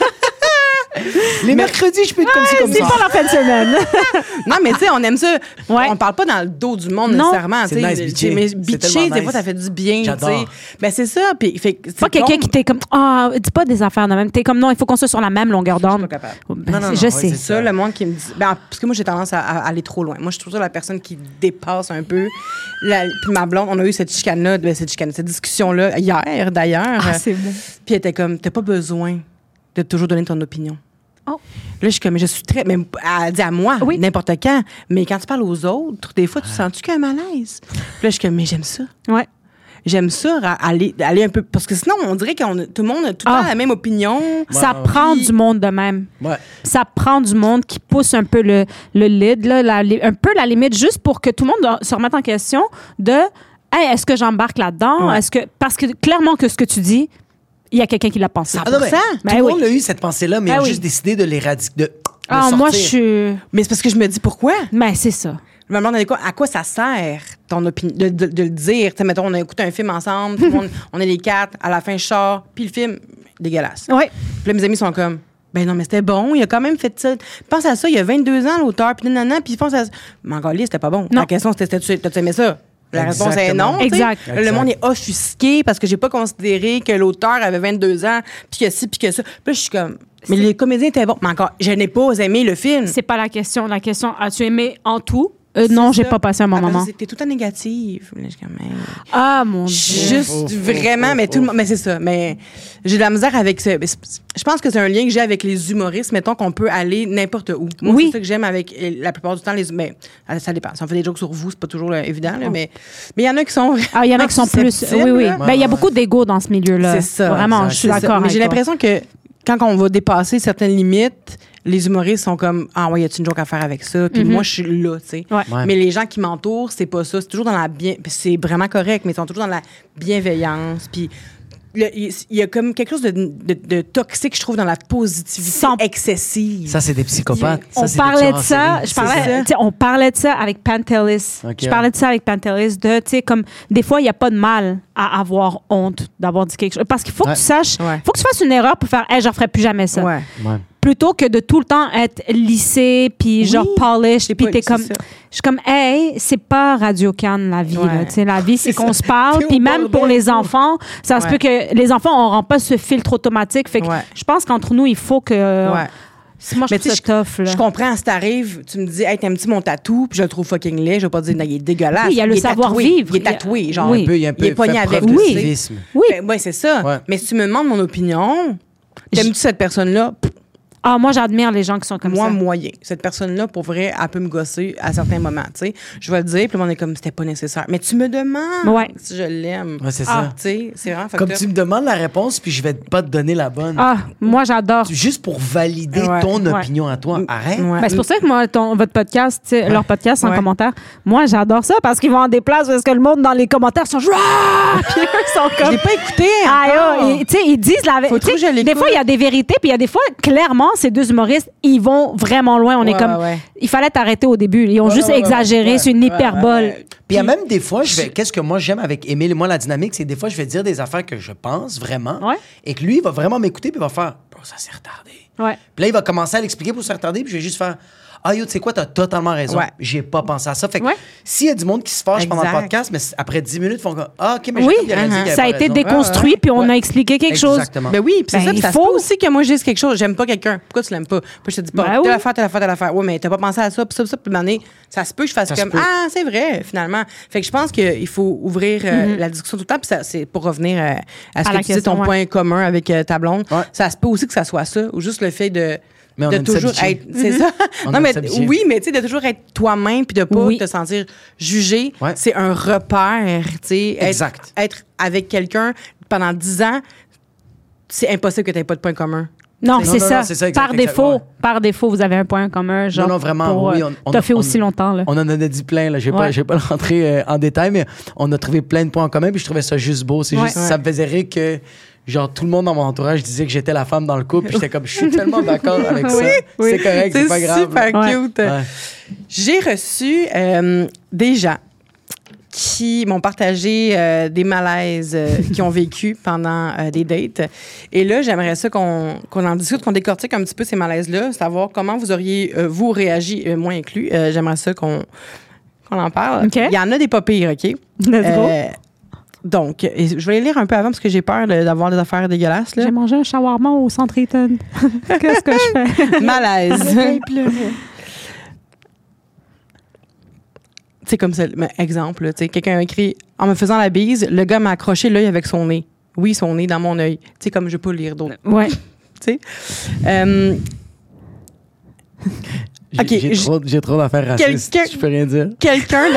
Les mercredis, je peux être comme ci, comme C'est ça. pas la fin de semaine. non, mais tu sais, on aime ça. Ouais. On parle pas dans le dos du monde Non. nécessairement, tu C'est sais. nice, bitcher. Mais C'est bitcher, tellement des nice. fois ça fait du bien, tu sais. J'adore. Ben c'est ça, puis fait que c'est Pas quelqu'un con. qui t'est comme, ah, dis pas des affaires de même. T'es comme, non, il faut qu'on soit sur la même longueur Je suis d'onde. pas capable. Ben, Non, non, non, je ouais, sais. c'est C'est ça, le monde qui me dit. Ben, parce que moi, j'ai tendance à, à aller trop loin. Moi, je suis toujours la personne qui dépasse un peu. La, puis ma blonde, on a eu cette chicane-là, ben, cette chicane, cette discussion-là hier, d'ailleurs. Ah, c'est bon. Puis elle était comme, t'as pas besoin de toujours donner ton opinion. Oh. Là, je suis comme, je suis très. Mais elle dit à moi, Oui. n'importe quand. Mais quand tu parles aux autres, des fois, tu sens-tu qu'il y a un malaise? Puis là, je suis comme, mais j'aime ça. Ouais. J'aime ça, ra- aller, aller un peu. Parce que sinon, on dirait que tout le monde a tout le Ah. temps la même opinion. Ça ouais. prend Puis- du monde de même. Ouais. Ça prend du monde qui pousse un peu le, le lead, là, la li- un peu la limite, juste pour que tout le monde se remette en question de hey, est-ce que j'embarque là-dedans? Ouais. Est-ce que, parce que clairement que ce que tu dis, il y a quelqu'un qui l'a pensé. Ah non, mais Tout Ben tout le oui. monde a eu cette pensée-là, mais Ben ils ont oui. juste décidé de l'éradiquer, de, de Ah, moi, je sortir. suis. Mais c'est parce que je me dis pourquoi? Ben, c'est ça. Je me demande à quoi, à quoi ça sert, ton opinion, de, de- de le dire. Tu sais, mettons, on a écouté un film ensemble, tout le monde- on est les quatre, à la fin, je sors, puis le film, dégueulasse. Oui. Puis là, mes amis sont comme, ben non, mais c'était bon, il a quand même fait ça. Pense à ça, il y a vingt-deux ans, l'auteur, puis nanana, puis pense à ça. Mais encore, c'était pas bon. Non. La question, c'était, t'as-tu t'as-tu aimé ça? La réponse est Exactement. non. tu sais. Exact. Le Exact. monde est offusqué parce que j'ai pas considéré que l'auteur avait vingt-deux ans, puis que ci, puis que ça. Puis là, je suis comme, mais les comédiens étaient bons. Mais encore, je n'ai pas aimé le film. C'est pas la question. La question, as-tu aimé en tout? Euh, non, C'est j'ai ça. pas passé un bon Ah, parce moment. que T'es tout le temps négative. Là, je suis comme, hey. Ah, mon Dieu. Juste Ouf, ouf, vraiment, ouf, mais tout le ouf. monde, mais c'est ça. Mais j'ai de la misère avec ça. Mais c'est- Je pense que c'est un lien que j'ai avec les humoristes. Mettons qu'on peut aller n'importe où. Moi, Oui. c'est ça que j'aime avec euh, la plupart du temps les. Mais euh, ça dépend. Si on fait des jokes sur vous, c'est pas toujours là, évident, là, mais mais il y en a qui sont. Ah, il y en a qui sont plus. susceptibles, Oui, oui. là. Ben, il y a beaucoup d'ego dans ce milieu-là. C'est ça. Vraiment, Exact. je suis C'est ça. d'accord. Mais j'ai avec toi. l'impression que quand on va dépasser certaines limites, les humoristes sont comme ah ouais, y a-tu une joke à faire avec ça? Puis Mhm. moi, je suis là, tu sais. Ouais. Ouais. Mais les gens qui m'entourent, c'est pas ça. C'est toujours dans la bien. puis c'est vraiment correct, mais ils sont toujours dans la bienveillance. Puis le- il il y a comme quelque chose de, de- de toxique, je trouve, dans la positivité Sans- excessive. Ça, c'est des psychopathes. Ça, On c'est des parlait tueurs de en ça, série. je C'est parlais, ça. tu sais, on parlait de ça avec Pantelis. Ok. Je parlais de ça avec Pantelis de, tu sais, comme, des fois, il n'y a pas de mal à avoir honte d'avoir dit quelque chose. Parce qu'il faut Ouais. que tu saches, Ouais. faut que tu fasses une erreur pour faire, hey, je referai plus jamais ça. Ouais. Ouais. Plutôt que de tout le temps être lissé, puis Oui. genre polish, C'est puis pas- t'es c'est comme, ça. je suis comme, hey, c'est pas Radio Cannes la vie, Ouais. là. Tu sais, la vie, c'est C'est qu'on ça. se parle, T'es au puis même pour bordel, les toi. enfants, ça se Ouais. peut que les enfants, on rend pas ce filtre automatique. Fait que Ouais. je pense qu'entre nous, il faut que. Ouais. Moi, je Mais trouve tu ça sais, tough, là. Je comprends, si t'arrives, tu me dis, hey, t'aimes-tu mon tatou? Puis je le trouve fucking laid. Je vais pas dire, non, il est dégueulasse. Oui, il y a le est savoir-vivre. tatoué. Il est tatoué, genre. Oui. Un peu, il y a un peu Il est pogné fait avec. preuve de Oui. civisme. Oui. Ben, ouais, c'est ça. Ouais. Mais si tu me demandes mon opinion, t'aimes-tu cette personne-là? Pff, Ah, moi, j'admire les gens qui sont comme Moi, ça. moyen. Cette personne-là, pour vrai, elle peut me gosser à certains moments, tu sais. Je vais le dire, puis le monde est comme, c'était pas nécessaire. Mais tu me demandes Ouais. si je l'aime. Ouais, c'est Ah, ça. tu sais, c'est vraiment Comme fucked tu up. me demandes la réponse, puis je vais pas te donner la bonne. Ah, moi, j'adore. Juste pour valider Ouais. ton Ouais. opinion à toi. Arrête. Ouais. Ben, c'est pour ça que moi, ton, votre podcast, tu sais, leur podcast en Ouais. commentaire, moi, j'adore ça parce qu'ils vont en déplace parce que le monde dans les commentaires sont genre. Ah! Puis eux sont Je comme. l'ai pas écouté Ah, encore. yo, et, tu sais, ils disent la Faut vérité. trop que je l'écoute. Des fois, il y a des vérités, puis il y a des fois, clairement, ces deux humoristes, ils vont vraiment loin. On Ouais, est comme. ouais, ouais. Il fallait t'arrêter au début. Ils ont Ouais, juste ouais, ouais, exagéré, ouais, c'est une ouais, hyperbole. ouais, ouais. Puis il y a même des fois, je vais, qu'est-ce que moi j'aime avec Émile et moi, la dynamique, c'est des fois, je vais dire des affaires que je pense vraiment. Ouais. Et que lui, il va vraiment m'écouter, puis il va faire, bro, ça s'est retardé. Ouais. Puis là, il va commencer à l'expliquer pour se retarder, puis je vais juste faire, ah yo, tu sais quoi, t'as totalement raison. Ouais. J'ai pas pensé à ça. Fait que Ouais. s'il y a du monde qui se fâche pendant le Exact. podcast, mais après dix minutes, ils font comme, ah, ok, mais j'ai Oui, comme bien réalisé qu'il y ça a avait été pas raison. déconstruit, Ouais, puis on ouais. a expliqué quelque chose. Exactement. Ben oui, puis c'est Ben, ça, puis il ça faut. se peut aussi que moi je dise quelque chose, j'aime pas quelqu'un. Pourquoi tu l'aimes pas? Puis je te dis pas, Ben telle oui. affaire, telle affaire, telle affaire. Ouais, mais t'as pas pensé à ça, puis ça, puis ça, puis donné, ça se peut que je fasse Ça se comme peut. ah, c'est vrai, finalement. Fait que je pense qu'il faut ouvrir euh, Mm-hmm. la discussion tout le temps, puis ça, c'est pour revenir euh, à ce À que la tu dis, question, ton ouais. point commun avec euh, ta blonde. Ouais. Ça se peut aussi que ça soit ça, ou juste le fait de. Mais on de aime toujours s'habituer. être. C'est Mm-hmm. ça. On non, aime mais s'habituer. oui, mais tu sais, de toujours être toi-même, puis de pas Oui. te sentir jugé. Ouais. C'est un repère, tu sais. Être- Exact. Être avec quelqu'un pendant dix ans, c'est impossible que tu n'aies pas de point commun. Non, Non, c'est non, ça. non, c'est ça, exact, par exact, défaut, ouais. par défaut, vous avez un point commun, genre. Non, non, vraiment, pour, oui, euh, on- on T'as a- fait on- aussi longtemps, là. On en a dit plein, là. Je vais Ouais. pas, je vais pas rentrer euh, en détail, mais on a trouvé plein de points en commun, puis je trouvais ça juste beau. C'est Ouais. juste, ça me faisait rire que, genre, tout le monde dans mon entourage disait que j'étais la femme dans le couple, puis j'étais comme, je suis tellement d'accord avec ça. Oui, oui. C'est correct, c'est pas grave. super Ouais. cute. Ouais. J'ai reçu euh, des gens qui m'ont partagé euh, des malaises euh, qu'ils ont vécu pendant euh, des dates. Et là, j'aimerais ça qu'on qu'on en discute, qu'on décortique un petit peu ces malaises-là, savoir comment vous auriez, euh, vous, réagi, euh, moi inclus. Euh, j'aimerais ça qu'on qu'on en parle. OK. Il y en a des pas pires, OK? Let's go. Euh, donc, et je vais les lire un peu avant parce que j'ai peur de- d'avoir des affaires dégueulasses. Là. J'ai mangé un shawarma au centre Eaton. Qu'est-ce que je fais? Malaise. C'est comme ça, mais exemple, là, tu sais, quelqu'un a écrit en me faisant la bise, le gars m'a accroché l'œil avec son nez. Oui, son nez dans mon œil. Tu sais, comme je peux le lire d'autres. Ouais. Tu sais. Euh, J'ai Ok, j'ai j- trop, j'ai trop d'affaires racistes. Quelqu'un- Je peux rien dire. quelqu'un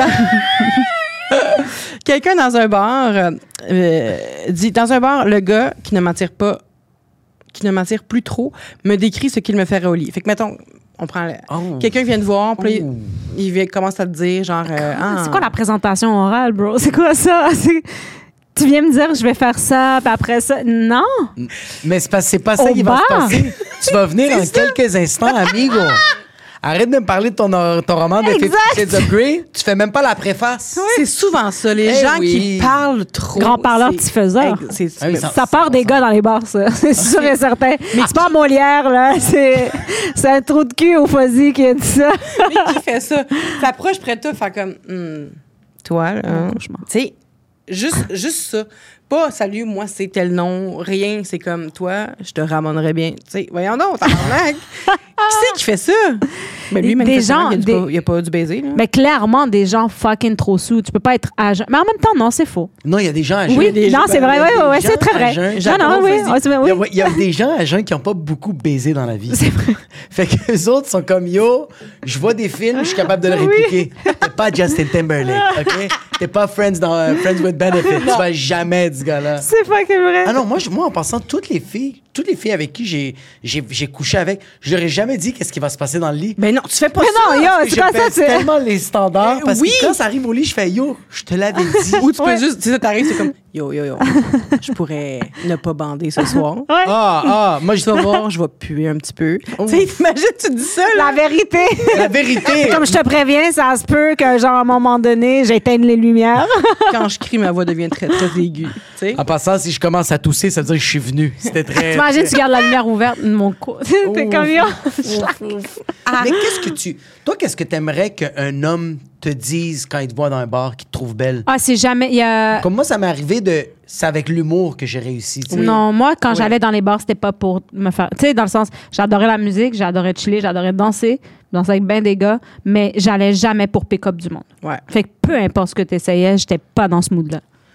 dans quelqu'un dans un bar euh, euh, dit dans un bar, le gars qui ne m'attire pas, qui ne m'attire plus trop, me décrit ce qu'il me ferait au lit. Fait que mettons, on prend le- Oh. quelqu'un vient te voir, puis Oh. il vient- commence à te dire genre euh, ah, C'est quoi la présentation orale, bro? C'est quoi ça? C'est- Tu viens me dire, je vais faire ça, puis après ça. Non! Mais c'est pas, c'est pas ça Au qui va se bar. passer. Tu vas venir en quelques instants, amigo. Arrête de me parler de ton, ton roman de Fifty Exact. Shades of Grey. Tu fais même pas la préface. C'est souvent ça, les Eh gens oui. qui parlent trop. Grand parleur, c'est- petit faiseur. Ex- c'est- Ah oui, mais- ça- Ça part des gars dans les bars, ça. C'est sûr et certain. Mais c'est pas Molière, là. C'est, c'est un trou de cul au fuzzy qui a dit ça. mais qui fait ça? T'approches près de toi, faire comme, Hmm, toi, là, hein? Tu sais, juste, juste ça. Pas, salut, moi, c'est tel nom, rien. C'est comme, toi, je te ramènerais bien. Tu sais, voyons donc, tabarnak. Qui c'est qui fait ça? Mais lui, Des manifestement, gens, il n'y a, des- du- il y a pas du baiser, là. Mais clairement, des gens fucking trop sous. Tu peux pas être à jeun. Mais en même temps, non, c'est faux. Non, il y a des gens à jeun. Oui, des non, gens- c'est vrai. il y a Oui, des oui, gens c'est très à vrai. jeun. Non, J'adore, non, oui, vas-y. oui, c'est- Il y, oui. a, il y a des gens à jeun qui n'ont pas beaucoup baisé dans la vie. C'est vrai. Fait que les autres sont comme yo, je vois des films, je suis capable de le répliquer. T'es pas Justin Timberlake, OK? T'es pas Friends dans euh, Friends with Benefits. Tu vas jamais être ce gars-là. C'est fucking vrai. Ah non, moi, je- moi, en passant, toutes les filles, toutes les filles avec qui j'ai, j'ai, j'ai couché avec, je leur ai jamais dit qu'est-ce qui va se passer dans le lit. Ben non, tu fais pas Mais ça. non, yo, Parce que c'est je pas ça. baisse C'est... tellement les standards parce oui. que quand ça arrive au lit, je fais yo, je te l'avais dit. Ou tu peux Ouais. juste, tu sais, t'arrives, c'est comme, yo, yo, yo, je pourrais ne pas bander ce soir. Ouais. Ah, ah, moi, je Tu vas voir, je vais puer un petit peu. Tu sais, t'imagines, tu dis ça, là. La vérité. la vérité. Comme je te préviens, ça se peut que, genre, à un moment donné, j'éteigne les lumières. Quand je crie, ma voix devient très, très aiguë. Tu sais? En passant, si je commence à tousser, ça veut dire que je suis venu. C'était très. T'imagines, très- tu gardes la lumière ouverte de mon cou. T'es Ouf. comme yo. Mais qu'est-ce que tu. Toi, qu'est-ce que t'aimerais qu'un homme te dise quand il te voit dans un bar, qu'il te trouve belle? Ah, c'est jamais. Il y a. Comme moi, ça m'est arrivé de. C'est avec l'humour que j'ai réussi. tu sais. Non, moi, quand Oui. j'allais dans les bars, c'était pas pour me faire. Tu sais, dans le sens, j'adorais la musique, j'adorais chiller, j'adorais danser, danser avec ben des gars, mais j'allais jamais pour pick-up du monde. Ouais. Fait que peu importe ce que tu essayais, j'étais pas dans ce mood-là.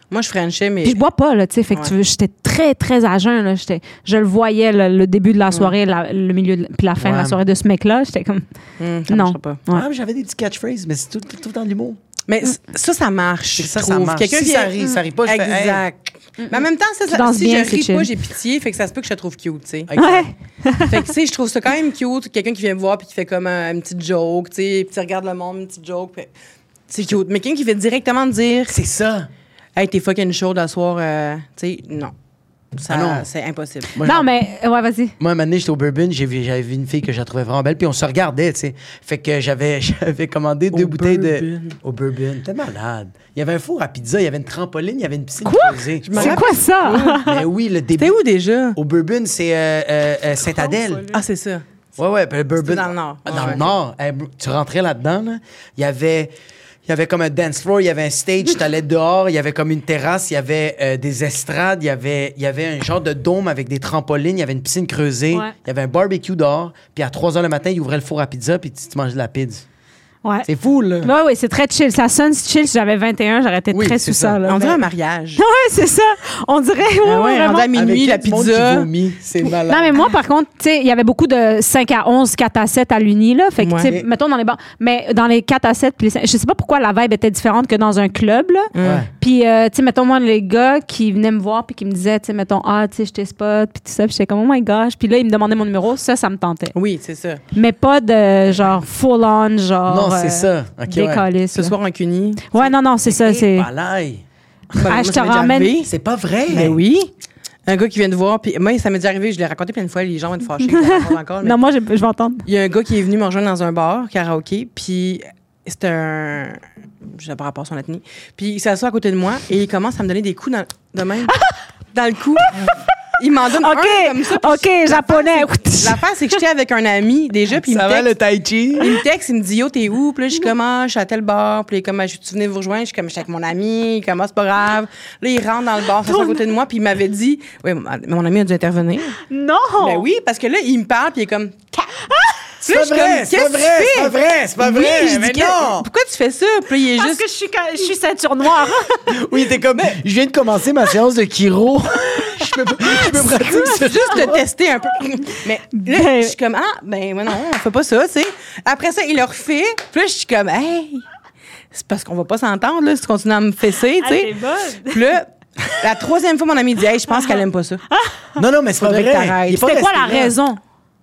Moi, je frenchais, mais... Puis je bois pas, là, tu sais. Fait que Ouais. tu veux, j'étais très, très à jeun, là. J'étais, je le voyais, le, le début de la soirée, la- le milieu, de- puis la fin de la Ouais. soirée de ce mec-là. J'étais comme, Hum, ça non. marchera pas. Ouais. Ah, mais j'avais des petits catchphrases, mais c'est tout, tout, tout dans l'humour. Mais c- ça, ça marche. C'est ça, je ça trouve. marche. Quelqu'un Si vient- ça rit, ça rit pas, je fais, hey. Exact. Mais en même temps, ça, Tu ça- danses si bien, je c'est ris chill. pas, j'ai pitié, fait que ça se peut que je te trouve cute, tu sais. Ouais. Fait que, tu sais, je trouve ça quand même cute, quelqu'un qui vient me voir puis qui fait comme un- une petite joke, tu sais, puis tu regardes le monde, une petite joke, puis c'est cute. Mais quelqu'un qui fait directement dire C'est ça. « Hey, t'es fucking chaud à soir, euh, tu sais, non. Ça, Ah non. c'est impossible. Moi, Non, genre- mais, ouais, vas-y. Moi, un moment donné, j'étais au Bourbon, j'ai vu- j'avais vu une fille que je la trouvais vraiment belle, puis on se regardait, tu sais. Fait que j'avais, j'avais commandé deux Au bouteilles Bourbon. de. Au Bourbon. T'es malade. Il y avait un four à pizza, il y avait une trampoline, il y avait une piscine Quoi? creusée. me C'est quoi ça? Mais oui, le début. T'es où déjà? Au Bourbon, c'est euh, euh, euh, Sainte-Adèle. Ah, c'est ça. Ouais, ouais, puis le Bourbon. C'était dans le Nord. Ah, Dans Ouais. le Nord. Eh, tu rentrais là-dedans, là. Il y avait. Il y avait comme un dance floor, il y avait un stage, t'allais dehors, il y avait comme une terrasse, il y avait euh, des estrades, il y avait, il y avait un genre de dôme avec des trampolines, il y avait une piscine creusée, Ouais. il y avait un barbecue dehors, puis à trois heures le matin, il ouvrait le four à pizza, puis tu, tu mangeais de la pizza. Ouais. C'est fou, là. Ouais, oui, c'est très chill. Ça sonne chill. Si j'avais vingt et un, j'aurais été Oui, très c'est sous ça. ça. là. On dirait Mais- un mariage. Ouais, c'est ça. On dirait, ouais, Ah ouais, vraiment. rendu à minuit, la Avec tout le monde pizza. qui vomit, c'est malade. Non, mais moi, par contre, tu sais, il y avait beaucoup de cinq à onze, quatre à sept à l'uni, là. Fait que, Ouais. tu sais, mettons dans les bars. Mais dans les quatre à sept, puis les cinq- je sais pas pourquoi la vibe était différente que dans un club, là. Ouais. Puis, euh, tu sais, mettons, moi, les gars qui venaient me voir, puis qui me disaient, tu sais, mettons, ah, tu sais, je t'ai spot, puis tout ça. Puis j'étais comme, oh my gosh. Puis là, ils me demandaient mon numéro. Ça, ça me tentait. Oui, c'est ça. Mais pas de genre full-on, genre. Non, c'est euh, ça. OK, ouais. décalisse, Ce là. soir, un cuni. Ouais, non, non, c'est ça. Eh, C'est. balaye. Ben, Ah, moi, je ça te m'est déjà ramène- arrivé. C'est pas vrai. Ben oui. Un gars qui vient te voir, puis moi, ça m'est déjà arrivé, je l'ai raconté plein de fois, les gens vont être fâchés. je le raconte encore, mais Non, moi, je, je vais entendre. il y a un gars qui est venu me rejoindre dans un bar, karaoké, puis c'était un... Je sais pas rapport à son ethnie. Puis il s'assoit à côté de moi et il commence à me donner des coups dans, de même, dans le cou. Il m'en donne OK, un comme ça. puis OK, je- japonais. L'affaire, c'est que j'étais avec un ami déjà, puis il Ça me va, texte. le tai chi? Il me texte, il me dit, yo, t'es où? Puis là, je suis comme, ah, je suis à tel bar. Puis il est comme, ah, je suis venu vous rejoindre. Je suis comme, je suis avec mon ami. Il commence, c'est pas grave. Là, il rentre dans le bar, s'assoit à côté de moi. Puis il m'avait dit, oui, mais mon ami a dû intervenir. Non! Ben oui, parce que là, il me parle, puis il est comme, C'est Puis là, pas je suis vrai, comme, c'est pas qu'est-ce que vrai, tu c'est fais? pas vrai, c'est pas oui, vrai. je mais dis, non! pourquoi tu fais ça? Puis là, il est Parce juste. que je suis, ca- je suis ceinture noire. Oui, t'es comme, je viens de commencer ma séance de chiro. je peux, je peux pratiquer ça. juste te tester un peu. Mais là, Ben- je suis comme, ah, ben, ouais, non, on fait pas ça, tu sais. Après ça, il le refait. Puis là, je suis comme, hey, c'est parce qu'on va pas s'entendre, là, si tu continues à me fesser, tu sais. bonne. Puis là, la troisième fois, mon ami dit, hey, je pense qu'elle aime pas ça. Non, non, mais c'est pas Faudrait vrai. que t'arrêtes. Il est pas C'était quoi la resté là. raison?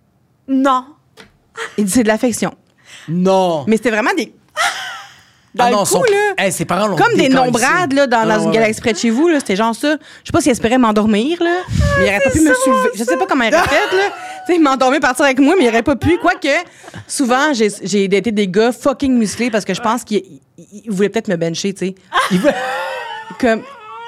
Non. Il dit, c'est de l'affection. Non. Mais c'était vraiment des. Dans Ah le non, coup, son- là. Hey, ses parents l'ont Comme des décalissé. nombrades, là, dans, Ah, dans ouais, une galaxie près de chez vous, là. C'était genre ça. Je sais pas s'il espérait m'endormir, là. Mais il aurait pas pu me soulever. Je sais pas comment il aurait fait, là. Tu sais, il m'endormait, partir avec moi, mais il aurait pas pu. Quoique, souvent, j'ai, j'ai daté des gars fucking musclés parce que je pense qu'ils ils- ils voulaient peut-être me bencher, tu sais. Il veut- Comme.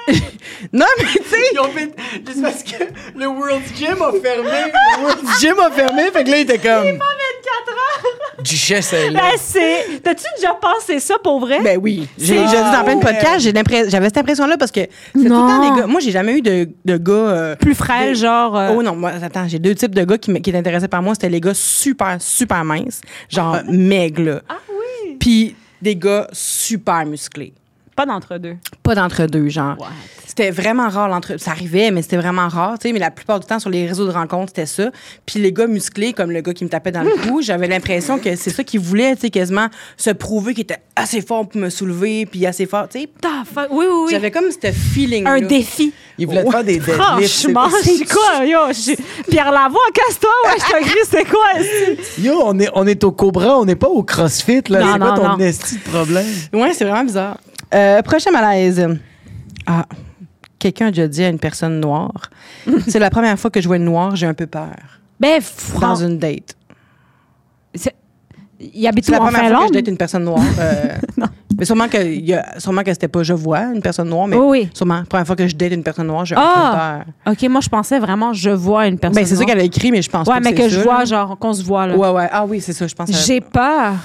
Non, mais tu sais. Ils ont fait. Juste parce que le World's Gym a fermé. Le World's Gym a fermé, fait que là, il était comme. vingt-quatre heures. Duchesse, elle est là. Ben, c'est... T'as-tu déjà pensé ça pour vrai? Ben oui. J'ai C'est- déjà dit dans plein de Ah, podcasts, ouais. j'ai l'impression- j'avais cette impression-là parce que c'est tout le Non. temps des gars. Moi, j'ai jamais eu de, de gars. euh, Plus frêle, de- genre... euh, Oh non, moi, attends, j'ai deux types de gars qui, m- qui étaient intéressés par moi. C'était les gars super, super minces, genre maigres, là. Ah oui? Puis des gars super musclés. Pas d'entre-deux. Pas d'entre-deux, genre. What? C'était vraiment rare l'entre... Ça arrivait, mais c'était vraiment rare, tu sais. Mais la plupart du temps, sur les réseaux de rencontres, c'était ça. Puis les gars musclés, comme le gars qui me tapait dans le cou, j'avais l'impression que c'est ça qu'ils voulaient, tu sais, quasiment se prouver qu'il était assez fort pour me soulever, puis assez fort, tu sais. Ah, fuck. Oui, oui, oui. J'avais comme ce feeling-là. Un défi. Il voulait te faire des deadlifts. Franchement, c'est- c'est quoi? Yo, je- Pierre Lavoie, casse-toi, ouais, je te crie, c'est quoi? est-ce que- Yo, on est, on est au Cobra, on n'est pas au CrossFit, là. Non, C'est quoi non, ton non. esti de problème? Ouais, c'est vraiment bizarre. Euh, prochain malaise. Ah, quelqu'un a déjà dit à une personne noire. C'est la première fois que je vois une noire, j'ai un peu peur. Ben, Dans Fran... une date. c'est- Il habite C'est où la en première fois que Finlande? je date une personne noire. euh, mais sûrement que, il y a, sûrement que c'était pas je vois une personne noire, mais Oui, oui. sûrement, la première fois que je date une personne noire, j'ai un Ah! peu peur. OK, moi, je pensais vraiment je vois une personne Ben, c'est ça noire. qu'elle a écrit, mais je pense Ouais, pas que mais c'est que je ça, vois, là. genre, qu'on se voit, là. Ouais, ouais. Ah oui, c'est ça, je pense. à- J'ai peur.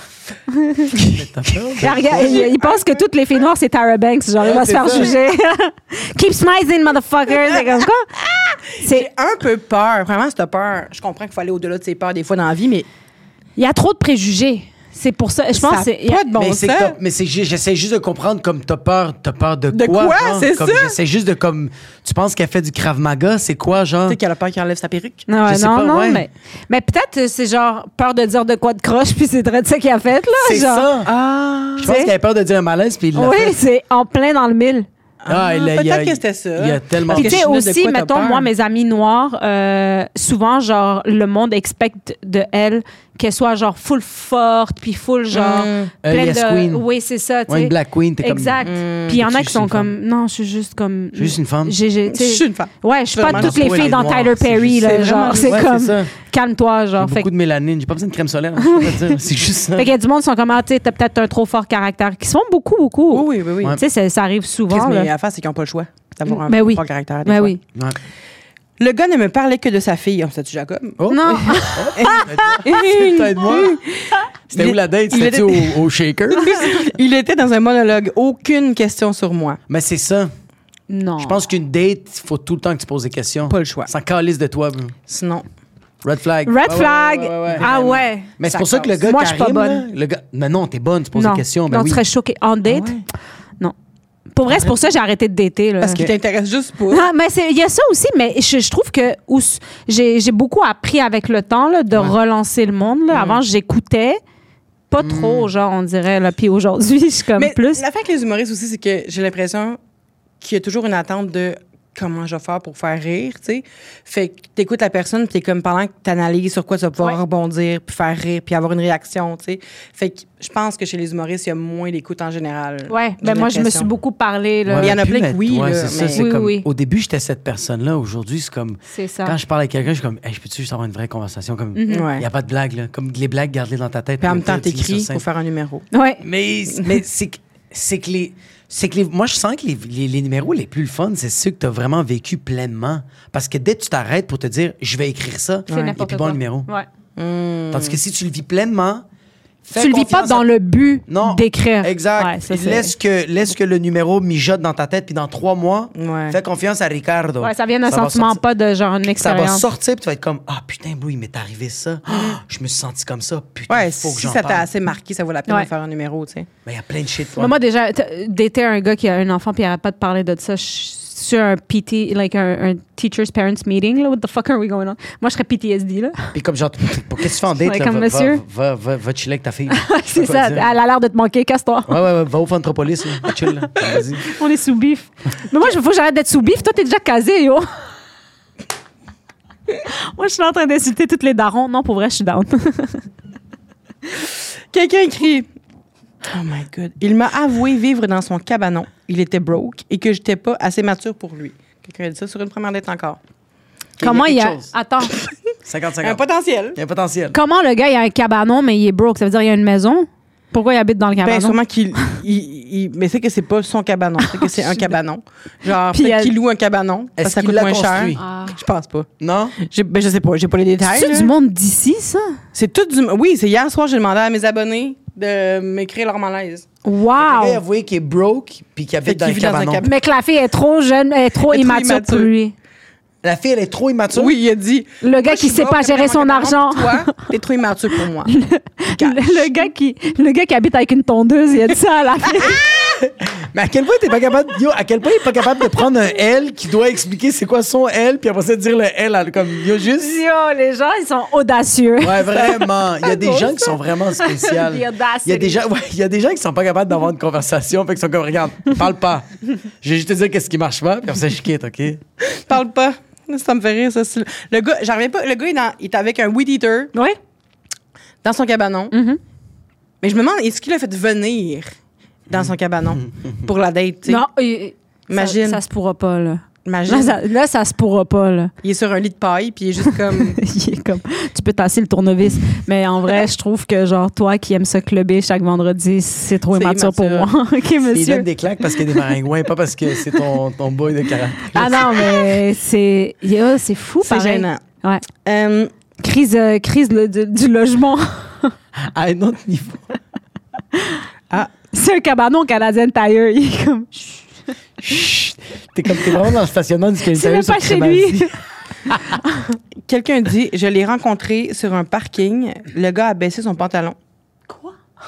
T'as peur? Il, regarde- il- il pense que toutes les filles noires, c'est Tara Banks. Genre, il Ouais, va se c'est faire ça. juger. Keep smiling, motherfucker. C'est comme quoi? J'ai C'est- un peu peur. Vraiment, c'est peur. Je comprends qu'il faut aller au-delà de ses peurs des fois dans la vie, mais Il y a trop de préjugés. C'est pour ça. Je pense Ça que c'est. a pas de bon mais c'est sens. que t'as- mais c'est ju- j'essaie juste de comprendre comme t'as peur, t'as peur de, De quoi? quoi? genre? C'est Comme ça? J'essaie juste de comme, tu penses qu'elle fait du Krav Maga, c'est quoi genre? Peut-être qu'elle a peur qu'il enlève sa perruque. Non, Je sais non, pas, non, ouais. mais, mais peut-être euh, c'est genre peur de dire de quoi de croche, puis c'est très de ça qu'il a fait, là. C'est genre. ça. Ah! Je pense qu'elle a peur de dire un malaise puis il l'a Oui, fait. c'est en plein dans le mille. Ah, il a- il y a- peut-être que c'était ça. Il y a tellement. Puis que tu sais je sais de aussi, quoi t'as mettons, peur. moi, mes amis noirs, euh, souvent, genre, le monde expecte de elle qu'elle soit, genre, full forte, puis full, genre, Mm. plein Euh, yes, de... queen. Oui, c'est ça, tu Ouais, sais. une Black Queen, t'es comme. Exact. Mm. Puis il y en a Tu qui es sont une comme, non, je suis juste comme... Juste une femme. J'ai, j'ai, tu Je sais- suis une femme. Ouais, je suis pas Vraiment, toutes c'est les pas filles les dans noirs, Tyler c'est Perry, juste- là, c'est genre, vraiment- c'est Ouais, comme, c'est ça. calme-toi, J'ai genre. Fait, beaucoup de mélanine. J'ai pas besoin de crème solaire. Je peux pas dire. C'est juste ça. fait qu'il y a du monde qui sont comme, ah, tu sais, t'as peut-être un trop fort caractère, qui se font beaucoup, beaucoup. Oui, oui, oui. oui. Ouais. Tu sais, ça, ça arrive souvent, Chris, mais là. l'affaire, c'est qu'ils n'ont pas le choix d'avoir un Ben oui. fort caractère. des Ben fois. oui. Ouais. Le gars ne me parlait que de sa fille. Oh, c'est-tu Jacob? Oh. Non. Peut-être moi. C'était Il où la date? il C'était-tu au, au shaker? Il était dans un monologue. Aucune question sur moi. Mais c'est ça. Non. Je pense qu'une date, il faut tout le temps que tu poses des questions. Pas le choix. Sans calisse de toi, bro. Sinon, Red flag. Red Ouais, ouais, flag. ouais, ouais, ouais. Ah ouais. Mais c'est Ça pour ça que le casse. gars Moi, je suis pas Karim, bonne. là, le gars... Mais non, t'es bonne, tu poses Non. des questions. Ben non, oui. tu serais choquée. En date? Ah ouais. Non. Pour vrai, c'est pour ça que j'ai arrêté de dater. Là. parce qu'il t'intéresse juste pas. Ah, mais c'est- il y a ça aussi, mais je, je trouve que où s- j'ai j'ai beaucoup appris avec le temps là, de relancer le monde. Là. Avant, j'écoutais pas trop, genre, on dirait. Là. Puis aujourd'hui, je suis comme Mais plus. l'affaire avec les humoristes aussi, c'est que j'ai l'impression qu'il y a toujours une attente de comment je vais faire pour faire rire, tu sais. Fait que t'écoutes la personne, puis t'es comme pendant que t'analyses sur quoi tu vas pouvoir Ouais. rebondir, puis faire rire, puis avoir une réaction, tu sais. Fait que je pense que chez les humoristes, il y a moins d'écoute en général. Ouais, J'ai ben moi, je me l'impression. suis beaucoup parlé. Là. Il y en a Plus plein que mettre- oui, ouais, là, c'est ça, mais- c'est Oui, comme, oui. Au début, j'étais cette personne-là. Aujourd'hui, c'est comme. C'est ça. Quand je parle avec quelqu'un, je suis comme, hey, je peux-tu juste avoir une vraie conversation? Comme, il Mm-hmm. Ouais. n'y a pas de blague, là. Comme les blagues, garde-les dans ta tête. Puis en même puis temps, tu lis sur t'écris scène. pour faire un numéro. Ouais. Mais, mais c'est que, c'est que les. C'est que les, moi, je sens que les, les, les numéros les plus le fun, c'est ceux que tu as vraiment vécu pleinement. Parce que dès que tu t'arrêtes pour te dire, je vais écrire ça, C'est et n'importe puis bon quoi. numéro. Ouais. Hmm. Tandis que si tu le vis pleinement, fais Tu le vis pas confiance dans à- le but Non, d'écrire. Exact. Ouais, ça, Puis c'est- laisse, que, laisse que le numéro mijote dans ta tête, puis dans trois mois, Ouais. fais confiance à Ricardo. Ouais, ça vient d'un Ça va sentiment, sortir- pas de genre une Ça va expérience. sortir, puis tu vas être comme, ah putain, bro, il m'est arrivé ça. Ah, je me suis senti comme ça. Putain, Ouais, il faut que si j'en ça t'a parle. assez marqué, ça vaut la peine Ouais. de faire un numéro, tu sais. Mais il y a plein de shit. Mais moi, déjà, t- dater un gars qui a un enfant puis il arrête pas de parler de ça, je suis sur un P T, like un, un Teachers Parents Meeting, là, what the fuck are we going on? Moi, je serais P T S D, là. Puis comme genre, qu'est-ce que tu fais en date? Ouais, là? comme Va- monsieur. Va, va, va, va chiller avec ta fille. C'est Quoi ça, dire? elle a l'air de te manquer, casse-toi. Ouais, ouais, ouais, va au Fantropolis, là. Chill, là. Vas-y. On est sous bif. Mais moi, il faut que j'arrête d'être sous bif. Toi, t'es déjà casé, yo. Moi, je suis là en train d'insulter toutes les darons. Non, pour vrai, je suis down. Quelqu'un écrit Oh my God. Il m'a avoué vivre dans son cabanon. Il était broke et que j'étais pas assez mature pour lui. Quelqu'un a dit ça sur une première date encore. Comment il y a. quelque chose. Attends. cinquante Un cinquante. potentiel. Il y a un potentiel. Comment le gars, il a un cabanon, mais il est broke? Ça veut dire qu'il y a une maison? Pourquoi il habite dans le Ben, cabanon? sûrement qu'il. il- il- mais c'est que c'est pas son cabanon, c'est que c'est un cabanon. Genre, Puis peut-être elle- qu'il loue un cabanon. Parce que Est-ce ça qu'il coûte l'a moins construit? cher. Ah. Je pense pas. Non? J'ai- Ben, je sais pas, j'ai pas les détails. C'est là. du monde d'ici, ça? C'est tout du. Oui, c'est hier soir, j'ai demandé à mes abonnés de m'écrire leur malaise. Le gars, il a Wow! avoué qu'il est broke puis qu'il Fait habite dans qu'il le vit dans un cabanon. cabanon. Mais que la fille est trop jeune, elle est trop Elle est trop immature pour immature. lui. La fille, elle est trop immature. Oui, il a dit. Le gars Moi, qui je sait suis pas broke, gérer après son mon cabanon, argent. Toi, t'es trop immature pour moi. Le, le gars qui, le gars qui habite avec une tondeuse, il a dit ça à la fille. Mais à quel point t'es pas capable... Yo, à quel point il est pas capable de prendre un L qui doit expliquer c'est quoi son L, puis après ça, dire le L, à- comme, yo, juste... Yo, les gens, ils sont audacieux. Ouais, vraiment. Il y a des gens qui sont vraiment spéciaux. The audacity. Il y a des gens, ouais, il y a des gens qui sont pas capables d'avoir une conversation, fait qu'ils sont comme, regarde, parle pas. Je vais juste te dire qu'est-ce qui marche pas, puis après ça, je quitte, OK? Parle pas. Ça me fait rire, ça. C'est- Le gars, j'en reviens pas. Le gars, il est, dans- il est avec un weed eater Oui? dans son cabanon. Mhm. Mais je me demande, est-ce qu'il l'a fait venir dans son cabanon pour la date, tu sais? Non, il- Imagine. Ça, ça se pourra pas, là. Imagine. Là ça, là, ça se pourra pas, là. Il est sur un lit de paille, puis il est juste comme... Il est comme, tu peux tasser le tournevis. Mais en vrai, je trouve que, genre, toi qui aimes ça clubber chaque vendredi, c'est trop C'est immature pour immature. moi. OK, Il monsieur. donne des claques parce qu'il y a des maringouins, pas parce que c'est ton, ton boy de caractère. Ah non, mais c'est, yo, c'est fou, C'est pareil. gênant. Ouais. Euh, Crise, euh, crise le- du, du logement. À un autre niveau. C'est un cabanon canadien tailleur. Il est comme, Chut. T'es comme, t'es vraiment dans le stationnement du c'est Canadien même sur pas chez Crémazie. lui. Quelqu'un dit, je l'ai rencontré sur un parking. Le gars a baissé son pantalon. Quoi?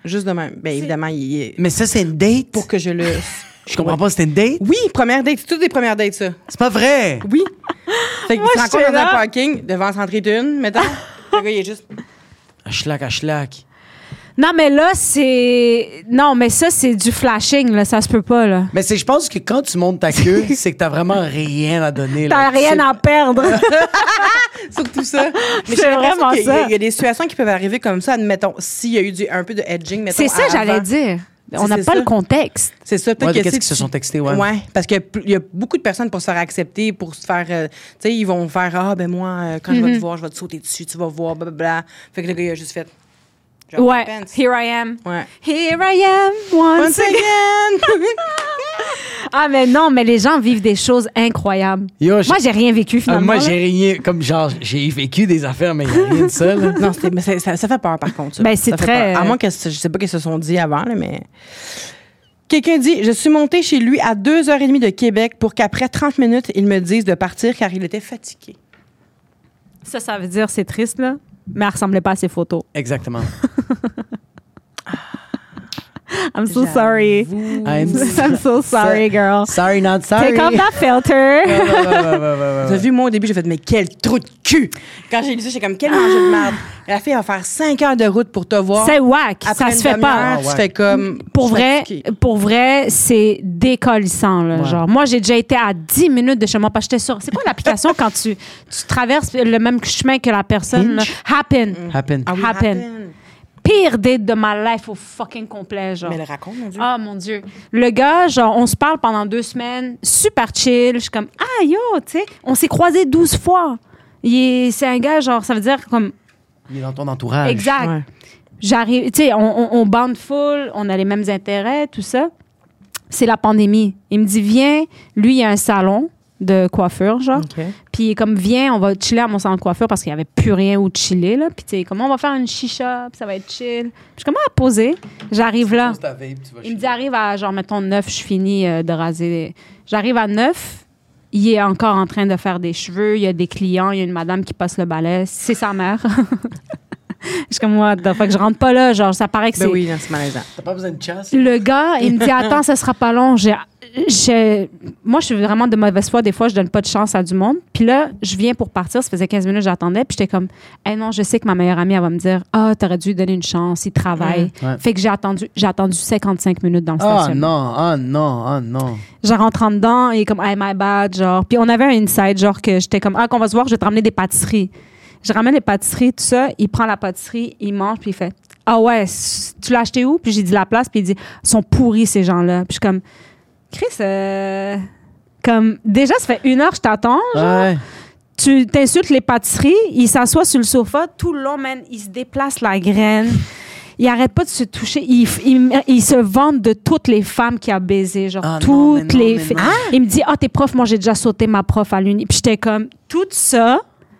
Juste de même. Bien, évidemment, il est... Mais ça, c'est une date? Pour que je le... Je comprends pas, c'était une date? Oui, première date. C'est toutes des premières dates, ça. C'est pas vrai! Oui. Fait qu'ils se rencontrent j'étais dans un là. parking, devant Centrée d'une, mettons. Le gars, il est juste... À schlac, à schlac. Non, mais là, c'est... Non, mais ça, c'est du flashing, là. Ça se peut pas, là. Mais c'est, je pense que quand tu montes ta queue, c'est que t'as vraiment rien à donner. T'as là. rien C'est- à perdre. Surtout ça. Mais C'est j'ai l'impression vraiment qu'il y a- ça. Il y a des situations qui peuvent arriver comme ça, admettons, s'il y a eu du, un peu de edging, mettons, C'est ça, avant. j'allais dire. On n'a c'est pas ça. le contexte. C'est ça, peut-être Ouais, que qu'est-ce si qu'ils se tu- sont textés, ouais. Ouais, parce qu'il y a pl- il y a beaucoup de personnes pour se faire accepter, pour se faire. euh, tu sais, ils vont faire Ah, ben moi, euh, quand je vais te voir, je vais te sauter dessus, tu vas voir, blablabla. Fait que le gars, il a juste fait. Genre, Ouais. pants. Here I am. Ouais. Here I am once, Once again. again! Ah, mais non, mais les gens vivent des choses incroyables. Yo, j'ai- Moi, j'ai rien vécu, Ah, finalement. moi, là. j'ai rien. Comme genre, j'ai vécu des affaires, mais il n'y a rien de ça, là. non, c'était- mais ça, ça, ça fait peur, par contre. Ça. Ben, c'est Ça fait très- peur. À moins que je sais pas qu'ils se sont dit avant, là, mais. Quelqu'un dit Je suis montée chez lui à deux heures trente de Québec pour qu'après trente minutes, il me dise de partir car il était fatigué. Ça, ça veut dire c'est triste, là. Mais elle ressemblait pas à ses photos. Exactement. I'm so sorry. I'm, I'm so sorry, girl. Sorry, not sorry. Take off that filter. Ouais, ouais, ouais, ouais, ouais, ouais, T'as ouais. vu, moi, au début, j'ai fait, mais quel trou de cul! Quand j'ai lu ça, j'étais comme, quel manger de merde. La fille va faire cinq heures de route pour te voir. C'est whack. Après Ça une se fait pas. demi-heure, Ah, ouais. Tu fais comme. Pour je suis vrai, fatiguée. pour vrai, c'est décollissant, là. Ouais. Genre, moi, j'ai déjà été à dix minutes de chez moi parce que j'étais sûre. C'est quoi l'application quand tu, tu traverses le même chemin que la personne? là? Hinge? Happen. Happen. Ah oui, Happen. happen. Pire date de ma life au fucking complet, genre. Mais le raconte, mon Dieu. Ah, mon Dieu. Le gars, genre, on se parle pendant deux semaines, super chill. Je suis comme, ah, yo, tu sais, on s'est croisés douze fois. Il est- C'est un gars, genre, ça veut dire comme, Il est dans ton entourage. exact. Ouais. J'arrive, tu sais, on, on, on bande full, on a les mêmes intérêts, tout ça. C'est la pandémie. Il me dit, viens, lui, il y a un salon de coiffure, genre. OK. Puis il est comme, viens, on va chiller à mon salon de coiffure parce qu'il n'y avait plus rien où chiller, là. Puis tu sais, comment on va faire une chicha, puis ça va être chill. Je commence à poser. J'arrive là. Pose ta vape, tu vas Il me chez- dit, arrive à, genre, mettons, neuf, je finis euh, de raser. J'arrive à neuf, il est encore en train de faire des cheveux, il y a des clients, il y a une madame qui passe le balai, c'est sa mère. Je suis comme, moi, que je rentre pas là, genre, ça paraît que Ben c'est... oui, non, c'est malaisant. T'as pas besoin de chasse? Le gars, il me dit, attends, ça sera pas long. J'ai, j'ai- moi, je suis vraiment de mauvaise foi. Des fois, je donne pas de chance à du monde. Puis là, je viens pour partir. Ça faisait quinze minutes, j'attendais. Puis j'étais comme, hey, non, je sais que ma meilleure amie, elle va me dire, ah, t'aurais dû lui donner une chance. Il travaille. Ouais. Fait que j'ai attendu, j'ai attendu cinquante-cinq minutes dans le Ah stationnement. non, ah non, ah non. Je rentre en dedans et comme, hey, my bad, genre. Puis on avait un inside, genre, que j'étais comme, ah, qu'on va se voir, je vais te ramener des pâtisseries. Je ramène les pâtisseries, tout ça. Il prend la pâtisserie, il mange, puis il fait, ah ouais, c- tu l'as acheté où? Puis j'ai dit la place, puis il dit, ils sont pourris, ces gens-là. Puis je suis comme, Chris, euh, comme, déjà, ça fait une heure que je t'attends, genre. Ouais. Tu t'insultes les pâtisseries, il s'assoit sur le sofa, tout le long, man, il se déplace la graine. Il arrête pas de se toucher. Il, il, il se vante de toutes les femmes qu'il a baisées. Genre, Ah non, toutes mais non, les mais filles. non. Il me dit, ah, t'es prof, moi, j'ai déjà sauté ma prof à l'uni. Puis j'étais comme, tout ça,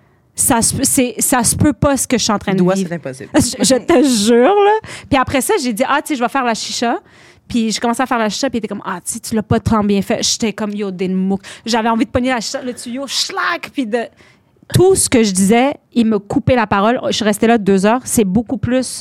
ça se, c'est, ça se peut pas ce que je suis en train de Doigt, vivre. c'est impossible. Je, je te jure, là. Puis après ça, j'ai dit, ah, tu sais, je vais faire la chicha. Puis j'ai commencé à faire la chicha, puis il était comme, ah, tu sais, tu l'as pas tant bien fait. J'étais comme, yo, des mouk. J'avais envie de pogner la chicha, le tuyau, schlac, puis de. Tout ce que je disais, il me coupait la parole. Je suis restée là deux heures. C'est beaucoup plus.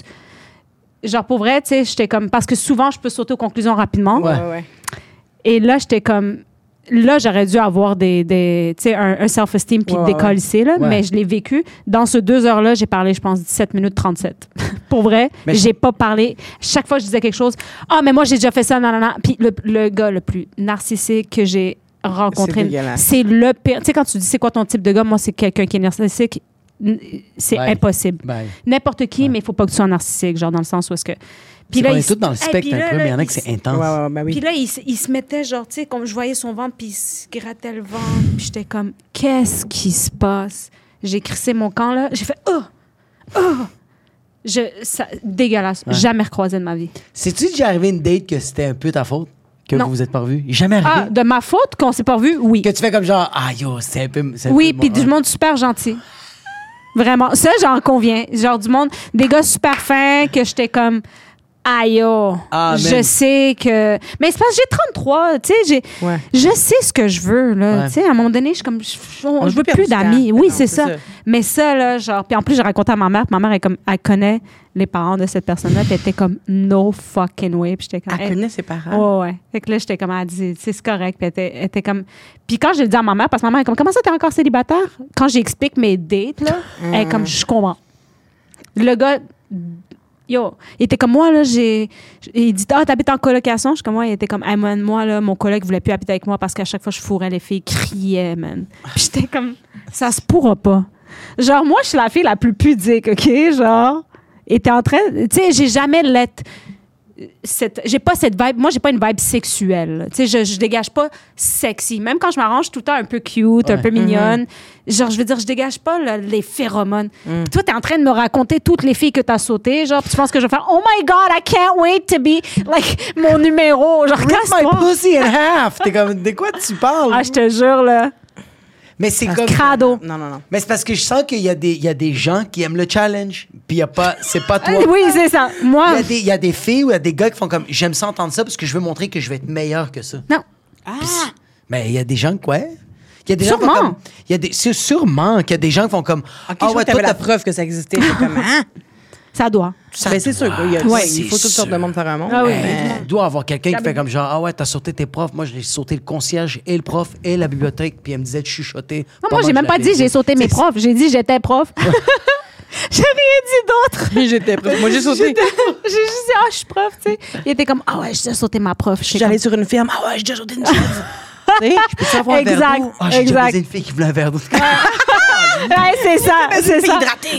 Genre, pour vrai, tu sais, j'étais comme. Parce que souvent, je peux sauter aux conclusions rapidement. Ouais. Ouais, ouais. Et là, j'étais comme. Là, j'aurais dû avoir des, des, tu sais, un, un self-esteem puis Ouais, de décoller, là, Ouais. mais je l'ai vécu. Dans ce deux heures-là, j'ai parlé, je pense, dix-sept minutes trente-sept. Pour vrai, Mais je- j'ai pas parlé. Chaque fois que je disais quelque chose, ah, mais moi, j'ai déjà fait ça, non, non, non. Puis le, le gars le plus narcissique que j'ai rencontré, C'est dégueulasse. c'est le pire. Tu sais, quand tu dis c'est quoi ton type de gars, moi, c'est quelqu'un qui est narcissique. n- C'est Ouais. impossible. Bye. N'importe qui, mais il faut pas que tu sois narcissique, genre dans le sens où est-ce que. Puis là, on il est s- tous dans le Hey, spectre puis un là, peu, là, mais il y en a il que c'est s- intense. Ouais, ouais, ben oui. Puis là, il, se- il se mettait genre, tu sais, comme je voyais son ventre, puis il se grattait le ventre. Puis j'étais comme, qu'est-ce qui se passe? J'ai crissé mon camp, là. J'ai fait, oh! Oh! Je, ça, dégueulasse. Ouais. Jamais recroisé de ma vie. C'est-tu déjà arrivé une date que c'était un peu ta faute? Que Non. vous vous êtes pas revus? Jamais Ah, arrivé? de ma faute qu'on s'est pas vu? Oui. Que tu fais comme genre, ah yo, c'est un peu. c'est un Oui, peu puis moi, du hein. monde super gentil. Vraiment. Ça, j'en conviens. Genre du monde, des gars super fins que j'étais comme, Aïe, oh. Ah, je man. sais que. Mais c'est parce que j'ai trente-trois, tu sais, j'ai... Ouais. je sais ce que je veux, là. Ouais. Tu sais, à un moment donné, je suis comme. Je, je- On je veut veux perdre plus du temps. d'amis. Oui, Non, c'est c'est ça. ça. Mais ça, là, genre. Puis en plus, j'ai raconté à ma mère, puis ma mère, est comme, elle connaît les parents de cette personne-là, puis elle était comme, no fucking way. Puis j'étais comme. Elle hey, connaît ses parents. Ouais, ouais. Fait que là, j'étais comme, elle dit, c'est correct. Puis elle était, elle était comme. Puis quand je le dis à ma mère, parce que ma mère est comme, comment ça, t'es encore célibataire? Quand j'explique mes dates, là, elle est comme, je comprends. Le gars, yo, il était comme moi, là, j'ai. Il dit, ah, t'habites en colocation? Je suis comme, moi, il était comme, hey, man, moi, là, mon collègue voulait plus habiter avec moi parce qu'à chaque fois que je fourrais, les filles criaient, man. Puis j'étais comme, ça se pourra pas. Genre, moi, je suis la fille la plus pudique, OK? Genre, et t'es en train. Tu sais, j'ai jamais let. Cette, j'ai pas cette vibe. Moi, j'ai pas une vibe sexuelle. Tu sais, je, je dégage pas sexy. Même quand je m'arrange, je suis tout le temps un peu cute, un Ouais. peu mignonne. Genre, je veux dire, je dégage pas là, les phéromones. Mm. Puis toi, t'es en train de me raconter toutes les filles que t'as sautées. Genre, puis tu penses que je vais faire Oh my God, I can't wait to be like mon numéro. Genre, Rip my casse-toi. pussy in half. T'es comme, de quoi tu parles? Ah, je te jure, là. Mais c'est Ah, comme. Crado. Non, non, non. Mais c'est parce que je sens qu'il y a des, il y a des gens qui aiment le challenge. Puis il y a pas, c'est pas toi. Oui, c'est ça. Il Moi, y, a des, il y a des filles ou il y a des gars qui font comme j'aime ça entendre ça parce que je veux montrer que je vais être meilleur que ça. non. Ah! Mais il y a des gens quoi? Il y a des gens qui font Sûrement. comme. Il y a des, c'est sûrement qu'il y a des gens qui font comme. OK, ah je ouais, ouais, toi, t'avais la t'as- preuve que ça existait. C'est comme, hein? Ça doit. ça Ben, c'est sûr. doit. Il, y a- Ouais, il faut c'est toutes sortes de sûr. monde faire un monde. Ah oui. mais- Il doit avoir quelqu'un qui La fait bibli- comme genre ah ouais t'as sauté tes profs, moi j'ai sauté le concierge et le prof et la bibliothèque puis elle me disait de chuchoter. Non, moi, j'ai même pas dit j'ai sauté mes profs. J'ai dit j'étais prof. J'ai rien dit d'autre. J'étais prof. Moi, j'ai sauté. J'ai juste dit, ah, je suis prof, tu sais. Il était comme, ah ouais, j'ai déjà sauté ma prof. Je suis allée sur une ferme. Ah ouais, j'ai déjà sauté une chaise. Tu sais, je peux te avoir un verre Exact, d'eau. Ah, j'ai déjà exact. baisé une fille qui voulait un verre d'eau. Ouais, c'est ça, c'est ça. Hydraté.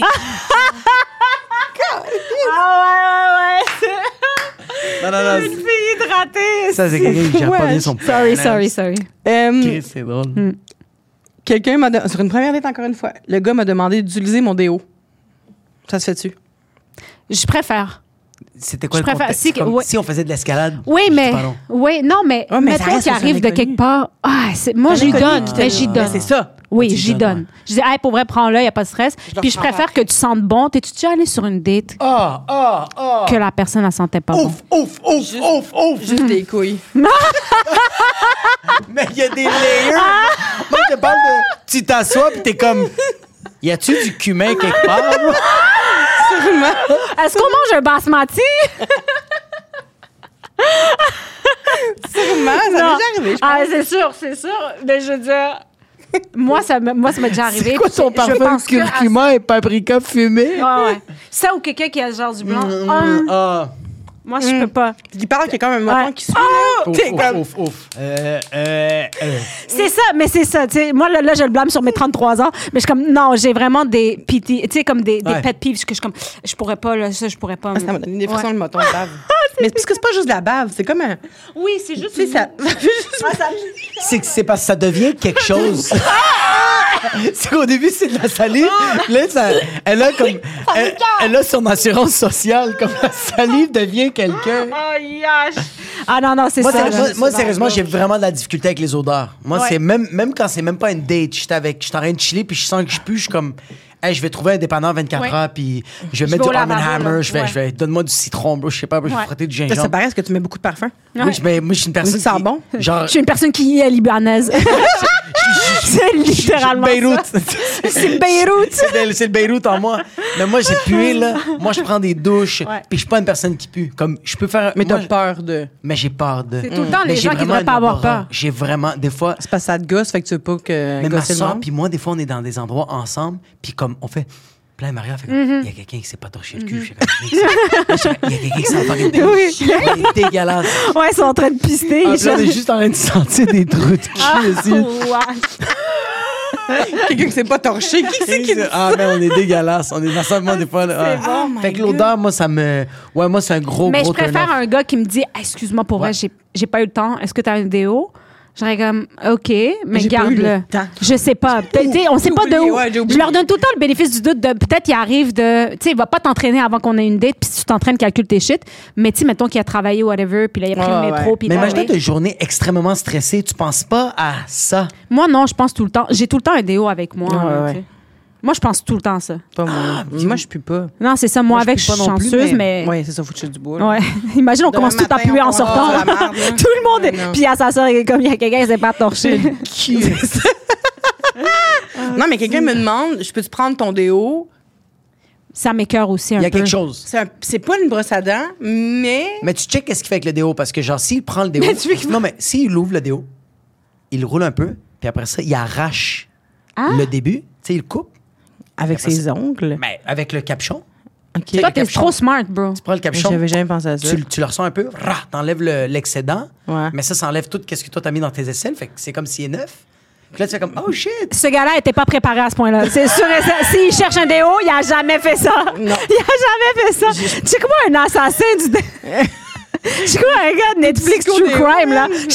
Ah ouais, ouais, ouais. Non, non, non. Une fille hydratée. Ça, c'est quelqu'un qui gère pas Ouais. bien son Sorry, sorry, sorry. Euh, Chris, c'est drôle. Quelqu'un m'a de- sur une première date encore une fois, le gars m'a demandé d'utiliser mon déo. Ça se fait-tu? Je préfère. C'était quoi Je le préfère- contexte? si- Comme ouais. si on faisait de l'escalade. Oui, je dis mais. pas non. Oui, non, mais. Ouais, mais ça mettons reste qu'il sur arrive de l'inconnu. quelque part. Ah, c'est- moi, Un j'y inconnu donne. qui te- Mais j'y Ben, donne. c'est ça. Oui, Tu j'y donnes, donne. ouais. Je dis, hey, pour vrai, prends-le, il n'y a pas de stress. leur Puis je prends préfère pas. que tu sentes bon. T'es-tu déjà allé sur une date Ah, ah, ah. que la personne ne sentait pas bon? Ouf, ouf, ouf, ouf, ouf. Juste des couilles. Mais il y a des layers. Moi, je te parle de. Tu t'assois pis t'es comme. Y a-tu du cumin quelque part? bro? Est-ce qu'on mange un basmati? Sûrement, ça m'est Non. déjà arrivé, je pense. Ah, c'est sûr, c'est sûr. Mais je veux dire, moi, ça me- moi, ça m'est déjà arrivé. C'est quoi puis ton je parfum pense que à- curcuma et paprika fumé? Ouais, ouais. Ça ou quelqu'un qui a genre du blanc. Mm, Hum, Ah. moi, je peux pas. Puis il parle qu'il y a quand même un Ouais. moton qui suit. là. Ouf, T'es ouf, comme- ouf, ouf. Euh, euh, euh. C'est ça, mais c'est ça. Tu sais, moi, là, là, je le blâme sur mes trente-trois ans. Mais je suis comme, non, j'ai vraiment des P T, tu sais, comme des, des Ouais. pet peeves que je suis comme, je pourrais pas, là, ça, je pourrais pas. Ah, ça m'a donné des frissons Ouais. le moton de bave. Mais parce que c'est pas juste de la bave, c'est comme un. Oui, c'est juste. Tu sais, ça. ça fait juste- Ah, ça- C'est que c'est parce que ça devient quelque chose. C'est qu'au début, c'est de la salive. Là, ça, elle, a comme, elle, elle a son assurance sociale. Comme la salive devient quelqu'un. Oh, yash. Ah, non, non, c'est Moi, ça. sérieusement, là. moi, sérieusement, j'ai vraiment de la difficulté avec les odeurs. Moi, Ouais. c'est même, même quand c'est même pas une date, je suis avec, je suis en train de chiller puis je sens que je pue, je suis comme, hey, je vais trouver un dépanneur vingt-quatre Ouais. heures puis je vais Je mettre vais du au Arm and lavabo, Hammer, là. je vais, Ouais. je vais, donne-moi du citron, bro, je sais pas, bro, je vais Ouais. frotter du Ça, gingembre. ça paraît que tu mets beaucoup de parfum. Moi, je, mais moi, je suis une personne. Mais ça sent qui- bon. Genre, Je suis une personne qui est libanaise. c'est littéralement Beyrouth. ça. C'est Beyrouth. C'est le, c'est le Beyrouth en moi. Mais moi, j'ai pué, là. Moi, je prends des douches. Ouais. Puis je suis pas une personne qui pue. Comme, je peux faire. Mais moi, t'as je- peur de. Mais j'ai peur de. C'est tout le temps Mais les j'ai gens qui vraiment devraient pas un avoir odorat. peur. J'ai vraiment. Des fois. C'est parce que ça te gosse, fait que tu veux pas que. Mais ma gosser le soeur, monde. puis moi, des fois, on est dans des endroits ensemble. Puis comme, on fait. Plein Maria fait comme, il y a quelqu'un qui s'est pas torché le cul. Je fais comme, il y a quelqu'un qui s'est fucking dégueulasse. Oui. Elle est dégueulasse. Ouais, ils sont en train de pister. Ah, puis là, on est juste en train de sentir des trous de cul Ah, aussi. ouais. Quelqu'un qui s'est pas torché. Qui c'est qui. Ah, mais on est dégueulasse. On est dans ça, moi, des fois. là, C'est ah. bon. Fait que l'odeur, moi, ça me. Ouais, moi, c'est un gros, Mais gros je préfère turn-off. un gars qui me dit ah, excuse-moi pour Ouais. vrai, j'ai, j'ai pas eu le temps. Est-ce que tu as une déo? J'aurais comme OK, mais J'ai pas eu garde-le. le temps. Je sais pas. Peut-être, tu sais, on sait J'ai pas de oublié, où. ouais, j'ai Je oublié. leur donne tout le temps le bénéfice du doute de peut-être il arrive de tu sais, il va pas t'entraîner avant qu'on ait une date puis si tu t'entraînes calcule tes shit, mais tu sais mettons qu'il a travaillé whatever puis là il a pris Ouais, le métro ouais. puis il Mais est imagine arrivé. une journée extrêmement stressée, tu penses pas à ça. Moi non, je pense tout le temps, j'ai tout le temps un déo avec moi. Ouais, là, ouais. tu sais. Moi, je pense tout le temps ça. Pas moi. Ah, moi, je pue pas. Non, c'est ça. Moi, Moi, je avec, pue je suis pas non plus, chanceuse, mais. Oui, c'est ça, faut toucher du bois. là. Ouais. Imagine, on Demain commence tout à matin, puer on en sortant. commence la marde, là. Tout le monde est. Non. Puis à sa soeur, comme il y a quelqu'un qui s'est pas torché. Non, mais quelqu'un me demande, je peux-tu prendre ton déo? Ça m'écoeure aussi un Il y peu. a quelque chose. C'est, un- c'est pas une brosse à dents, mais... Mais tu checkes qu'est-ce qu'il fait avec le déo parce que genre s'il prend le déo, Mais tu veux qu'il- non mais s'il ouvre le déo, il le roule un peu, puis après ça il arrache Ah. le début, tu sais il le coupe, Avec Après ses ça- ongles. mais avec le capuchon. OK. Toi, t'es capuchon. trop smart, bro. Tu prends le capuchon, J'avais jamais pensé à ça. tu, le- tu le ressens un peu, rah, t'enlèves le- l'excédent, Ouais. mais ça ça enlève tout qu'est-ce que toi t'as mis dans tes aisselles, fait que c'est comme s'il est neuf. Puis là tu fais comme oh shit. Ce gars-là était pas préparé à ce point-là. C'est sûr et certain. S'il cherche un déo, il a jamais fait ça. Non. Il a jamais fait ça. Tu sais comment un assassin du dé... Je suis comme un gars de Netflix Psycho True déo. Crime, là. Ouais.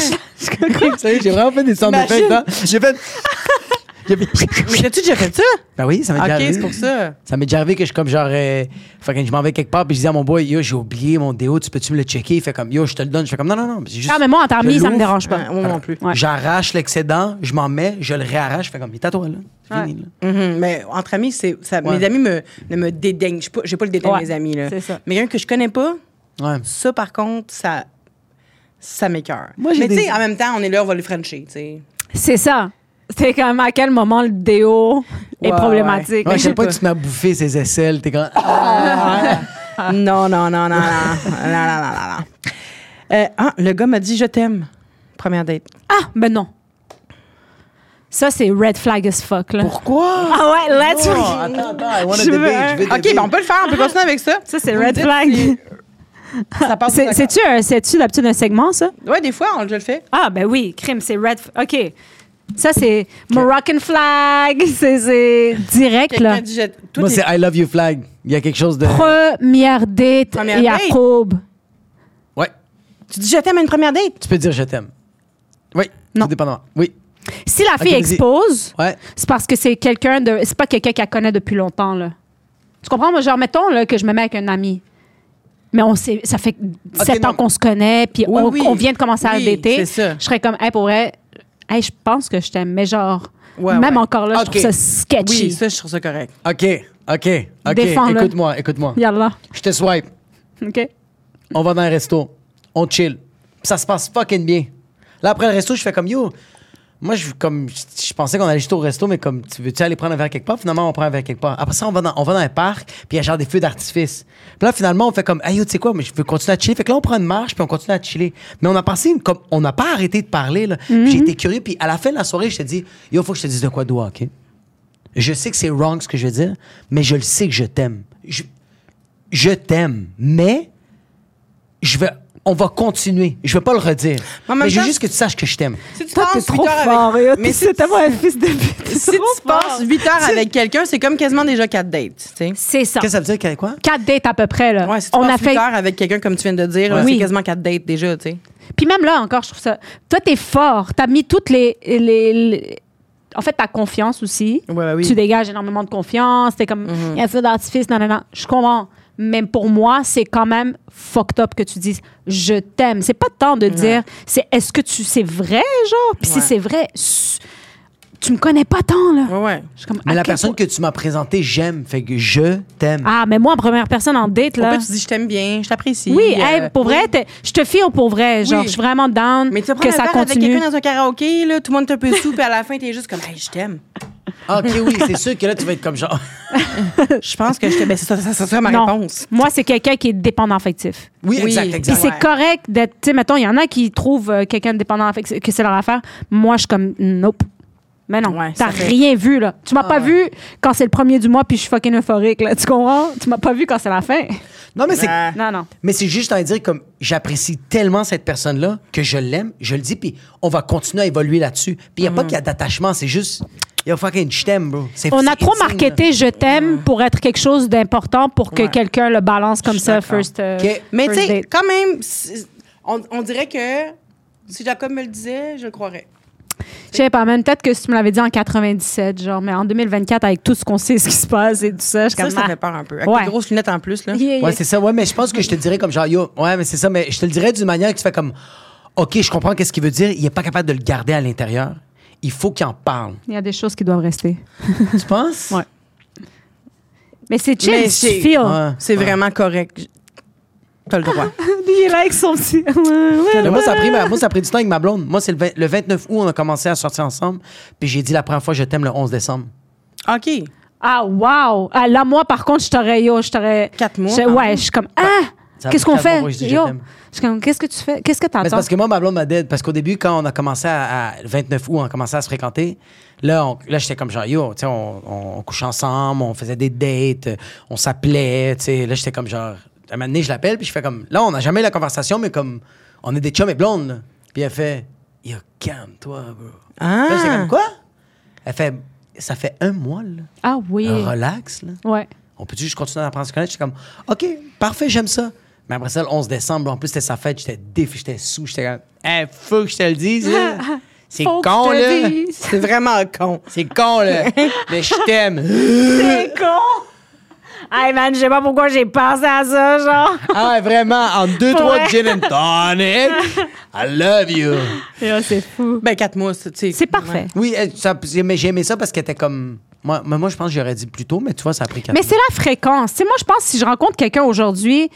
Tu sais, j'ai vraiment fait des sound Imagine. effects, hein. J'ai fait j'ai fait- Mais t'as-tu déjà fait ça? Ben oui, ça m'est déjà OK, arrivé. c'est pour ça. Ça m'est déjà arrivé que je suis comme genre. Euh, fait que je m'en vais quelque part, puis je dis à mon boy, yo, j'ai oublié mon déo, tu peux-tu me le checker? Il fait comme, yo, je te le donne. Je fais comme, non, non, non. c'est juste- Ah, mais moi, en termes, je ça me l'ouvre. dérange pas. Ouais, moi non plus. Ouais. J'arrache l'excédent, je m'en mets, je le réarrache. Je fais comme, il est à toi, là. C'est fini, là. Mhm. Mais entre amis, c'est, ça, Ouais. mes amis me, ne me dédaignent. J'ai pas, j'ai pas le dédain Ouais, de mes amis. Là. c'est ça. Mais quelqu'un que je connais pas, Ouais. ça, par contre, ça, ça m'écoeure. Moi, j'ai Mais tu des- sais, en même temps, on est là, on va le frencher, tu sais. C'est ça. C'est quand même à quel moment le déo est Ouais, problématique. Ouais, Mais je je sais sais pas pas. que tu m'as bouffé ses aisselles. T'es comme. Ah. Non, non, non, non, non. non, non, non, non, non. Euh, ah, le gars m'a dit « je t'aime ». Première date. Ah, ben non. Ça, c'est red flag as fuck, là. Pourquoi? Ah ouais, let's... Non, attends, attends, I wanna Je veux debate, un- je veux OK, debate. ben on peut le faire, on peut continuer avec ça. Ça, c'est Vous me red dites flag. si- Ça passe C'est- C'est-tu un- c'est-tu d'habitude un segment, ça? Ouais, des fois, on, je le fais. Ah, ben oui, crime, c'est red... f- OK. Ça, c'est Moroccan flag. C'est c'est direct, là. Quelqu'un dit « je toi, Moi, t'es- c'est I love you flag. Il y a quelque chose de. Première date, Première date? Jacob. Ouais. Tu dis « je t'aime » à une première date? Tu peux dire je t'aime. Oui. Non. Tout dépendamment. Oui. Si la fille Ok, vas-y. expose, Ouais. c'est parce que c'est quelqu'un de... C'est pas quelqu'un qu'elle connaît depuis longtemps, là. Tu comprends? Moi, genre, mettons là, que je me mets avec un ami. Mais on sait, ça fait sept non. ans qu'on se connaît, puis Oui, on, oui. on vient de commencer à Oui, dater. c'est ça. Je serais comme, hey, pour vrai, hey, je pense que je t'aime. Mais genre, Ouais, même ouais. encore là, Ok. je trouve ça sketchy. Oui, ça, je trouve ça correct. OK. OK. OK. Défends-le. Écoute-moi, écoute-moi. Yallah. Je te swipe. OK? On va dans un resto. On chill. Puis ça se passe fucking bien. Là, après le resto, je fais comme yo. Moi, je, comme, je, je pensais qu'on allait juste au resto, mais comme, tu veux-tu aller prendre un verre quelque part? Finalement, on prend un verre quelque part. Après ça, on va dans, on va dans un parc, puis il y a genre des feux d'artifice. Puis là, finalement, on fait comme, hey, yo, tu sais quoi, mais je veux continuer à chiller. Fait que là, on prend une marche, puis on continue à chiller. Mais on a passé une, comme, on n'a pas arrêté de parler, là. Puis j'ai été curieux, puis à la fin de la soirée, je te dis, yo, faut que je te dise de quoi doigt, OK? Je sais que c'est wrong ce que je veux dire, mais je le sais que je t'aime. Je, je t'aime, mais je vais, on va continuer. Je vais pas le redire. En même Mais je veux temps- juste que tu saches que je t'aime. Si tu Toi, t'es passes trop huit heures fort. avec... Avec... Mais si, c'est tellement un fils de pute. si tu passes huit heures avec quelqu'un, c'est comme quasiment déjà quatre dates, tu sais. C'est ça. Qu'est-ce que ça veut dire? qu'il y a Quoi? Quatre dates à peu près, là. Ouais, si tu on passes a huit fait. heures avec quelqu'un, comme tu viens de dire, là, Oui. c'est quasiment quatre dates déjà, tu sais. Puis même là encore, je trouve ça. Toi, t'es fort. T'as mis toutes les, les, les- En fait, ta confiance aussi. Ouais, ouais, oui. Tu dégages énormément de confiance. T'es comme, il y a un feu d'artifice, non, non, non. Je comprends. Mais pour moi, c'est quand même fucked up que tu dises je t'aime. C'est pas tant de dire, c'est est-ce que tu c'est vrai, genre? Puis si Ouais. c'est vrai, s- tu me connais pas tant, là. Ouais, ouais. Je suis comme, Mais à la quel personne point- que tu m'as présentée, j'aime. Fait que je t'aime. Ah, mais moi, en première personne en date, là. Pourquoi tu dis je t'aime bien, je t'apprécie. Oui, euh, hey, pour vrai, t'es- je te file pour vrai. Genre, Oui. je suis vraiment down Mais tu vas que prendre un ça verre avec continue. quelqu'un dans un karaoké, là, tout le monde est un peu sous, puis à la fin, t'es juste comme, hey, je t'aime. Ah, OK, oui, c'est sûr que là, tu vas être comme genre. Je pense que je t'aime. Ben, c'est ça, ça, ça serait ma Non. réponse. Moi, c'est quelqu'un qui est dépendant affectif. Oui, Oui. exact, Puis exact. c'est Ouais. correct d'être. Tu sais, mettons, il y en a qui trouvent euh, quelqu'un de dépendant affectif, que c'est leur affaire. Moi, je suis comme, nope. Mais non, Ouais, t'as ça fait- rien vu, là. Tu m'as Ah pas ouais. vu quand c'est le premier du mois puis je suis fucking euphorique, là. Tu comprends? Tu m'as pas vu quand c'est la fin. Non, mais c'est. Ah. Non, non. Mais c'est juste à dire comme j'apprécie tellement cette personne-là que je l'aime, je le dis, puis on va continuer à évoluer là-dessus. Puis il n'y a pas qu'il y a d'attachement, c'est juste. Yo, fucking, je t'aime, bro. C'est- On a c'est trop insane, marketé je t'aime pour être quelque chose d'important pour que Ouais. quelqu'un le balance comme Je suis ça, d'accord. first. euh, OK. Mais tu first sais, date. quand même, c'est- on, on dirait que si Jacob me le disait, je le croirais. Je sais pas, même peut-être que si tu me l'avais dit en quatre-vingt-dix-sept, genre, mais en deux mille vingt-quatre, avec tout ce qu'on sait, ce qui se passe et tout ça, je suis Ça, comme. ça ah. fait peur un peu. Avec Ouais. les grosses lunettes en plus, là. Yeah, yeah. Ouais, c'est ça. Ouais, mais je pense que je te dirais comme genre, yo, ouais, mais c'est ça, mais je te le dirais d'une manière que tu fais comme, OK, je comprends qu'est-ce qu'il veut dire. Il est pas capable de le garder à l'intérieur. il faut qu'il en parle. Il y a des choses qui doivent rester. Tu penses? Ouais. Mais c'est chill, Mais tu c'est- feel. Ouais. C'est Ouais. vraiment correct. T'as le droit. Il est là avec son petit... Mais moi, ça a pris, ma- moi, ça a pris du temps avec ma blonde. Moi, c'est le, vingt le vingt-neuf août, on a commencé à sortir ensemble. Puis j'ai dit la première fois, je t'aime le onze décembre. OK. Ah, wow! Ah, là, moi, par contre, je t'aurais... Yo, je t'aurais... Quatre mois, je- quand ouais, même. je suis comme... Ah! Ça a Qu'est-ce pris qu'on quatre mois fait? pour que je dise je Yo! t'aime. Je suis comme, qu'est-ce que tu fais? Qu'est-ce que Mais c'est t'entends? parce que moi, ma blonde m'a dead. Parce qu'au début, quand on a commencé à, à- le vingt-neuf août, on a commencé à se fréquenter. Là, on- là j'étais comme genre, yo, tu sais, on, on, on couche ensemble, on faisait des dates, on s'appelait, tu sais. Là, j'étais comme genre, à un moment donné, je l'appelle, puis je fais comme, là, on n'a jamais eu la conversation, mais comme, on est des chums et blondes, là. Puis elle fait, yo, calme-toi, bro. Ah. Là, j'étais comme, quoi? Elle fait, ça fait un mois, là. Ah oui. Relax, là. Ouais. On peut-tu juste continuer à apprendre à se connaître? J'étais comme, OK, parfait, j'aime ça. Mais après ça, le onze décembre, en plus, c'était sa fête, j'étais défi, j'étais sous, j'étais comme, hey, faut que je te le dise, là. C'est Faut que con, je te là. dise. C'est vraiment con. C'est con, là. Mais je t'aime. C'est con! Hey man, je sais pas pourquoi j'ai pensé à ça, genre. Ah, ouais, vraiment, en deux, Pour trois vrai. gin and tonic, I love you. Yo, c'est fou. Ben, quatre mois, c'est... tu sais, C'est parfait. ouais. Oui, elle- ça- mais j'ai aimé ça parce qu'elle était comme... Moi, moi, moi, je pense que j'aurais dit plus tôt, mais tu vois, ça a pris quatre Mais mois. c'est la fréquence. Tu sais, moi, je pense que si je rencontre quelqu'un aujourd'hui,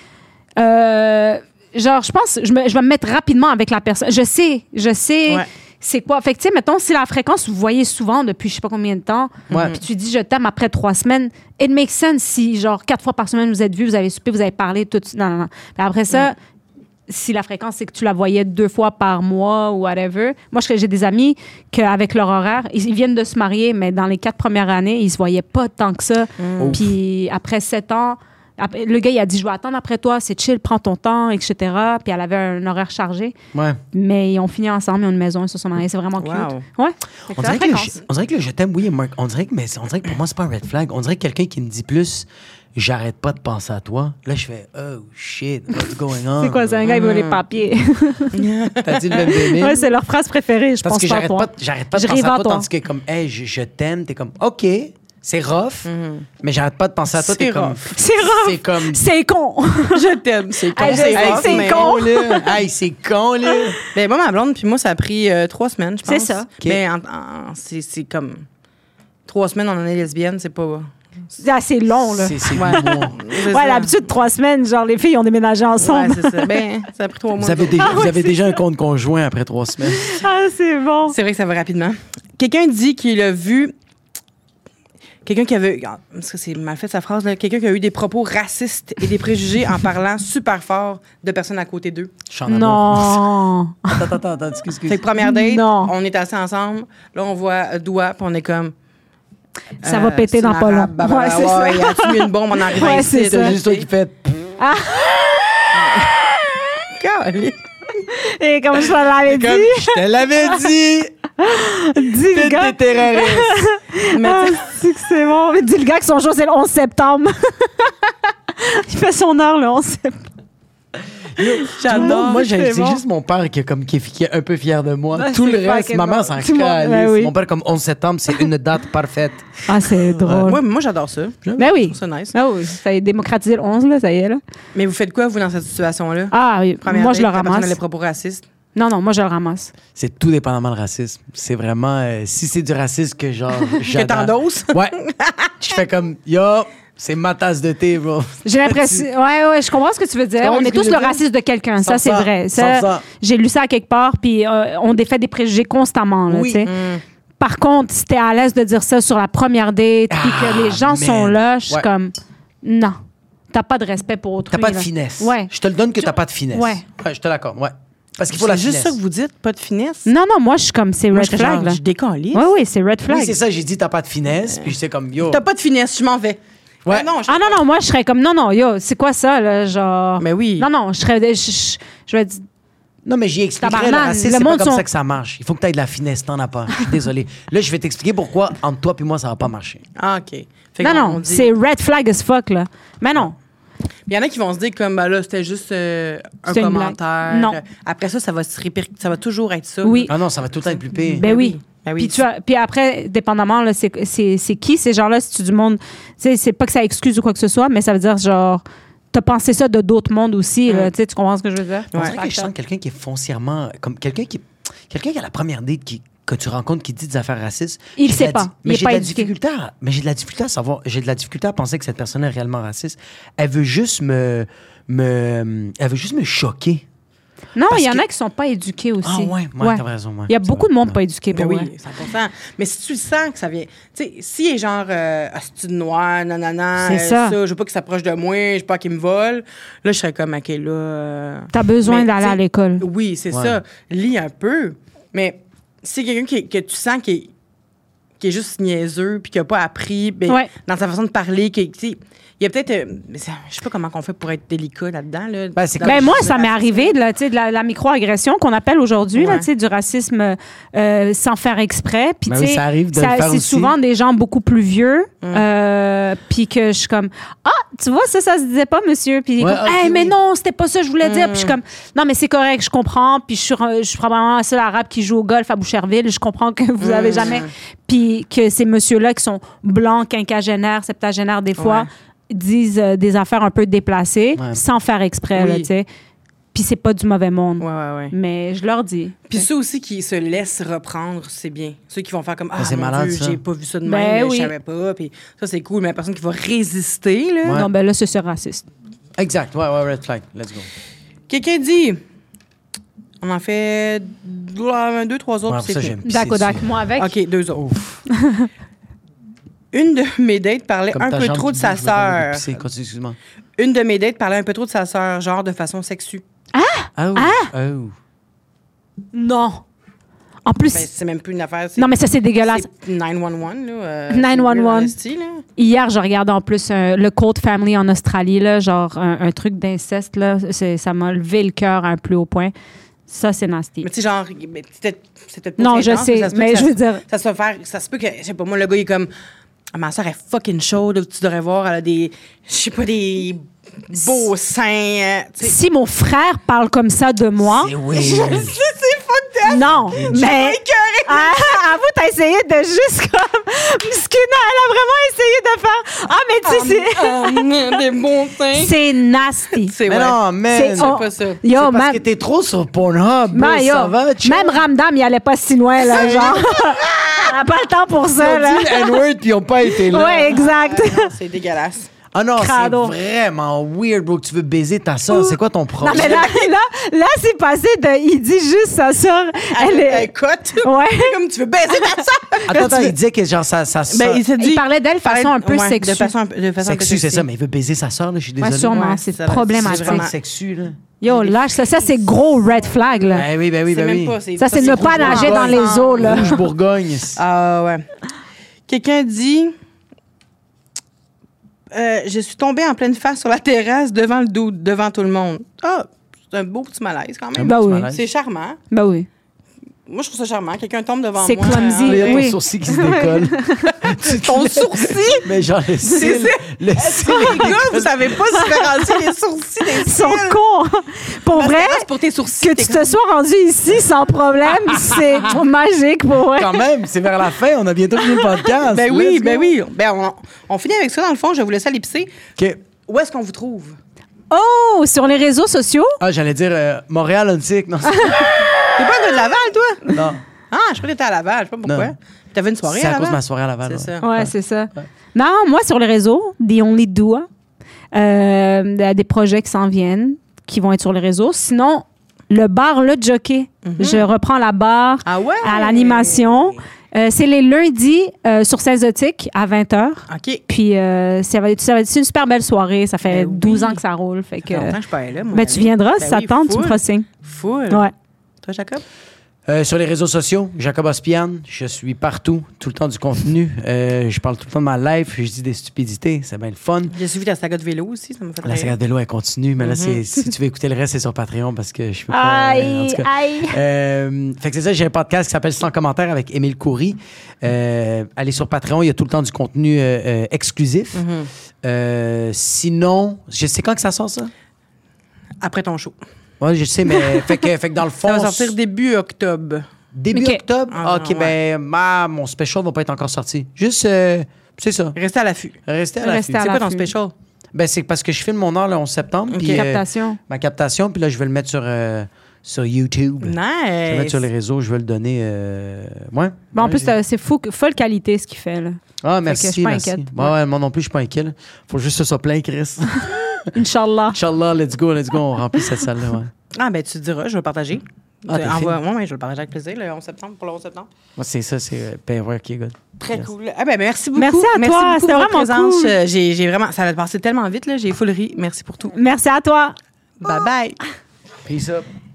euh, genre, je pense, je, me- je vais me mettre rapidement avec la personne. Je sais, je sais. Ouais. C'est quoi? Fait que, tu sais, mettons, si la fréquence, vous voyez souvent depuis je sais pas combien de temps, Ouais. puis tu dis je t'aime après trois semaines, it makes sense si, genre, quatre fois par semaine, vous êtes vus, vous avez soupé, vous avez parlé, tout. Non, non, non. Puis après ça, si la fréquence, c'est que tu la voyais deux fois par mois ou whatever. Moi, je- j'ai des amis qu'avec leur horaire, ils, ils viennent de se marier, mais dans les quatre premières années, ils se voyaient pas tant que ça. Ouf. Puis après sept ans, après- le gars, il a dit, je vais attendre après toi, c'est chill, prends ton temps, et cetera. Puis elle avait un horaire chargé. Ouais. Mais ils ont fini ensemble, ils ont une maison, ils se sont mariés. C'est vraiment cute. Wow. Ouais. Fait que On c'est la dirait, que le, fréquence. je- on dirait que le je t'aime, oui, Marc. On dirait que, mais on dirait que pour moi, c'est pas un red flag. On dirait que quelqu'un qui me dit plus, j'arrête pas de penser à toi. Là, je fais, oh shit, what's going on? C'est quoi, c'est un gars, il veut les papiers. T'as dit le vingt-deux mille? ouais, c'est leur phrase préférée, je Parce pense que pas à j'arrête toi. pas, j'arrête pas de Je penser à rêve à toi, toi. tandis que comme, hey, je, je t'aime, t'es comme, OK, c'est rough, mais j'arrête pas de penser à toi, C'est t'es comme, rough. C'est rough. c'est comme, C'est con. Je t'aime, c'est con. Hey, je c'est sais, rough, c'est mais- con. là. Hey, c'est con, là. Ben, moi, ma blonde, puis moi, ça a pris euh, trois semaines, je pense. C'est ça. OK. Ben, en- en- c'est c'est comme... Trois semaines, on en est lesbienne, c'est pas... Ah, c'est long, là. C'est, c'est Ouais. huit mois. C'est Ouais, ça. l'habitude, trois semaines, genre, les filles ont déménagé Ouais, ensemble. c'est ça. Ben, ça a pris trois mois. Vous avez déjà, Ah vous ouais, avez c'est déjà un compte conjoint après trois semaines. Ah, c'est bon. C'est vrai que ça va rapidement. Quelqu'un dit qu'il a vu... Quelqu'un qui avait... ah, Parce que c'est mal fait, sa phrase, là. Quelqu'un qui a eu des propos racistes et des préjugés en parlant super fort de personnes à côté d'eux. Je suis en amour. Non. Attends, attends, attends, excuse, excuse. Fait que première date, Non. on est assis ensemble. Là, on voit euh, Doigt, puis on est comme... Ça euh, va péter c'est dans une pas long. arabe, blablabla. Ouais, c'est ça. Ouais, as-tu mis une bombe en arrivant Ouais, ici? c'est C'est ça. juste toi qui fais. Calé. Et comme je te l'avais Comme dit, je te l'avais dit, dis le t'es gars. des terroristes. Mais Ah, tu sais, c'est que c'est bon. Mais dis le gars que son jour, c'est le onze septembre. Il fait son heure le onze septembre. j'adore. Moi, j'ai- c'est c'est bon. juste mon père qui est, comme, qui est, qui est un peu fier de moi. Ouais, Tout le c'est reste, fucking ma mère bon. s'en Tout le monde- calisse. ben oui. Mon père, comme onze septembre, c'est une date parfaite. Ah, c'est drôle. Ouais, mais moi, j'adore ça. Ben oui. C'est nice. Ah oui, ça a démocratisé le onze, là, ça y est, là. Mais vous faites quoi, vous, dans cette situation-là? Ah oui, Première moi, je date, le la personne a ramasse. les propos racistes. Non, non, moi, je le ramasse. C'est tout dépendamment le racisme. C'est vraiment... euh, si c'est du racisme que genre... Que j'adore. t'endosses? Ouais. Je fais comme, yo, c'est ma tasse de thé, bro. J'ai l'impression. Ouais, ouais, je comprends ce que tu veux dire. Tu comprends On ce est que je tous veux le dire? raciste de quelqu'un. Ça, cent pour cent, c'est vrai. cent pour Ça, cent. j'ai lu ça à quelque part, puis euh, on défait des préjugés constamment. Là, Oui. tu sais. Par contre, si t'es à l'aise de dire ça sur la première date, puis Ah, que les gens man. sont là, je suis Ouais. comme, non. T'as pas de respect pour autrui. T'as pas de là. finesse. Ouais. Je te le donne que t'as pas de finesse. Ouais. Ouais, je te l'accorde, ouais. Parce qu'il faut la C'est juste finesse. ça que vous dites, pas de finesse? Non, non, moi, je suis comme, c'est Moi, red je serais flag. genre, Là. je décalisse. Oui, oui, c'est red flag. Oui, c'est ça, j'ai dit t'as pas de finesse, puis j'étais comme, yo. T'as pas de finesse, je m'en vais. Ouais. Ah non, je- Ah non, non, moi, je serais comme, non, non, yo, c'est quoi ça, là, genre... Mais oui. Non, non, je serais... Je, je, je vais dire... Non, mais j'y expliquerai, le Tabarnak, racisme, le c'est pas monde comme sont- ça que ça marche. Il faut que tu aies de la finesse, t'en as pas. Je suis désolé. Là, je vais t'expliquer pourquoi, entre toi et moi, ça va pas marcher. Ah, OK. Fait Non, qu'on- on non, dit- c'est red flag as fuck, là. Mais non. Il y en a qui vont se dire comme, ben là, c'était juste euh, un C'était une blague. commentaire. Non. Après ça, ça va se réper- ça va toujours être ça. Oui. Ah non, ça va tout le temps être plus pire. Ben oui. Ben oui. Puis, tu as, puis après, dépendamment, là, c'est, c'est, c'est qui ces gens-là, si tu du monde. Tu sais, c'est pas que ça excuse ou quoi que ce soit, mais ça veut dire genre. T'as pensé ça de d'autres mondes aussi, là, tu sais, tu comprends ce que je veux dire? On Ouais. dirait que je sens quelqu'un qui est foncièrement. Comme quelqu'un qui. Quelqu'un qui a la première date qui est que tu rencontres qui dit des affaires racistes. Il j'ai sait de la pas. di- Il Mais est j'ai pas de la éduqué. difficulté à, mais j'ai de la difficulté à savoir, j'ai de la difficulté à penser que cette personne est réellement raciste. Elle veut juste me, me elle veut juste me choquer. Non, Parce il y en que- a qui sont pas éduqués aussi. Ah ouais, ouais, Ouais. t'as raison. Ouais. Il y a C'est beaucoup vrai. de monde Ouais. pas éduqué pour Ben vrai. oui, cent pour cent. Mais si tu le sens que ça vient. Tu sais, s'il est genre, euh, asti de noir, nanana, C'est euh, ça. je veux pas qu'il s'approche de moi, je veux pas qu'il me vole, là, je serais comme, OK, là. euh, T'as besoin mais, d'aller tu sais, à l'école. Oui, c'est Ouais. ça. Lis un peu. Mais si c'est quelqu'un qui, que tu sens qui est, qui est juste niaiseux puis qui a pas appris ben, Ouais. dans sa façon de parler, qui, tu sais, il y a peut-être. euh, mais ça- je sais pas comment on fait pour être délicat là-dedans. Là, Ben, c'est Dans Ben le- moi, le ça m'est racisme. arrivé de la, tu sais, de la, la microagression qu'on appelle aujourd'hui, là, Ouais. tu sais, du racisme euh, sans faire exprès. Puis Ben tu oui, sais, ça arrive de le faire c'est aussi. souvent des gens beaucoup plus vieux. euh, puis que je suis comme ah, tu vois ça, ça se disait pas, monsieur. Puis il est Ouais, comme ok, hey, mais oui. non, c'était pas ça que je voulais dire. Puis je suis comme non, mais c'est correct, je comprends. Puis je suis, je suis probablement la seule arabe qui joue au golf à Boucherville. Je comprends que vous avez jamais. Puis que ces messieurs-là qui sont blancs, quinquagénaires, septagénaires des fois. Ouais. disent euh, des affaires un peu déplacées Ouais. sans faire exprès, Oui. là, tu sais. Puis c'est pas du mauvais monde. Ouais, ouais, ouais. Mais je leur dis. Puis ceux aussi qui se laissent reprendre, c'est bien. Ceux qui vont faire comme ah c'est mon malade, Dieu, ça. j'ai pas vu ça de Ben même, oui. je savais pas. Puis ça c'est cool, mais la personne qui va résister là. Ouais. Non, ben là, c'est ça raciste. Exact. Ouais, ouais, red flag. Let's go. Quelqu'un dit, on en fait deux, trois autres. Ouais, puis ça, c'est j'aime. fini. D'accord, C'est d'accord. Moi avec. Ok, deux autres. Une de mes dates parlait Comme un ta peu jambe trop de qui sa bouge, je me permets de sœur. pisser. Continue, excuse-moi. Une de mes dates parlait un peu trop de sa sœur, genre de façon sexue. Oh. Oh. Non. En plus, Ben, c'est même plus une affaire. c'est- non, mais ça, c'est dégueulasse. C'est neuf un un, là. euh, neuf un un. c'est real honesty, là. Hier, je regardais en plus euh, le Cold Family en Australie, là, genre un, un truc d'inceste, là. C'est- Ça m'a levé le cœur à un plus haut point. Ça, c'est nasty. Mais tu sais, genre, ben, c'est peut-être c'est peut-être pas Non, aussi je intense, sais, ça se peut mais que je ça- veux dire- Ça se peut faire. Ça se peut que, je sais pas, moi, le gars, il est comme. Ah, ma soeur est fucking chaude, tu devrais voir, elle a des. Je sais pas, des beaux seins. euh, tu sais. Si mon frère parle comme ça de moi, C'est weird. C'est fucked up! non, mais ah, avoue, t'as essayé de juste comme Muscuna, elle a vraiment essayé de faire ah mais tu sais c'est Ah, man, des bons seins. c'est nasty. C'est Mais ouais. non, man. C'est C'est oh, pas ça. Yo, C'est parce même, que t'es trop sur Pornhub. bro, man, yo, ça va, chill. même Ramdam, il allait pas si loin là, genre. Elle a pas le temps pour Ils ça ont là. dit le N-word puis ils ont pas été là. Ouais, exact. Ah, non, c'est dégueulasse. Ah non, c'est Crado. vraiment weird, bro, que tu veux baiser ta soeur. C'est quoi ton Non problème? mais là là là c'est passé de il dit juste sa sœur, elle est Écoute. ouais. Comme tu veux baiser ta soeur. Attends, tu il disait que genre ça, ça Ben, il s'est dit. Il parlait d'elle de façon un peu Ouais, sexue. De façon, un peu- de façon un peu sexu, c'est sexy. ça, mais il veut baiser sa soeur, là, je suis Ouais, désolé. sûrement, Ouais, c'est ça, problématique. c'est C'est vraiment vraiment- sexu, là. Yo, lâche ça, ça c'est gros red flag là. Ben oui, ben oui, C'est ben même oui. pas. c'est- Ça c'est ne pas rouge nager dans Bourgogne. les eaux là. Rouge Bourgogne. Ah ouais. Quelqu'un dit euh, je suis tombée en pleine face sur la terrasse devant le dude, devant tout le monde. Ah, c'est un beau petit malaise quand même. Ben petit oui. malaise. C'est charmant. Ben oui. Moi, je trouve ça charmant. Quelqu'un tombe devant C'est moi. clumsy, Il y a ton oui. sourcil qui se décolle. Tu te Ton lèves. sourcil. Mais genre, le cil. Le cil. Les gars, vous savez pas différencier les sourcils des Ils sont cils. cons. Pour Parce que vrai, là, c'est pour tes sourcils. que t'es tu te sois rendu ici sans problème, c'est magique pour vrai. Quand même, c'est vers la fin, on a bientôt fini le podcast. Ben oui, Let's ben go. oui. Ben on, on finit avec ça dans le fond. Je vais vous laisser aller pisser. OK. Où est-ce qu'on vous trouve? Oh, sur les réseaux sociaux? Ah, j'allais dire euh, Montréal, Ontic. Non, c'est- T'es pas un gars de Laval, toi? non. Ah, je crois que t'étais à Laval. Je sais pas pourquoi. Non. T'avais une soirée C'est à à cause de Laval? ma soirée à Laval. C'est ouais. ça. Ouais, c'est ça. Non, moi, sur les réseaux, The Only Dua, euh, des projets qui s'en viennent, qui vont être sur les réseaux. Sinon, le bar Le Jockey. Je reprends la barre Ah ouais? à l'animation. Euh, c'est les lundis euh, sur Seizotique à vingt heures. OK. Puis euh, ça va être, ça va être c'est une super belle soirée. Ça fait Ben douze oui. ans que ça roule. Fait Ça que, fait longtemps que je suis pas allée là, moi. ben, tu viendras si Ben ça oui, te tente, tu me full. feras signe. Full. Ouais. Toi, Jacob? Euh, sur les réseaux sociaux, Jacob Ospian, je suis partout, tout le temps du contenu. Euh, je parle tout le temps de ma life, je dis des stupidités, c'est bien le fun. J'ai suivi ta saga de vélo aussi, ça m'a fait La rire. saga de vélo, elle continue, mais là, c'est- si tu veux écouter le reste, c'est sur Patreon parce que je peux pas. euh, en Aïe, tout cas. aïe. Euh, fait que c'est ça, j'ai un podcast qui s'appelle Sans commentaire avec Émile Coury. Euh, allez sur Patreon, il y a tout le temps du contenu euh, euh, exclusif. Mhm. Euh, sinon, je sais quand que ça sort ça? Après ton show. Ouais, je sais, mais fait que, fait que dans le fond. Ça va sortir début octobre. Début Ok. octobre? Ah, ok, ouais. ben, ma, mon special va pas être encore sorti. Juste, euh, c'est ça. Restez à l'affût. Restez à Restez l'affût. à C'est quoi ton l'affût. special? Ben, c'est parce que je filme mon heure le onze septembre. Ok. puis, euh, Captation. ma captation, puis là, je vais le mettre sur, euh, sur YouTube. Nice. Je vais le mettre sur les réseaux, je vais le donner. Euh... Ouais. Bon, en Ouais, plus, j'ai- c'est c'est fou, folle qualité ce qu'il fait. Là. Ah, que merci. je suis pas merci. inquiète. Ouais, ouais, moi non plus, je suis pas inquiet. Là. Faut juste que ce soit plein, Chris. Inch'Allah. Inch'Allah, let's go, let's go. On remplit cette salle-là. Ouais. Ah, ben, tu te diras, je vais le partager. Ah, Tu t'es envoies- fine. ouais, ouais, je vais le partager avec plaisir, le onze septembre, pour le onze septembre. Moi, c'est ça, c'est. euh, Ben, ouais, ok, good. Très Yes. cool. Ah ben, ben, merci beaucoup. Merci à toi, beaucoup c'était pour votre vraiment présence. cool. Euh, J'ai, j'ai vraiment, ça a passé tellement vite, là. J'ai full ri. Merci pour tout. Merci à toi. Bye bye. Peace up.